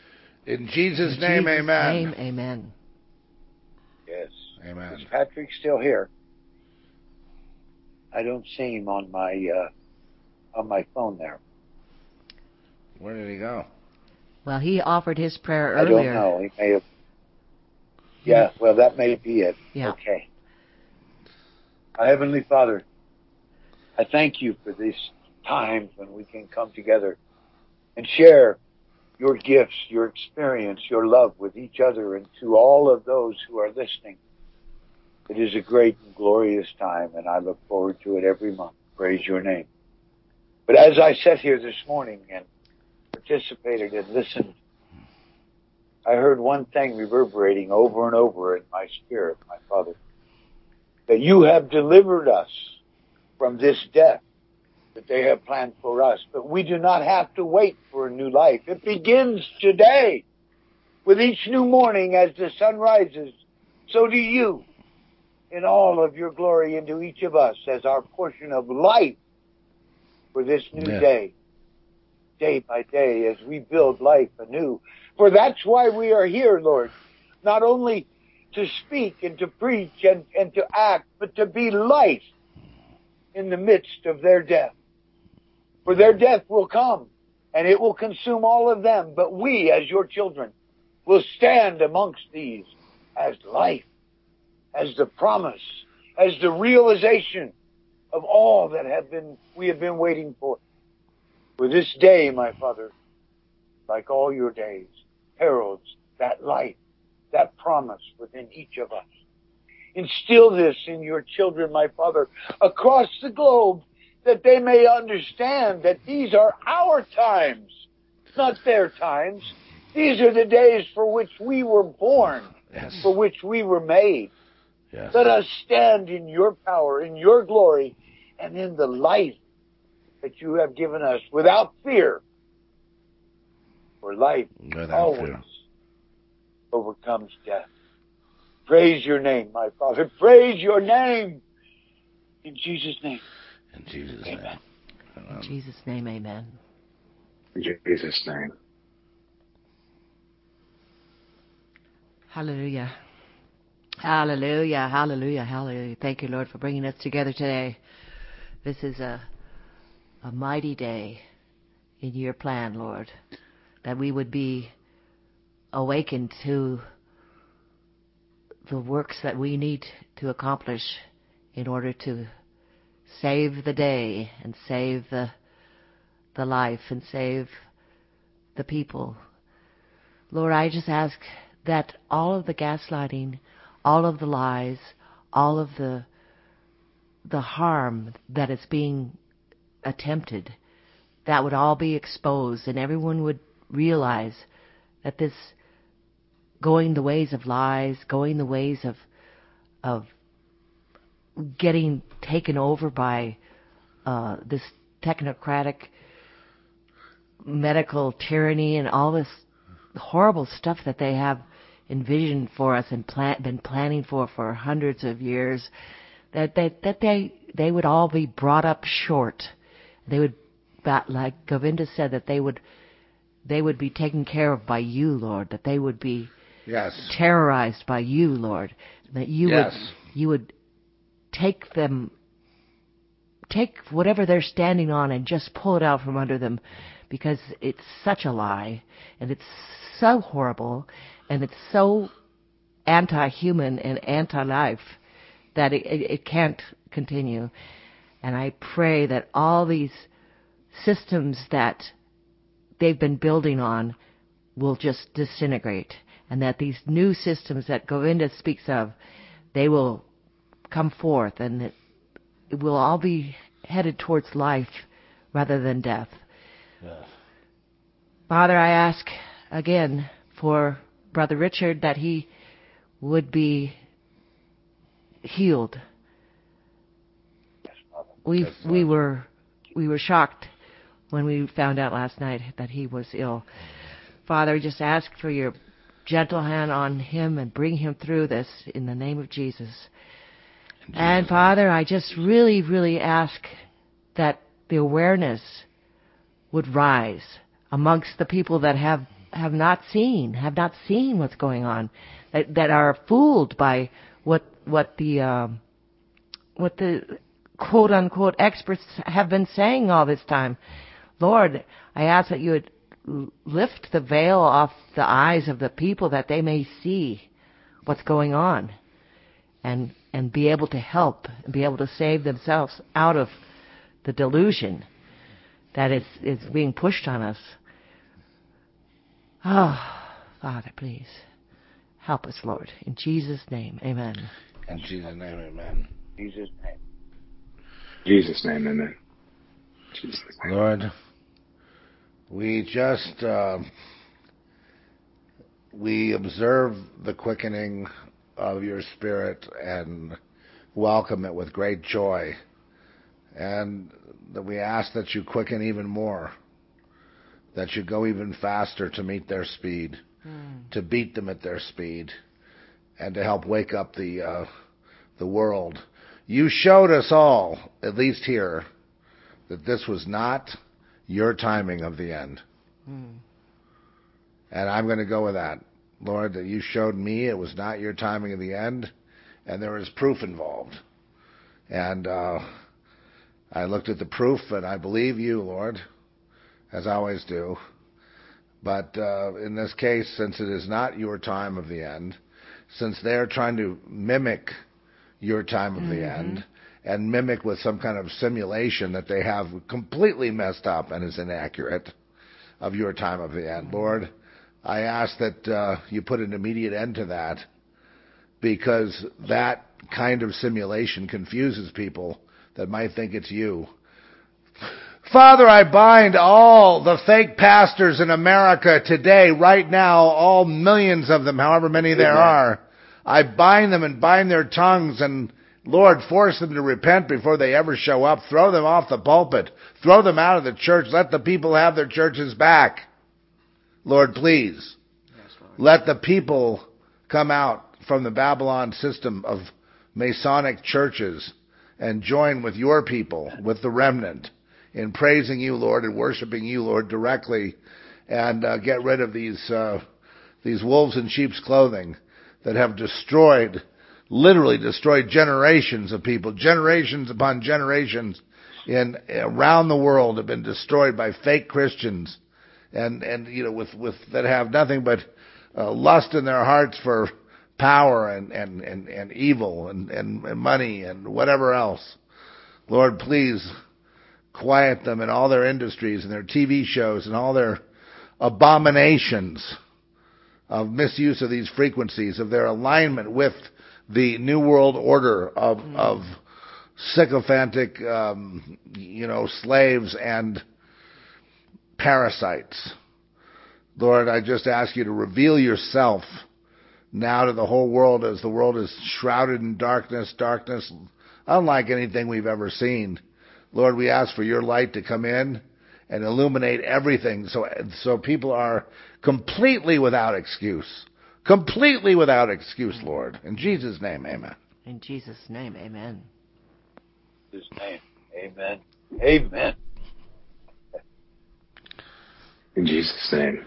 In Jesus' in name, Jesus' amen. Name, amen. Yes. Amen. Is Patrick still here? I don't see him on my uh, on my phone there. Where did he go? Well, he offered his prayer earlier. I don't know. He may have. Yeah, well, that may be it. Yeah. Okay. Our Heavenly Father, I thank you for these times when we can come together and share your gifts, your experience, your love with each other, and to all of those who are listening. It is a great and glorious time, and I look forward to it every month. Praise your name. But as I sat here this morning and participated and listened, I heard one thing reverberating over and over in my spirit, my Father, that you have delivered us from this death that they have planned for us. But we do not have to wait for a new life. It begins today. With each new morning as the sun rises, so do you in all of your glory into each of us as our portion of life for this new yeah. day. Day by day as we build life anew. For that's why we are here, Lord. Not only to speak and to preach and, and to act, but to be life in the midst of their death. For their death will come, and it will consume all of them. But we, as your children, will stand amongst these as life, as the promise, as the realization of all that have been we have been waiting for. For this day, my Father, like all your days, heralds that life, that promise within each of us. Instill this in your children, my Father, across the globe, that they may understand that these are our times, not their times. These are the days for which we were born, Yes. for which we were made. Yes. Let us stand in your power, in your glory, and in the life that you have given us without fear. For life Without always fear. overcomes death. Praise your name, my Father. Praise your name. In Jesus' name. In Jesus' Amen. name. Amen. In Jesus' name, amen. In Jesus' name. Hallelujah. Hallelujah. Hallelujah. Hallelujah. Thank you, Lord, for bringing us together today. This is a, a mighty day in your plan, Lord, that we would be awakened to the works that we need to accomplish in order to save the day and save the the life and save the people. Lord, I just ask that all of the gaslighting, all of the lies, all of the the harm that is being attempted, that would all be exposed and everyone would realize that this going the ways of lies, going the ways of of getting taken over by uh, this technocratic medical tyranny and all this horrible stuff that they have envisioned for us and plan- been planning for for hundreds of years, that they, that they they would all be brought up short. They would, like Govinda said, that they would they would be taken care of by you, Lord. That they would be Yes. terrorized by you, Lord. That you Yes. would you would take them, take whatever they're standing on and just pull it out from under them, because it's such a lie and it's so horrible and it's so anti-human and anti-life that it, it, it can't continue. And I pray that all these systems that they've been building on will just disintegrate, and that these new systems that Govinda speaks of, they will come forth, and it, it will all be headed towards life rather than death. Yes. Father, I ask again for Brother Richard that he would be healed. We Yes, we Lord. were we were shocked when we found out last night that he was ill. Father, just ask for your gentle hand on him and bring him through this in the name of Jesus. And Father, I just really, really ask that the awareness would rise amongst the people that have, have not seen, have not seen what's going on, that, that are fooled by what what the um, what the quote unquote experts have been saying all this time. Lord, I ask that you would lift the veil off the eyes of the people that they may see what's going on, and and be able to help and be able to save themselves out of the delusion that is is being pushed on us. Oh, Father, please help us, Lord. In Jesus' name, amen. In Jesus' name, amen. Jesus' name. Jesus' name, amen. Jesus' name. Lord, we just uh, we observe the quickening of your Spirit and welcome it with great joy, and that we ask that you quicken even more, that you go even faster to meet their speed, mm. to beat them at their speed, and to help wake up the uh, the world. You showed us all, at least here, that this was not your timing of the end. Mm. And I'm going to go with that. Lord, that you showed me it was not your timing of the end, and there was proof involved. And uh, I looked at the proof, and I believe you, Lord, as I always do. But uh, in this case, since it is not your time of the end, since they're trying to mimic your time of mm-hmm. the end, and mimic with some kind of simulation that they have completely messed up and is inaccurate of your time of the end. Mm-hmm. Lord, I ask that uh, you put an immediate end to that, because that kind of simulation confuses people that might think it's you. Father, I bind all the fake pastors in America today, right now, all millions of them, however many there are. I bind them and bind their tongues, and Lord, force them to repent before they ever show up. Throw them off the pulpit. Throw them out of the church. Let the people have their churches back. Lord, please. Yes, Lord. Let the people come out from the Babylon system of Masonic churches and join with your people, with the remnant, in praising you, Lord, and worshiping you, Lord, directly, and uh, get rid of these uh, these wolves in sheep's clothing that have destroyed, literally destroyed generations of people. Generations upon generations in around the world have been destroyed by fake Christians, and and you know with with that have nothing but uh, lust in their hearts for power and and and, and evil and, and and money and whatever else. Lord, please quiet them in all their industries and their T V shows and all their abominations of misuse of these frequencies, of their alignment with the New World Order of mm. of sycophantic, um, you know, slaves and parasites. Lord, I just ask you to reveal yourself now to the whole world, as the world is shrouded in darkness, darkness unlike anything we've ever seen. Lord, we ask for your light to come in and illuminate everything, so so people are completely without excuse. Completely without excuse, Lord. In Jesus' name, amen. In Jesus' name, amen. In Jesus' name, amen. Amen. In Jesus' name.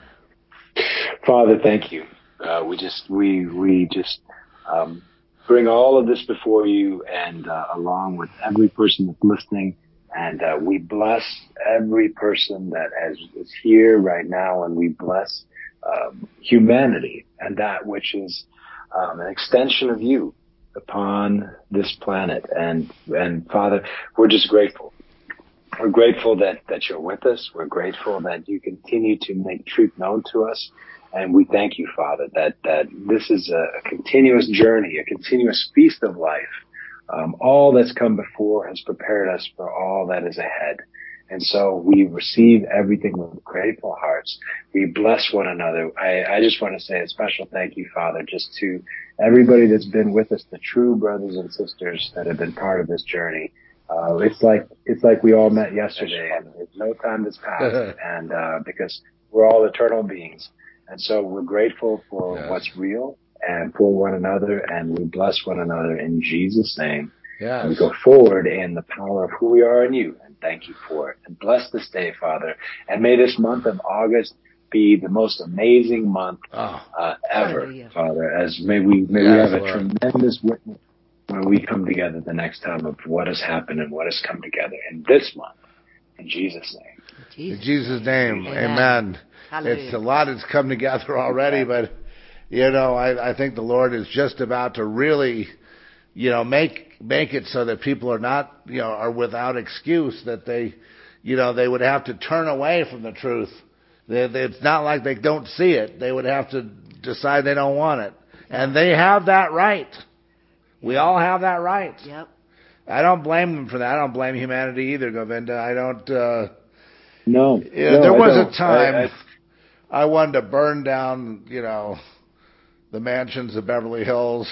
Father, thank you. Uh, we just, we, we just, um, bring all of this before you, and, uh, along with every person that's listening. And uh, we bless every person that has, is here right now, and we bless um, humanity and that which is um, an extension of you upon this planet. And and Father, we're just grateful. We're grateful that, that you're with us. We're grateful that you continue to make truth known to us. And we thank you, Father, that, that this is a, a continuous journey, a continuous feast of life. Um, all that's come before has prepared us for all that is ahead. And so we receive everything with grateful hearts. We bless one another. I, I just want to say a special thank you, Father, just to everybody that's been with us, the true brothers and sisters that have been part of this journey. Uh, it's like, it's like we all met yesterday, and there's no time that's passed, and, uh, because we're all eternal beings. And so we're grateful for yes. what's real, and for one another, and we bless one another in Jesus' name. Yes. And we go forward in the power of who we are in you, and thank you for it. And bless this day, Father, and may this month of August be the most amazing month oh. uh, ever, Hallelujah. Father. As may we may yes, we have a Lord. tremendous witness when we come together the next time of what has happened and what has come together in this month. In Jesus' name. In Jesus' name, Amen. Amen. It's a lot that's come together already, but. You know, I, I think the Lord is just about to really, you know, make make it so that people are not, you know, are without excuse, that they, you know, they would have to turn away from the truth. They, they, it's not like they don't see it. They would have to decide they don't want it. And they have that right. We all have that right. Yep. I don't blame them for that. I don't blame humanity either, Govinda. I don't. Uh, no. You know, no. There I was don't. a time I, I... I wanted to burn down, you know, the mansions of Beverly Hills.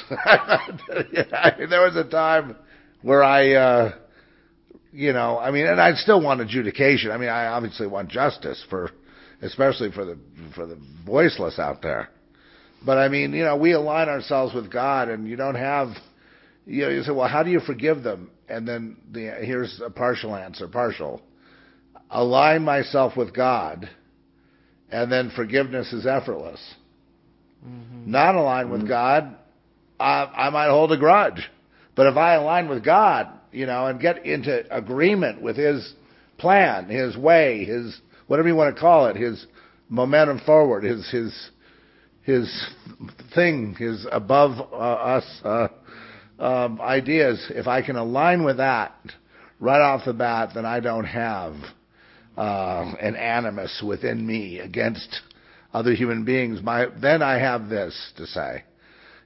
I mean, there was a time where I, uh, you know, I mean, and I still want adjudication. I mean, I obviously want justice for, especially for the for the voiceless out there. But I mean, you know, we align ourselves with God, and you don't have, you know, you say, well, how do you forgive them? And then the, here's a partial answer, partial. Align myself with God, and then forgiveness is effortless. Mm-hmm. Not aligned with God, I, I might hold a grudge. But if I align with God, you know, and get into agreement with His plan, His way, His whatever you want to call it, His momentum forward, His His His thing, His above uh, us uh, um, ideas. If I can align with that right off the bat, then I don't have uh, an animus within me against other human beings. My then I have this to say.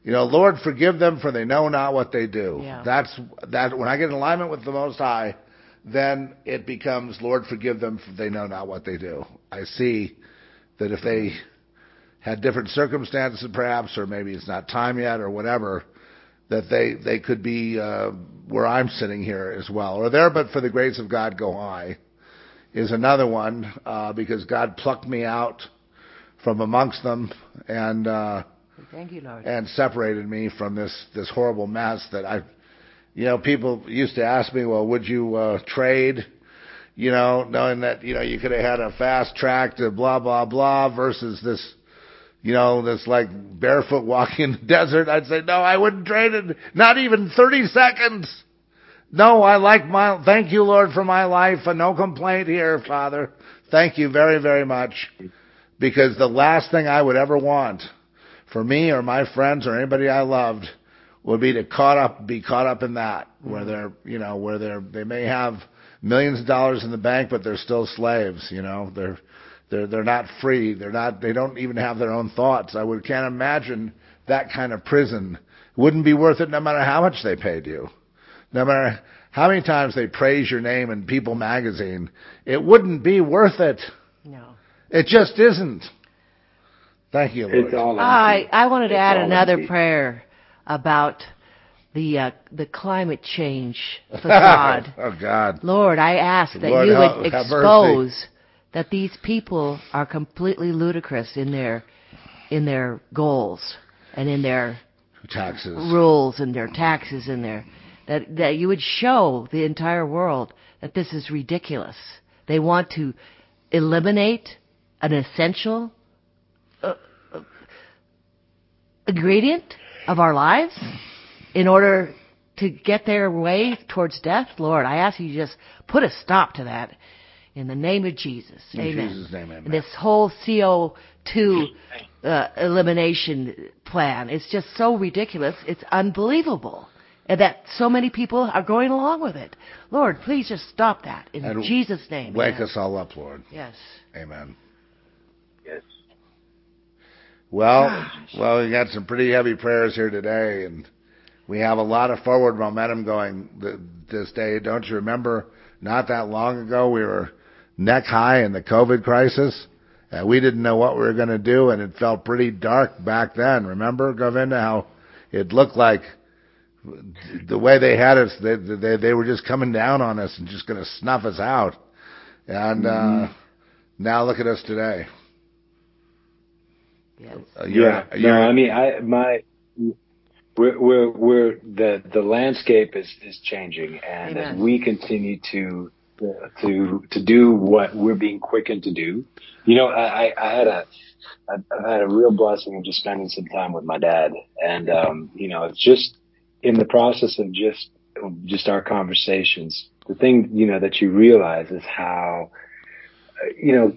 You know, Lord, forgive them for they know not what they do. Yeah. That's that. When I get in alignment with the Most High, then it becomes, Lord, forgive them for they know not what they do. I see that if they had different circumstances, perhaps, or maybe it's not time yet, or whatever, that they they could be uh, where I'm sitting here as well, or there. But for the grace of God, go I is another one uh, because God plucked me out from amongst them and. Uh, Thank you, Lord. And separated me from this, this horrible mess that I, you know, people used to ask me, well, would you uh, trade, you know, knowing that, you know, you could have had a fast track to blah, blah, blah versus this, you know, this like barefoot walking in the desert. I'd say, no, I wouldn't trade it. Not even thirty seconds. No, I like my, thank you, Lord, for my life and no complaint here, Father. Thank you very, very much. Because the last thing I would ever want for me or my friends or anybody I loved would be to caught up, be caught up in that, mm. where they're, you know, where they're, they may have millions of dollars in the bank, but they're still slaves, you know, they're, they're, they're not free. They're not, they don't even have their own thoughts. I would, can't imagine that kind of prison. Wouldn't be worth it no matter how much they paid you. No matter how many times they praise your name in People magazine, it wouldn't be worth it. No. It just isn't. Thank you, Lord. It's all I I wanted to it's add another empty. prayer about the uh, the climate change facade. Oh God, Lord, I ask that Lord, you help, would have expose mercy. that these people are completely ludicrous in their in their goals and in their taxes, rules and their taxes and their that that you would show the entire world that this is ridiculous. They want to eliminate an essential uh, uh, ingredient of our lives in order to get their way towards death. Lord, I ask you to just put a stop to that in the name of Jesus. In amen. Jesus' name, amen. And this whole C O two uh, elimination plan, it's just so ridiculous. It's unbelievable. And that so many people are going along with it. Lord, please just stop that in and Jesus' name. Wake amen. us all up, Lord. Yes. Amen. Yes. Well, well, we got some pretty heavy prayers here today, and we have a lot of forward momentum going th- this day. Don't you remember not that long ago we were neck high in the COVID crisis? Uh, we didn't know what we were going to do, and it felt pretty dark back then. Remember, Govinda, how it looked like the way they had us, they, they, they were just coming down on us and just going to snuff us out. And mm-hmm. uh, now look at us today. Yes. A year, yeah. a year, no, I mean, I my we're we're, we're the the landscape is, is changing, and Amen. as we continue to to to do what we're being quickened to do, you know, I I had a I had a real blessing of just spending some time with my dad, and um, you know, it's just in the process of just just our conversations, the thing, you know, that you realize is how, you know,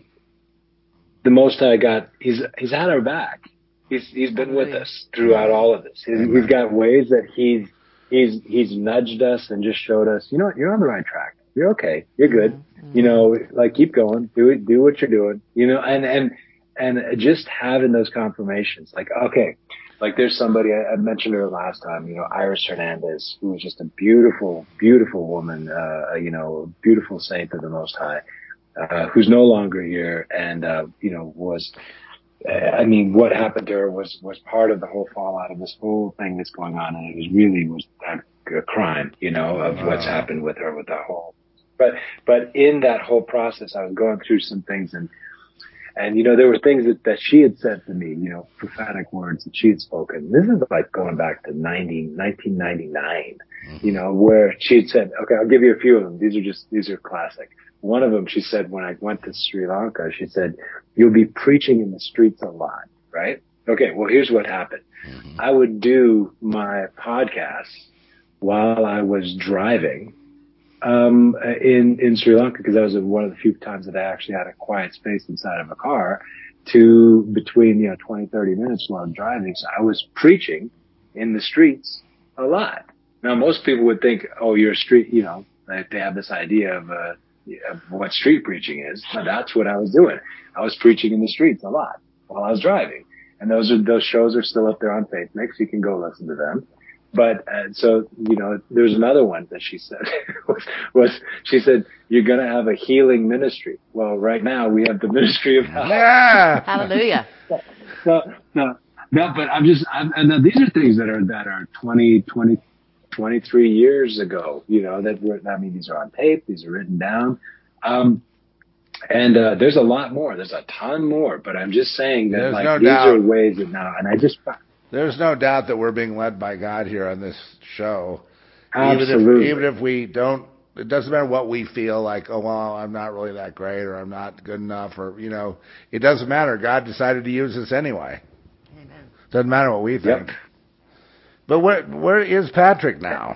the Most High got, he's, he's had our back. He's, he's been with us throughout all of this. He's, he's got ways that he's, he's, he's nudged us and just showed us, you know, you're on the right track. You're okay. You're good. Mm-hmm. You know, like, keep going, do it, do what you're doing, you know, and, and, and just having those confirmations, like, okay, like there's somebody, I, I mentioned her last time, you know, Iris Hernandez, who was just a beautiful, beautiful woman, uh, you know, beautiful saint of the Most High. Uh, who's no longer here, and uh, you know, was, uh, I mean, what happened to her was was part of the whole fallout of this whole thing that's going on, and it was really was a, a crime, you know, of what's wow. happened with her with that whole. But but in that whole process, I was going through some things, and and you know, there were things that that she had said to me, you know, prophetic words that she had spoken. This is like going back to nineteen ninety-nine, mm-hmm. you know, where she had said, okay, I'll give you a few of them. These are just these are classic. One of them, she said, when I went to Sri Lanka, she said, you'll be preaching in the streets a lot, right? Okay, well, here's what happened. Mm-hmm. I would do my podcast while I was driving um in, in Sri Lanka, because that was one of the few times that I actually had a quiet space inside of a car to between, you know, twenty, thirty minutes while I'm driving. So I was preaching in the streets a lot. Now, most people would think, oh, you're a street, you know, like they have this idea of, uh, of what street preaching is. But that's what I was doing. I was preaching in the streets a lot while I was driving. And those are, those shows are still up there on Faith Mix. You can go listen to them. But, uh, so, you know, there's another one that she said was, was, she said, you're going to have a healing ministry. Well, right now we have the ministry of health. Yeah. Hallelujah. No, no, no, but I'm just, I'm, and these are things that are, that are twenty, twenty, twenty-three years ago, you know, that were, I mean, these are on tape, these are written down. Um, and, uh, there's a lot more, there's a ton more, but I'm just saying that There's like, no these doubt. are ways that now, and I just, There's no doubt that we're being led by God here on this show. absolutely. Even if, even if we don't, it doesn't matter what we feel like, oh, well, I'm not really that great or I'm not good enough or, you know, it doesn't matter. God decided to use us anyway. Amen. Doesn't matter what we think. Yep. But where where is Patrick now?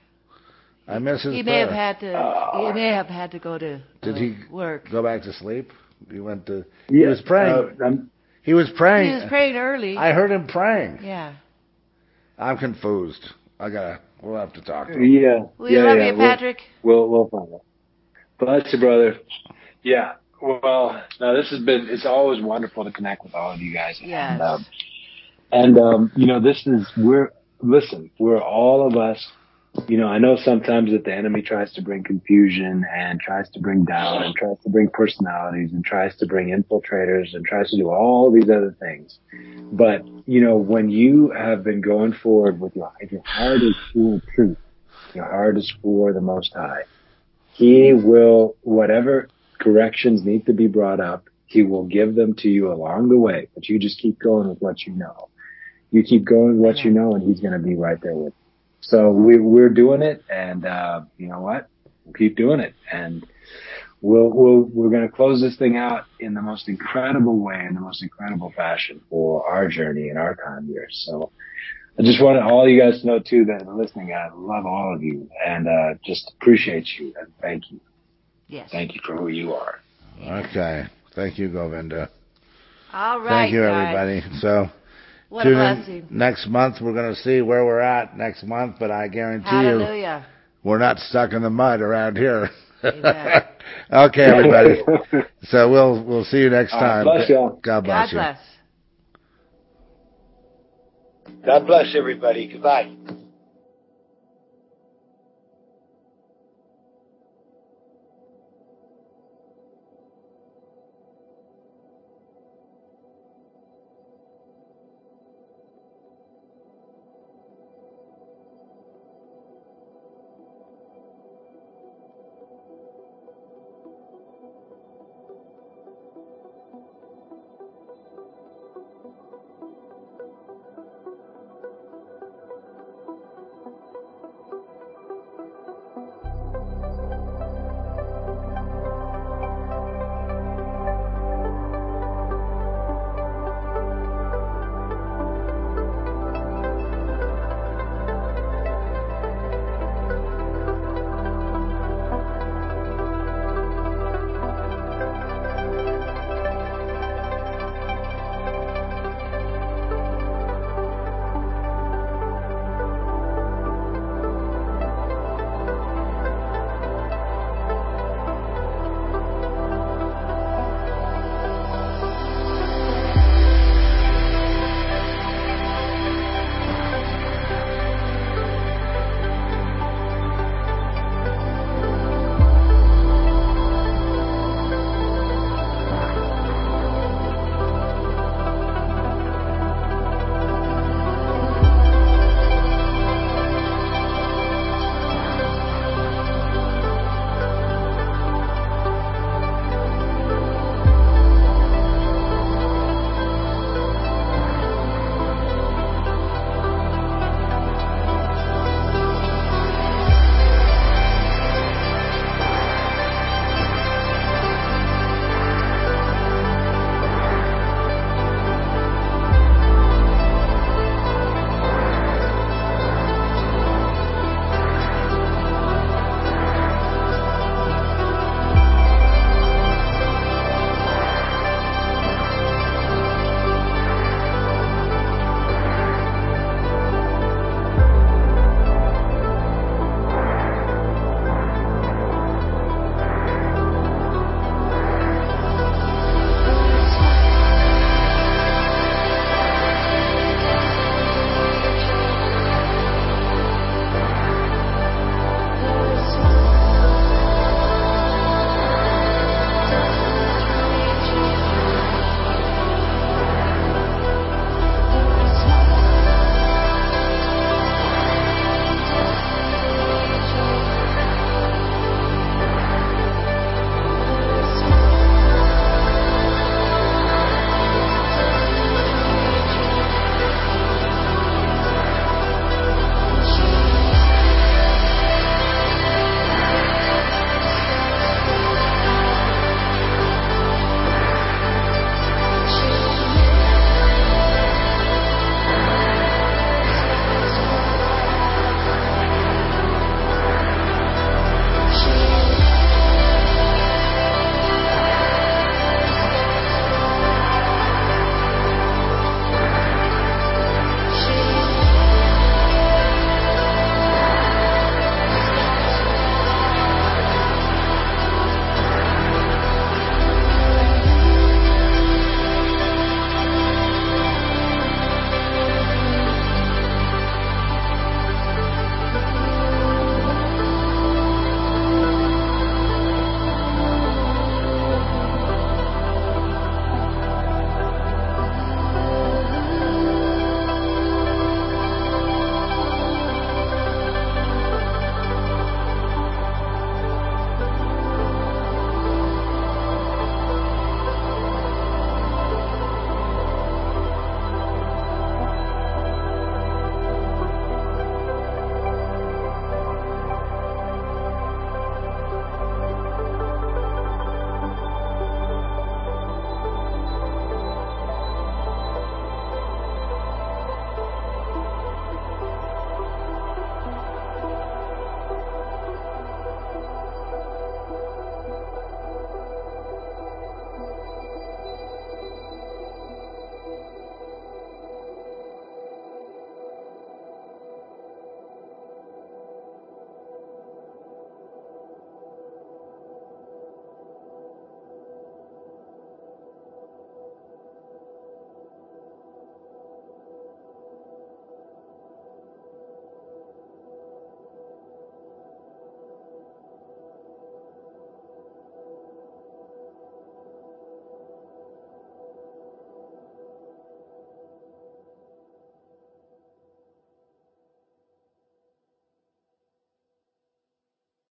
I miss his He may have prayer. had to. He may have had to go to Did uh, he work. go back to sleep? He went to, he Yeah, was praying. uh, I'm, He was praying. He was praying early. I heard him praying. Yeah. I'm confused. I gotta, we'll have to talk to him. yeah. We yeah, love yeah, you, we'll- Patrick. We'll, we'll find out. Bless you, brother. Yeah. Well, no, this has been, it's always wonderful to connect with all of you guys. Yes. And, um, and, um, you know, this is, we're, listen, we're all of us, you know, I know sometimes that the enemy tries to bring confusion and tries to bring doubt and tries to bring personalities and tries to bring infiltrators and tries to do all these other things. But, you know, when you have been going forward with your, if your heart is for truth, your heart is for the Most High, He will, whatever corrections need to be brought up, He will give them to you along the way. But you just keep going with what you know. You keep going with what you know, and He's going to be right there with you. So we, we're doing it, and uh, you know what? We'll keep doing it, and we'll, we'll we're going to close this thing out in the most incredible way, in the most incredible fashion for our journey and our time here. So I just wanted all you guys to know too that are listening. I love all of you, and uh, just appreciate you, and thank you. Yes. Thank you for who you are. Okay. Thank you, Govinda. All right. Thank you, guys. everybody. So, What a tune in blessing. next month. We're going to see where we're at next month, but I guarantee you Hallelujah. we're not stuck in the mud around here. Amen. Okay, everybody. So we'll we'll see you next All right, time. bless y'all. God bless God you. bless. God bless everybody. Goodbye.